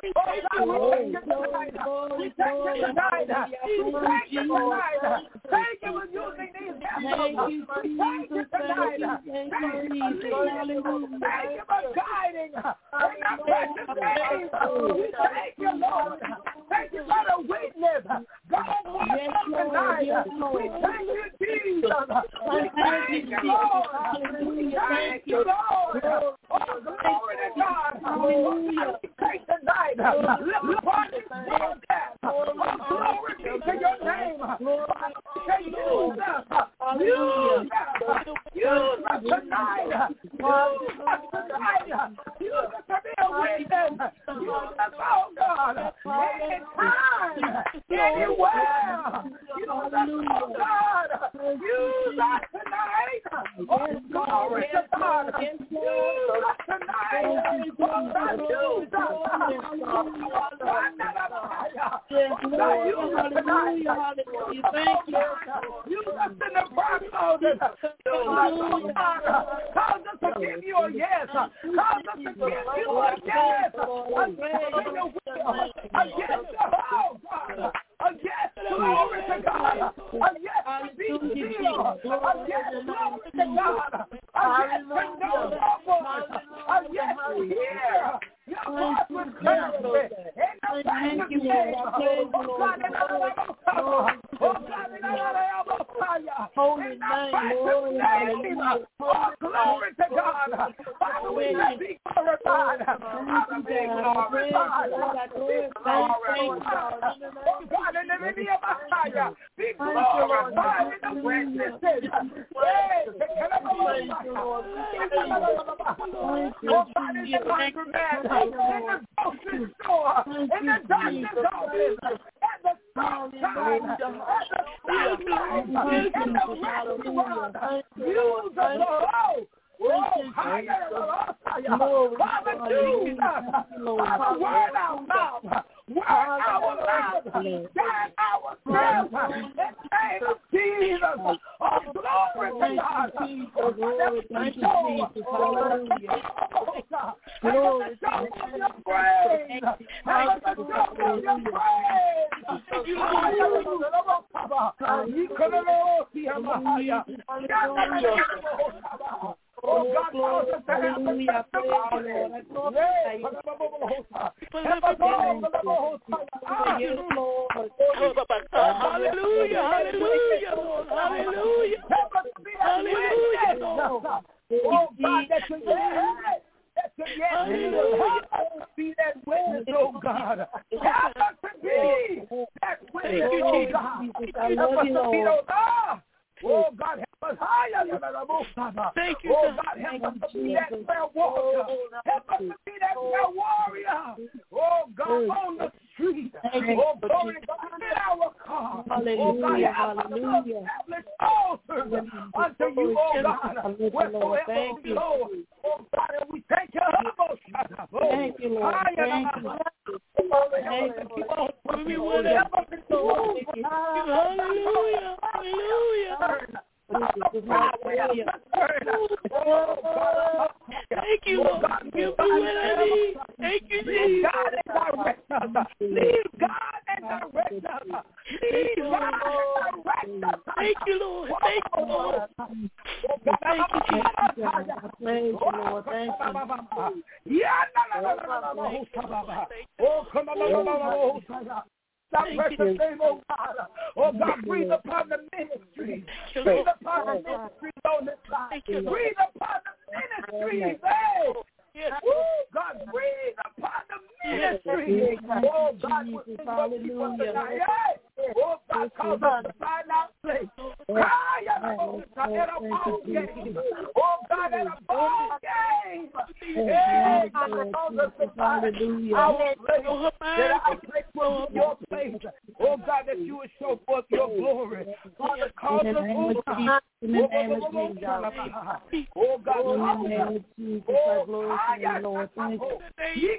you tonight. We thank you tonight. We thank you tonight. Thank you for using these vessels. We thank you tonight. Thank you for leading. Thank you for guiding. In the precious name. We thank you, Lord. Thank you for the witness. God bless us tonight. We thank you, Jesus. We thank you, Lord. We thank you, Lord. Oh, glory to God. Hallelujah. Take tonight. Lift upon this broadcast. Glory be to your name. Say, use us. Use us. Use us tonight. Use us tonight. Use us to be a witness. Use us, oh God. Anytime. Anywhere. Use us, oh God. Use us tonight. Oh, glory to God. Use us tonight. Oh, God, use us. Oh, God, God, use us tonight. Thank you. Use us in the prayer closet. Use us, oh God. Cause us to give you a yes. Cause us to give you a yes. Against your will. Against the oh God. Against glory to God. Against be still. Against glory to God. Against to know your voice. Against to hear your voice with clarity. In the precious name. Oh God, in the Oh God, in the Holy name. Oh, glory to God. Father, we let be glorified. Father, be glorified. Be glorified. Oh God, in the name of Messiah, be glorified in the witnesses. Oh God, in the laundromat, in the grocery store, in the doctor's office, at the stop sign, at the stop sign, in the restaurant. Use us, Lord. Oh, Father, choose us. Father, word our mouth. Word our mouth. Guide ourselves. In the name of Jesus. Oh, glory to God. Oh, glory to Jesus. Hallelujah. Glory to your praise. Hallelujah. Your praise. Oh, God, cause us to have the testimony. Hallelujah, hallelujah, Lord, hallelujah. Hallelujah. Oh, God, that you that you yes, be that witness, oh God. Help us to be that witness, oh God. Help us to be those, ah. Oh, God, help us higher. Thank you, oh, God, help us to be that prayer warrior. Help us to be that prayer warrior. Oh, God, on the street. Oh, glory to God, in our car. Oh, God, help us to establish altars unto you, oh, God. Wheresoever we go. Oh, God, and we thank you. Thank you, Lord. Thank you. Thank you. Hallelujah. Hallelujah. Thank you, Lord. Give me what I need. Thank you, Jesus. God and direct us. Leave God and direct us. Leave God and direct us. Thank you, Lord. Thank you, Lord. Thank you, Jesus. Praise you, Lord. Thank you. Oh, come on. That precious name, oh God. Oh God, breathe upon the ministry. Breathe upon the ministry on this side. Breathe upon the ministry. Hey. Woo, God, breathe upon the ministry. Oh God, hallelujah. Oh God, cause us to find our place. Oh God, at a ball game. Hey, cause us to find our place. That our place will be your place. Oh God, that you would show forth your glory. Father, cause us, oh God. In the name of Jesus. Oh God, in the name of Jesus. Oh, Lord, thank you.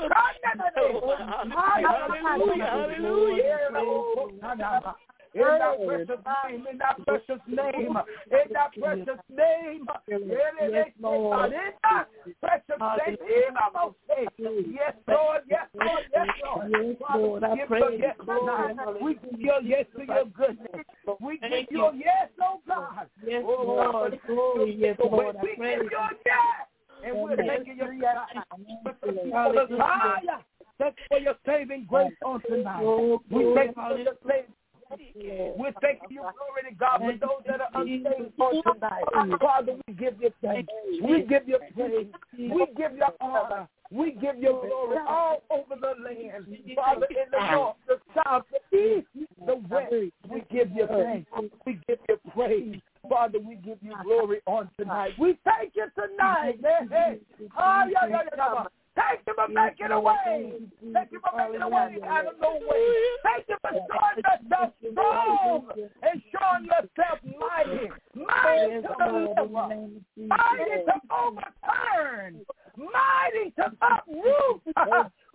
Hallelujah, hallelujah. In that precious name, in that precious name, in that precious name, yes, Lord, in that precious name, yes, Lord, yes, Lord, yes, Lord, yes, Lord, I pray, yes, Lord, we give you yes to your goodness, we give you yes, oh God, yes, Lord, glory, yes, Lord, I pray, we give you yes, and we're taking your yes, hallelujah, thank you for your saving grace on tonight, we thank you for your saving. We're thanking you, glory to God, for those that are unsaved on tonight. Father, we give you thanks. We give you praise. We give you honor. We give you glory all over the land. Father, in the north, the south, the east, the west, we give you thanks. We give you praise. Father, we give you glory on tonight. We thank you tonight. Hey, hey. Oh, yeah, yeah, yeah. Thank you for making a way. Thank you for making a way out of no way. Thank you for showing yourself strong and showing yourself mighty. Mighty to deliver. Mighty to overturn. Mighty to uproot.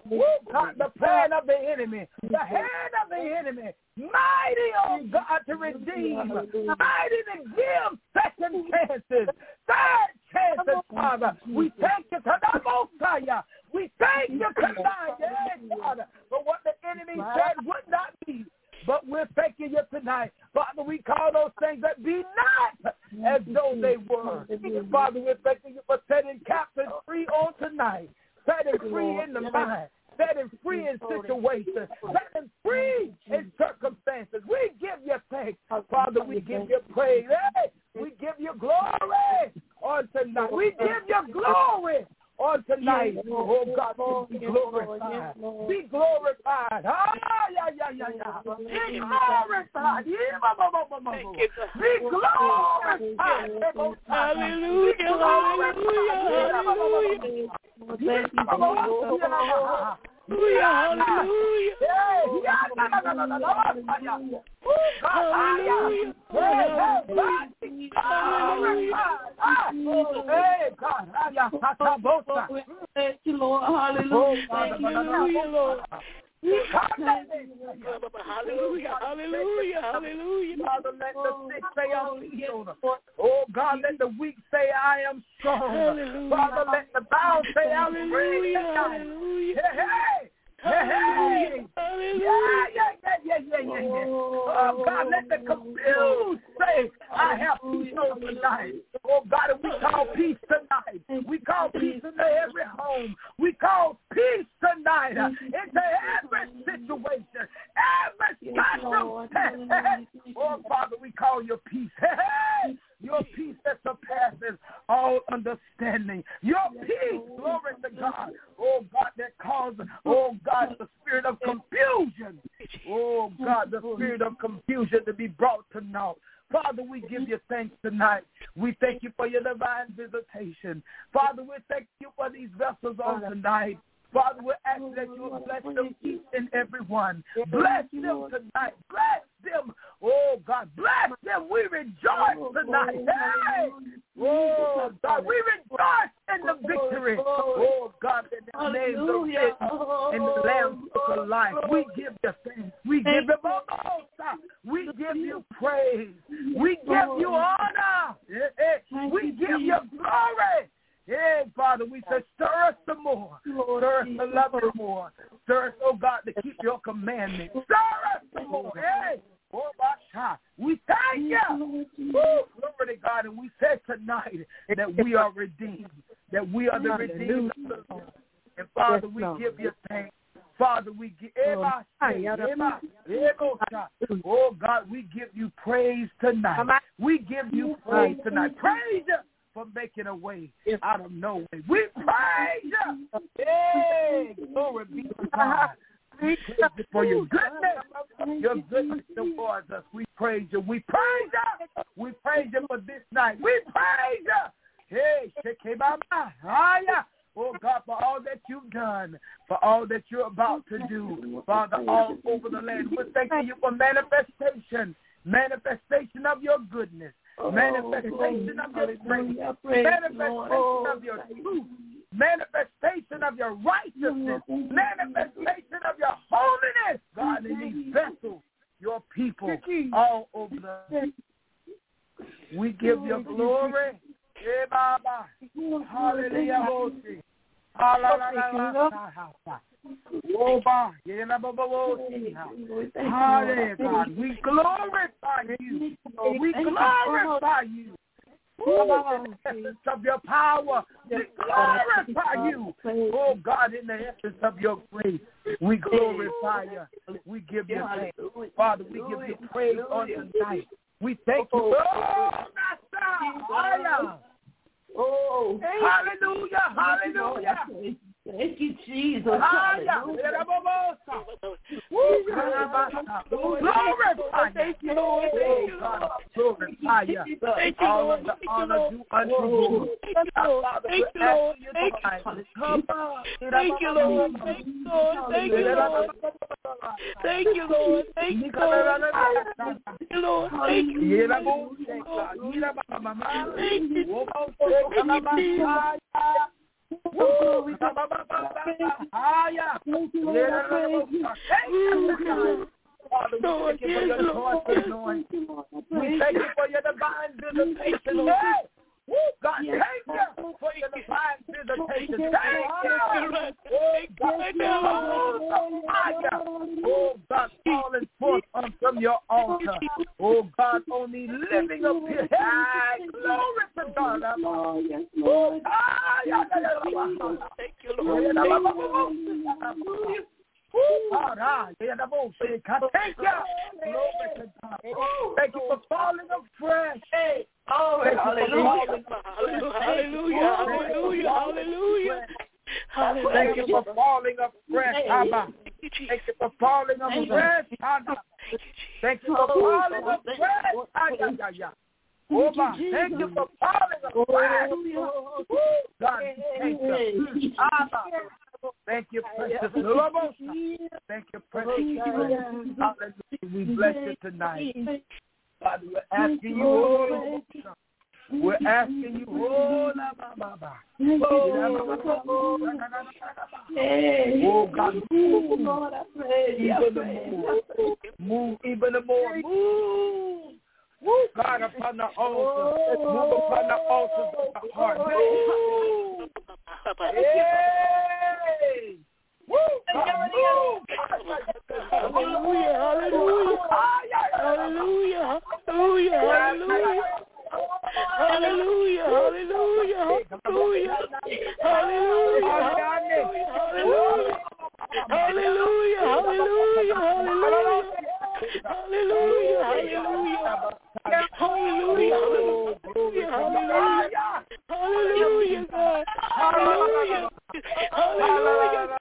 Woo, God, the plan of the enemy, the hand of the enemy, mighty, oh God, to redeem, mighty to give second chances, third chances, Father. We thank you to the Messiah. We thank you tonight, yes, Father, for what the enemy said would not be. But we're thanking you tonight. Father, we call those things that be not as though they were. Father, we're thanking you for setting captives free on tonight, setting free in the mind, setting free in situations, setting free in circumstances. We give you thanks. Father, we give you praise. Hey, we give you glory on tonight. We give you glory on tonight. Oh, God, be glorified. Be glorified. Ah, yeah, yeah, yeah, yeah. Be glorified. Be glorified. Hallelujah. Hallelujah. Hallelujah. Hallelujah. Hey, God. Thank you, Lord. Hallelujah. Hallelujah, Lord. Hallelujah, hallelujah, hallelujah. Father, let the sick say I'm healed. Oh, God, let the weak say I am strong. Hallelujah. Father, let the bound say I'm free. Hallelujah. Hey, hey. Hey, hallelujah. Yeah, yeah, yeah, yeah, yeah, yeah, yeah. Oh, God, let the confused say, I have peace on tonight. Oh, God, and we call peace tonight. We call peace into every home. We call peace tonight uh, into every situation, every circumstance. Oh, Father, we call your peace. Hey, your peace that surpasses all understanding. Your peace, glory to God. Oh, God, that causes, oh, God, the spirit of confusion. Oh, God, the spirit of confusion to be brought to naught. Father, we give you thanks tonight. We thank you for your divine visitation. Father, we thank you for these vessels on tonight. Father, we're asking that you will bless them each and every one. Bless them tonight. Bless them. Oh, God, bless them. We rejoice tonight. Hey! Oh, God, we rejoice in the victory. Oh, God, that the names are written in the Lamb's Book of Life. We give you thanks. We give you honor. We give you praise. We give you honor. We give you glory. Hey, Father, we say, stir us some more. Stir us to love you more. Stir us, oh God, to keep your commandments. Stir us some more. Hey, oh my God, we thank you. Woo, glory to God. And we said tonight that we are redeemed, that we are the redeemed of the Lord. And Father, we give you thanks. Father, we give, oh God, we give you praise tonight. We give you praise tonight. Praise you for making a way out of no way. We praise you. Hey, glory be to God. We praise you for your goodness, your goodness towards us. We praise you. We praise you. We praise you for this night. We praise you. Hey, Shekebama. Oh, God, for all that you've done, for all that you're about to do, Father, all over the land. We're thanking you for manifestation, manifestation of your goodness, manifestation of your strength, manifestation of your truth, manifestation of your righteousness, manifestation of your holiness, God, in these vessels, your people, all over the. We give you glory. Hallelujah. Hallelujah. We glorify you. We glorify you. Oh, in the essence of your power, we glorify you. Oh, God, in the essence of your grace, we glorify you. We give you thanks. Father, we give you praise on tonight. We thank you. Oh, Master. Oh, hallelujah, hallelujah. Thank you, Jesus. Hallelujah. Glorify. Thank you, Lord. Glorify you. All of the honor due unto you. Thank you, Lord. Thank you, Lord. Thank you, Lord. Thank you, Lord. Thank you, Lord. Thank you, Lord. Thank you, Lord. Thank you, Lord. Thank you, Woo! Father, we thank you for your choice, Lord. We thank you for your divine visitation, Lord. Woo, God, thank you for your divine visitation. Thank you. Oh, God, fire. Oh, God, falling forth from your altar. Oh, God, only living up here. Hey, glory to God. Oh, thank you, Lord. Thank you. Thank you. Thank you for falling afresh. Hey. Oh, hallelujah. Hallelujah. Hallelujah. Hallelujah. Hallelujah. Thank you for falling afresh, Abba. Thank you for falling afresh, Abba. Thank you for falling afresh. Oh, thank you for falling afresh. God, thank you. Abba. Thank you, precious Lord. Thank you, precious Lord. Hallelujah. We bless you tonight. God, we're asking you, oh, we're asking you, oh, oh, God, move even the more, move even the more, move. Woo, God, upon the altar, move upon the altars of the heart. Woo! Hey! Woo! God, move! Hallelujah! Hallelujah! Hallelujah! Hallelujah! Hallelujah! Hallelujah! Hallelujah! Hallelujah! Hallelujah! Hallelujah! Hallelujah! Hallelujah! Hallelujah, hallelujah, hallelujah, hallelujah, hallelujah, hallelujah, God, hallelujah, hallelujah,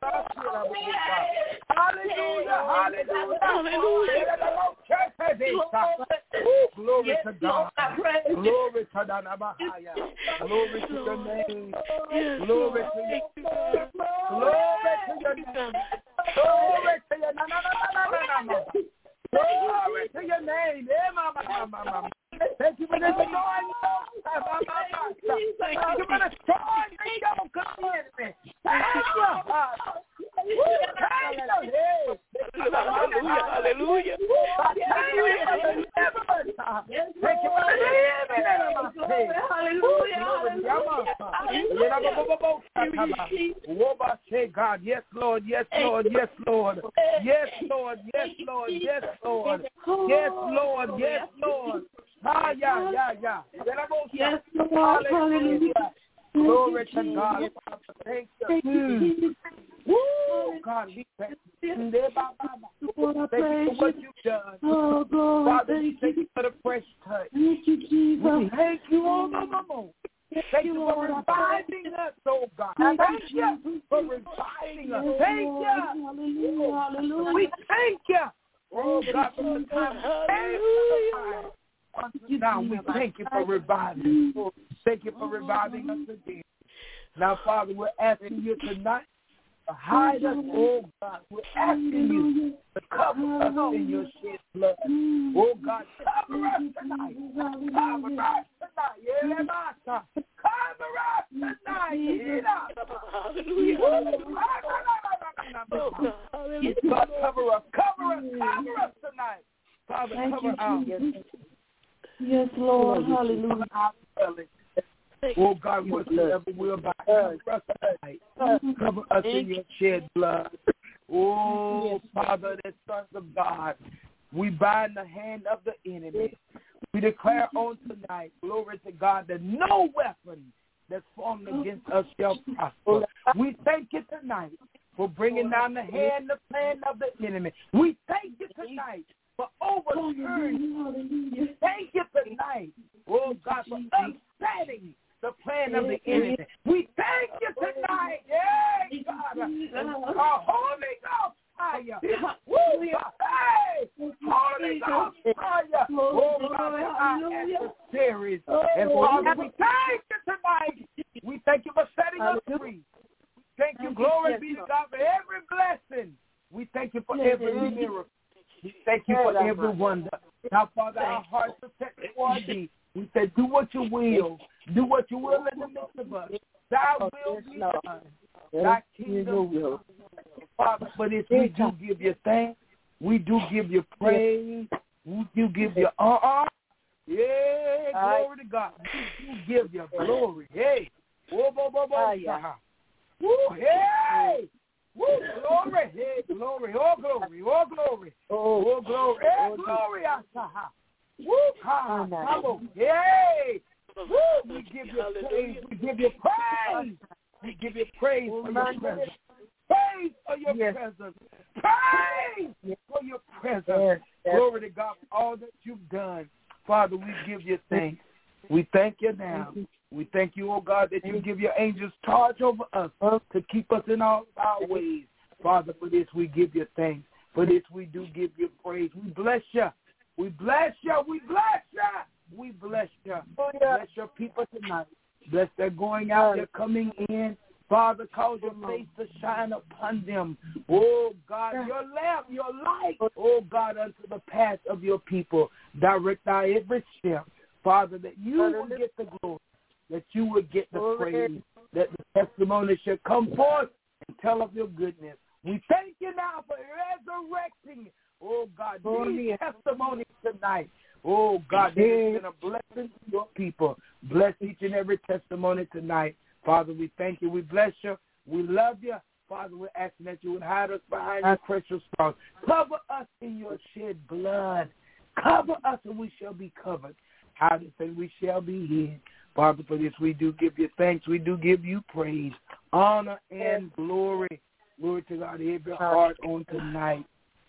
hallelujah, hallelujah, glory to God, glory to the Nabahaya, glory to your name, glory to your name, glory to your name, glory to your name. Glory to your name. Thank you for this anointing. Thank you for the strong yoke of the enemy. Thank you. Hallelujah. Hallelujah. Thank you for the living. Hallelujah. God, yes, Lord, yes, Lord, yes, Lord, yes, Lord, yes, Lord, yes, Lord, yes, Lord, yes, Lord. Ah, yeah, yeah, yeah. Yes, Lord. Hallelujah. Glory to God. Thank you. Mm. Woo, God, we thank you. Thank you for what you've done. Oh, Father, we thank you for the fresh touch. Thank you, Jesus. Thank you, oh, mama. Thank you for reviving us, oh God. Thank you for reviving us. Thank you. Hallelujah. Hallelujah. We thank you. Oh God, for the time. Hallelujah. Now we thank you for reviving. Thank you for reviving us again. Now, Father, we're asking you tonight to hide us, oh God. We're asking you to cover us in your shed blood. Oh God, cover us tonight. Cover us tonight. Cover us tonight. Hallelujah. God, cover us. Cover us. Cover us tonight. Father, cover us. Yes, Lord. Hallelujah. Oh God, whatsoever will by cover us tonight. Cover us in your shed blood. Oh Father, the sons of God, we bind the hand of the enemy. We declare on tonight, glory to God, that no weapon that's formed against us shall prosper. We thank you tonight for bringing down the hand, the plan of the enemy. We thank you tonight for overturning. Thank you tonight, oh God, for upsetting the plan of the enemy. We thank you tonight, yeah, God, our Holy Ghost fire. Woo, hey, Holy Ghost fire. Oh God, our adversaries. And Father, we thank you tonight. We thank you for setting us free. Thank you, glory be to God, for every blessing. We thank you for every miracle. We thank you for every wonder. Now, Father, our hearts are set toward thee. We say, do what you will. Do what you will in the midst of us. Thy will be done. Thy kingdom come. Father, for this we do give you thanks. We do give you praise. We do give you honor. Yeah, glory to God. We do give you glory. Hey. Whoa, whoa, whoa, whoa. Woo, hey. Woo, glory. Hey, glory. Oh, glory. Oh, glory. Oh, glory. Hey, glory. Woo, come on. Hey. Woo, we give you praise. We give you praise. We give you praise for your presence. Praise for your yes. presence. Praise yes. for your presence. Yes. Yes. Glory to God for all that you've done. Father, we give you thanks. We thank you now. We thank you, oh God, that you give your angels charge over us to keep us in all our ways. Father, for this we give you thanks. For this we do give you praise. We bless you. We bless you. We bless you. We bless you. Bless your people tonight. Bless their going out, their coming in. Father, cause your face to shine upon them. Oh, God, your lamp, your light, oh, God, unto the path of your people. Direct our every step. Father, that you will get the glory, that you will get the praise, that the testimony shall come forth and tell of your goodness. We thank you now for resurrecting, oh, God, these testimonies tonight. Oh, God, that has been a blessing to your people. Bless each and every testimony tonight. Father, we thank you. We bless you. We love you. Father, we're asking that you would hide us behind your precious cross. Cover us in your shed blood. Cover us and we shall be covered. Hide us and we shall be hid. Father, for this we do give you thanks. We do give you praise, honor, and glory. Glory to God, every heart on tonight.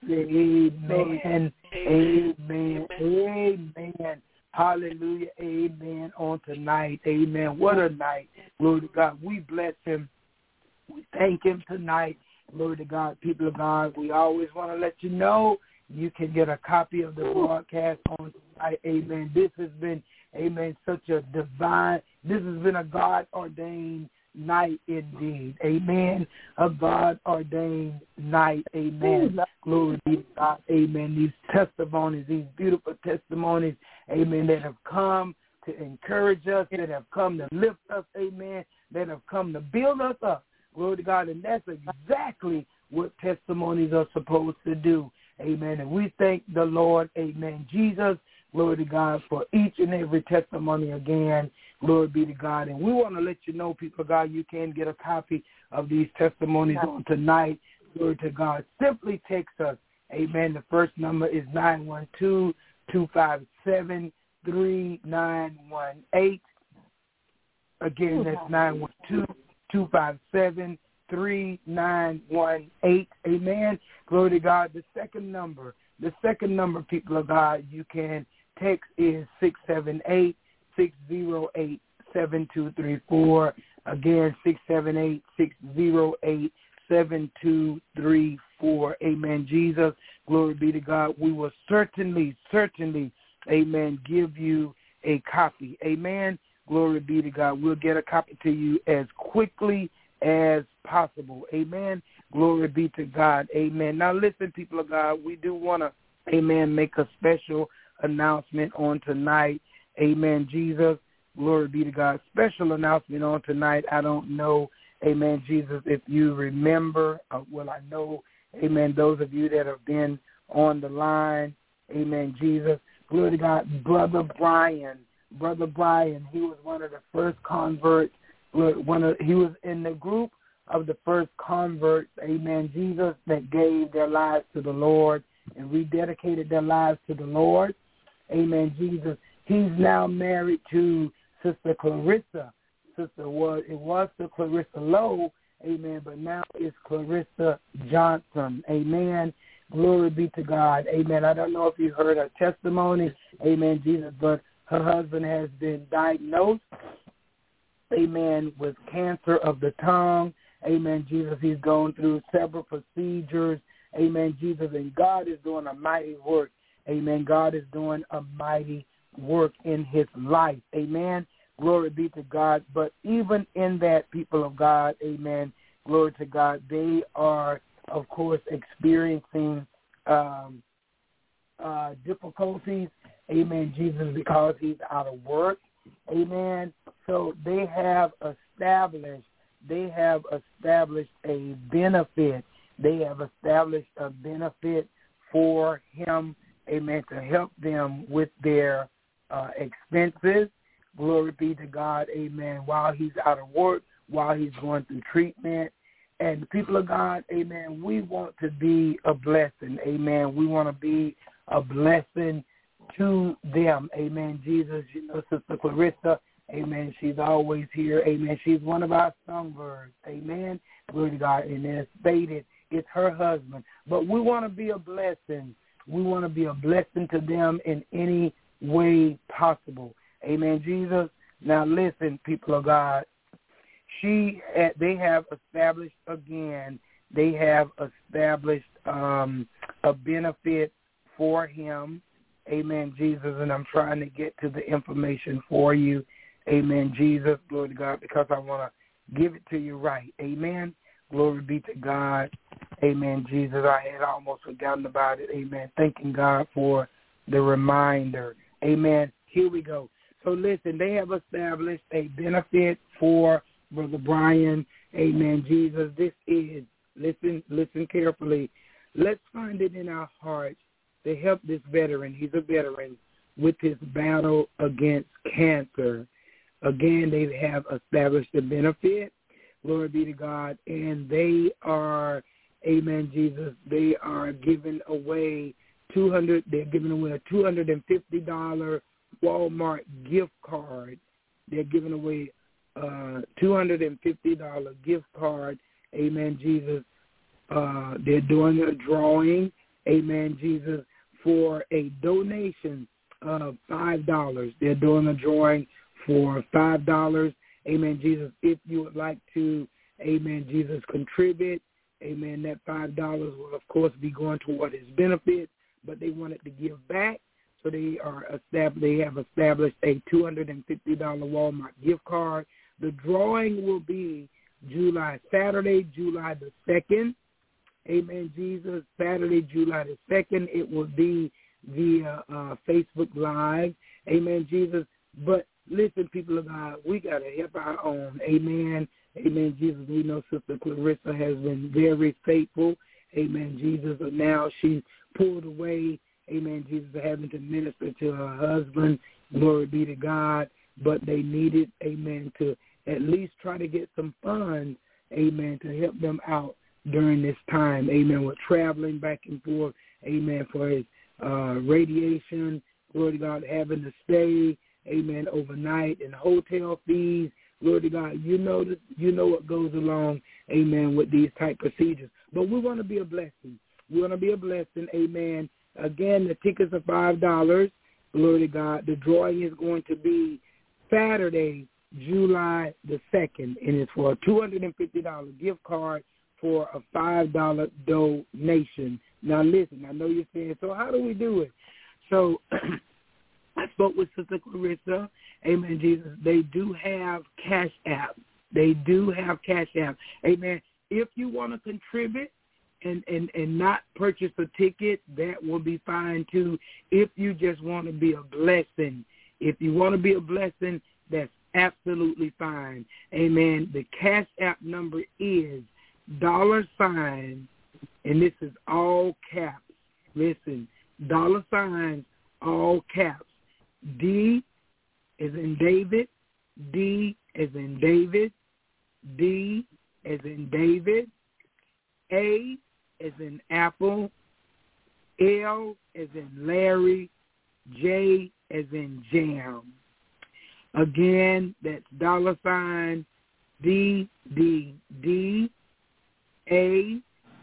Amen. Amen. Amen. Hallelujah. Amen. On tonight. Amen. What a night. Glory to God. We bless him. We thank him tonight. Glory to God. People of God, we always want to let you know you can get a copy of the broadcast on tonight. Amen. This has been, amen, such a divine, this has been a God-ordained night indeed. Amen. A God-ordained night. Amen. Glory be to God. Amen. These testimonies, these beautiful testimonies, amen, that have come to encourage us, that have come to lift us, amen, that have come to build us up. Glory to God. And that's exactly what testimonies are supposed to do. Amen. And we thank the Lord, amen, Jesus, glory to God, for each and every testimony again. Glory be to God. And we want to let you know, people of God, you can get a copy of these testimonies on tonight. Glory to God. Simply text us. Amen. The first number is nine one two, two five seven, three nine one eight. Again, that's nine one two, two five seven, three nine one eight. Amen. Glory to God. The second number, the second number, people of God, you can text is six seven eight, six zero eight, seven two three four. Again, six seven eight, six zero eight, seven two three four. Amen. Jesus, glory be to God. We will certainly, certainly, amen, give you a copy. Amen. Glory be to God. We'll get a copy to you as quickly as possible. Amen. Glory be to God. Amen. Now listen, people of God, we do want to, amen, make a special announcement on tonight. Amen. Jesus, glory be to God. Special announcement on tonight. I don't know, amen, Jesus, if you remember, uh, well, I know, amen, those of you that have been on the line, amen, Jesus, glory to God, Brother Brian, Brother Brian, he was one of the first converts. One of, he was in the group of the first converts, amen, Jesus, that gave their lives to the Lord and rededicated their lives to the Lord. Amen, Jesus. He's now married to Sister Clarissa. Sister was it was to Clarissa Lowe, amen, but now it's Clarissa Johnson. Amen. Glory be to God. Amen. I don't know if you heard her testimony, amen, Jesus, but her husband has been diagnosed, amen, with cancer of the tongue. Amen, Jesus. He's going through several procedures. Amen, Jesus. And God is doing a mighty work. Amen. God is doing a mighty work in his life. Amen. Glory be to God. But even in that, people of God, amen, glory to God, they are, of course, experiencing um, uh, difficulties. Amen, Jesus, because he's out of work. Amen. so they have established, they have established a benefit. They have established a benefit for him, amen, to help them with their uh, expenses. Glory be to God, amen, while he's out of work, while he's going through treatment. And the people of God, amen, we want to be a blessing, amen. We want to be a blessing to them, amen. Jesus, you know, Sister Clarissa, amen, she's always here, amen. She's one of our songbirds, amen. Glory to God. And as stated, it's her husband. But we want to be a blessing. We want to be a blessing to them in any way possible. Amen, Jesus. Now listen, people of God. She, they have established again, they have established um, a benefit for him. Amen, Jesus. And I'm trying to get to the information for you. Amen, Jesus. Glory to God, because I want to give it to you right. Amen. Glory be to God. Amen, Jesus. I had almost forgotten about it. Amen. Thanking God for the reminder. Amen. Here we go. So listen, they have established a benefit for Brother Brian. Amen, Jesus. This is, listen, listen carefully. Let's find it in our hearts to help this veteran. He's a veteran with his battle against cancer. Again, they have established a benefit. Glory be to God. And they are, amen, Jesus, they are giving away two hundred, they're giving away a two hundred fifty dollars Walmart gift card. They're giving away a two hundred fifty dollars gift card. Amen, Jesus. Uh, they're doing a drawing, amen, Jesus, for a donation of five dollars. They're doing a drawing for five dollars. Amen, Jesus. If you would like to, amen, Jesus, contribute, amen, that five dollars will, of course, be going toward his benefit, but they wanted to give back, so they are established, they have established a two hundred fifty dollars Walmart gift card. The drawing will be July, Saturday, July the second. Amen, Jesus. Saturday, July the second. It will be via uh, Facebook Live. Amen, Jesus. But listen, people of God, we got to help our own. Amen. Amen, Jesus. We know Sister Clarissa has been very faithful. Amen, Jesus. But now she's pulled away. Amen, Jesus, having to minister to her husband. Glory be to God. But they needed, amen, to at least try to get some funds, amen, to help them out during this time. Amen. We're traveling back and forth. Amen. For his uh, radiation. Glory to God, having to stay. Amen. Overnight and hotel fees. Glory to God. You know this, you know what goes along, amen, with these type procedures. But we want to be a blessing. We want to be a blessing, amen. Again, the tickets are five dollars. Glory to God. The drawing is going to be Saturday, July the second, and it's for a two hundred fifty dollars gift card for a five dollars donation. Now, listen, I know you're saying, so how do we do it? So I spoke with Sister Clarissa. Amen, Jesus. They do have Cash App. They do have Cash App. Amen. If you want to contribute and, and, and not purchase a ticket, that will be fine too. If you just want to be a blessing, if you want to be a blessing, that's absolutely fine. Amen. The Cash App number is dollar sign, and this is all caps. Listen, dollar sign, all caps. D as in David, D as in David, D as in David, A as in Apple, L as in Larry, J as in Jam. Again, that's dollar sign D, D, D, A,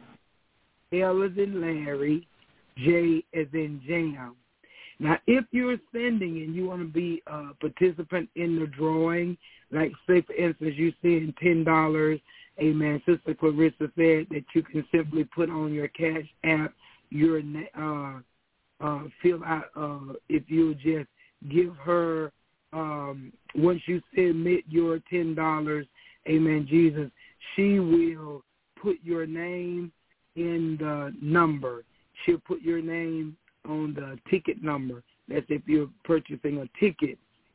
L as in Larry, J as in Jam. Now, if you're sending and you want to be a participant in the drawing, like say, for instance, you send ten dollars, amen, Sister Clarissa said that you can simply put on your Cash App, your uh, uh, fill out, uh, if you just give her, um, once you submit your ten dollars, amen, Jesus, she will put your name in the number. She'll put your name on the ticket number. That's if you're purchasing a ticket.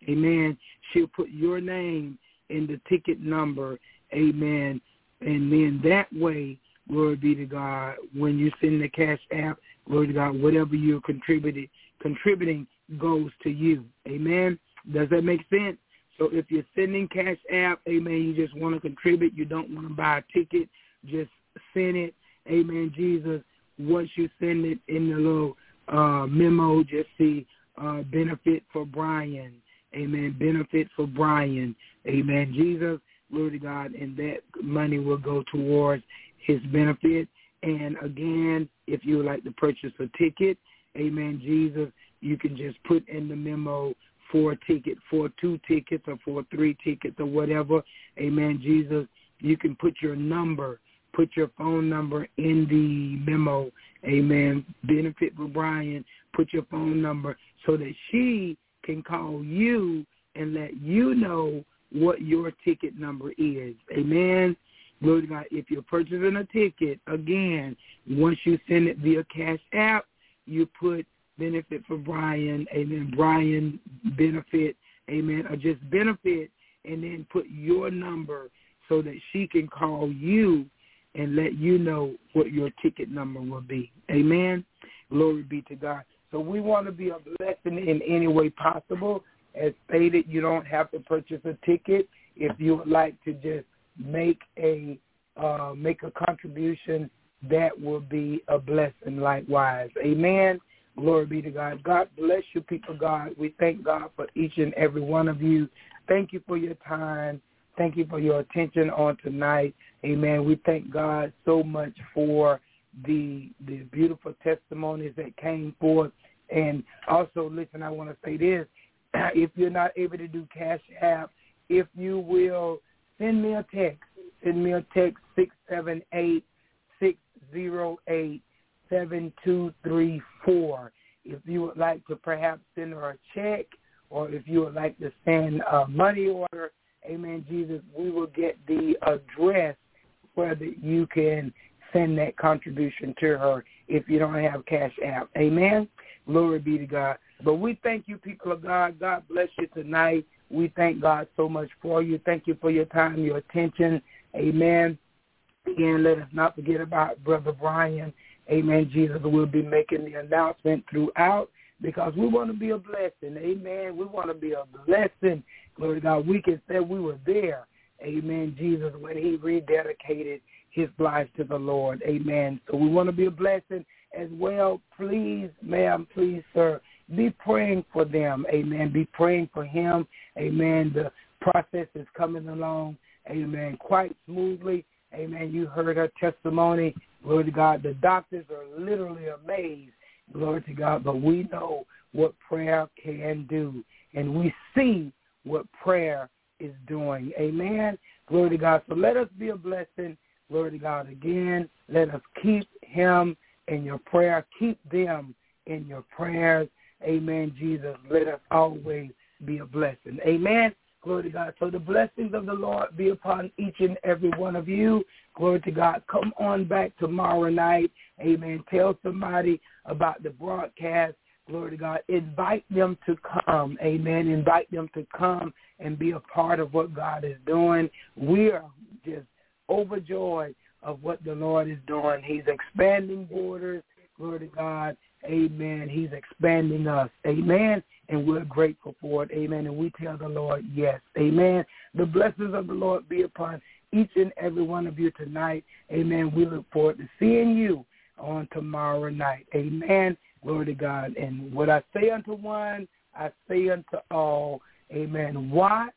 amen, she'll put your name in the ticket number, amen, and then that way, glory be to God, when you send the Cash App, glory to God, whatever you're contributing, contributing goes to you, amen. Does that make sense? So if you're sending Cash App, amen, you just want to contribute, you don't want to buy a ticket, just send it, amen, Jesus. Once you send it in the little uh, memo, just see uh, benefit for Brian, amen, benefit for Brian, amen, Jesus, glory to God, and that money will go towards his benefit. And again, if you would like to purchase a ticket, amen, Jesus, you can just put in the memo for a ticket, for two tickets or for three tickets or whatever, amen, Jesus. You can put your number, put your phone number in the memo, amen, benefit for Brian, put your phone number so that she can call you and let you know what your ticket number is, amen. Glory to God. If you're purchasing a ticket, again, once you send it via Cash App, you put benefit for Brian, amen, Brian benefit, amen, or just benefit, and then put your number so that she can call you and let you know what your ticket number will be. Amen. Glory be to God. So we want to be a blessing in any way possible. As stated, you don't have to purchase a ticket. If you would like to just make a uh, make a contribution, that will be a blessing likewise. Amen. Glory be to God. God bless you, people of God. We thank God for each and every one of you. Thank you for your time. Thank you for your attention on tonight. Amen. We thank God so much for the the beautiful testimonies that came forth. And also, listen, I want to say this. If you're not able to do Cash App, if you will, send me a text. Send me a text, six seven eight, six zero eight, seven two three four. If you would like to perhaps send her a check, or if you would like to send a money order, amen, Jesus, we will get the address where the, you can send that contribution to her if you don't have Cash App. Amen. Glory be to God. But we thank you, people of God. God bless you tonight. We thank God so much for you. Thank you for your time, your attention. Amen. Again, let us not forget about Brother Brian. Amen. Jesus will be making the announcement throughout because we want to be a blessing. Amen. We want to be a blessing. Glory to God. We can say we were there. Amen. Jesus, when he rededicated his life to the Lord. Amen. So we want to be a blessing as well. Please, ma'am, please, sir, be praying for them. Amen. Be praying for him. Amen. The process is coming along. Amen. Quite smoothly. Amen. You heard her testimony. Glory to God. The doctors are literally amazed. Glory to God. But we know what prayer can do. And we see what prayer is doing. Amen. Glory to God. So let us be a blessing. Glory to God again. Let us keep him in your prayer. Keep them in your prayers. Amen, Jesus. Let us always be a blessing. Amen. Glory to God. So the blessings of the Lord be upon each and every one of you. Glory to God. Come on back tomorrow night. Amen. Tell somebody about the broadcast. Glory to God. Invite them to come. Amen. Invite them to come and be a part of what God is doing. We are just overjoyed of what the Lord is doing. He's expanding borders. Glory to God. Amen. He's expanding us. Amen. And we're grateful for it. Amen. And we tell the Lord, yes. Amen. The blessings of the Lord be upon each and every one of you tonight. Amen. We look forward to seeing you on tomorrow night. Amen. Glory to God. And what I say unto one, I say unto all. Amen. Watch,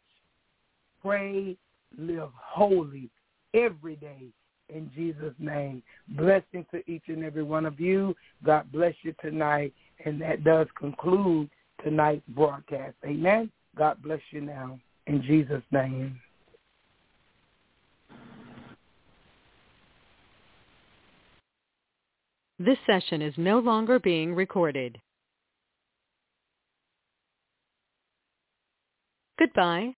pray, live holy every day. In Jesus' name, blessing to each and every one of you. God bless you tonight. And that does conclude tonight's broadcast. Amen. God bless you now. In Jesus' name. This session is no longer being recorded. Goodbye.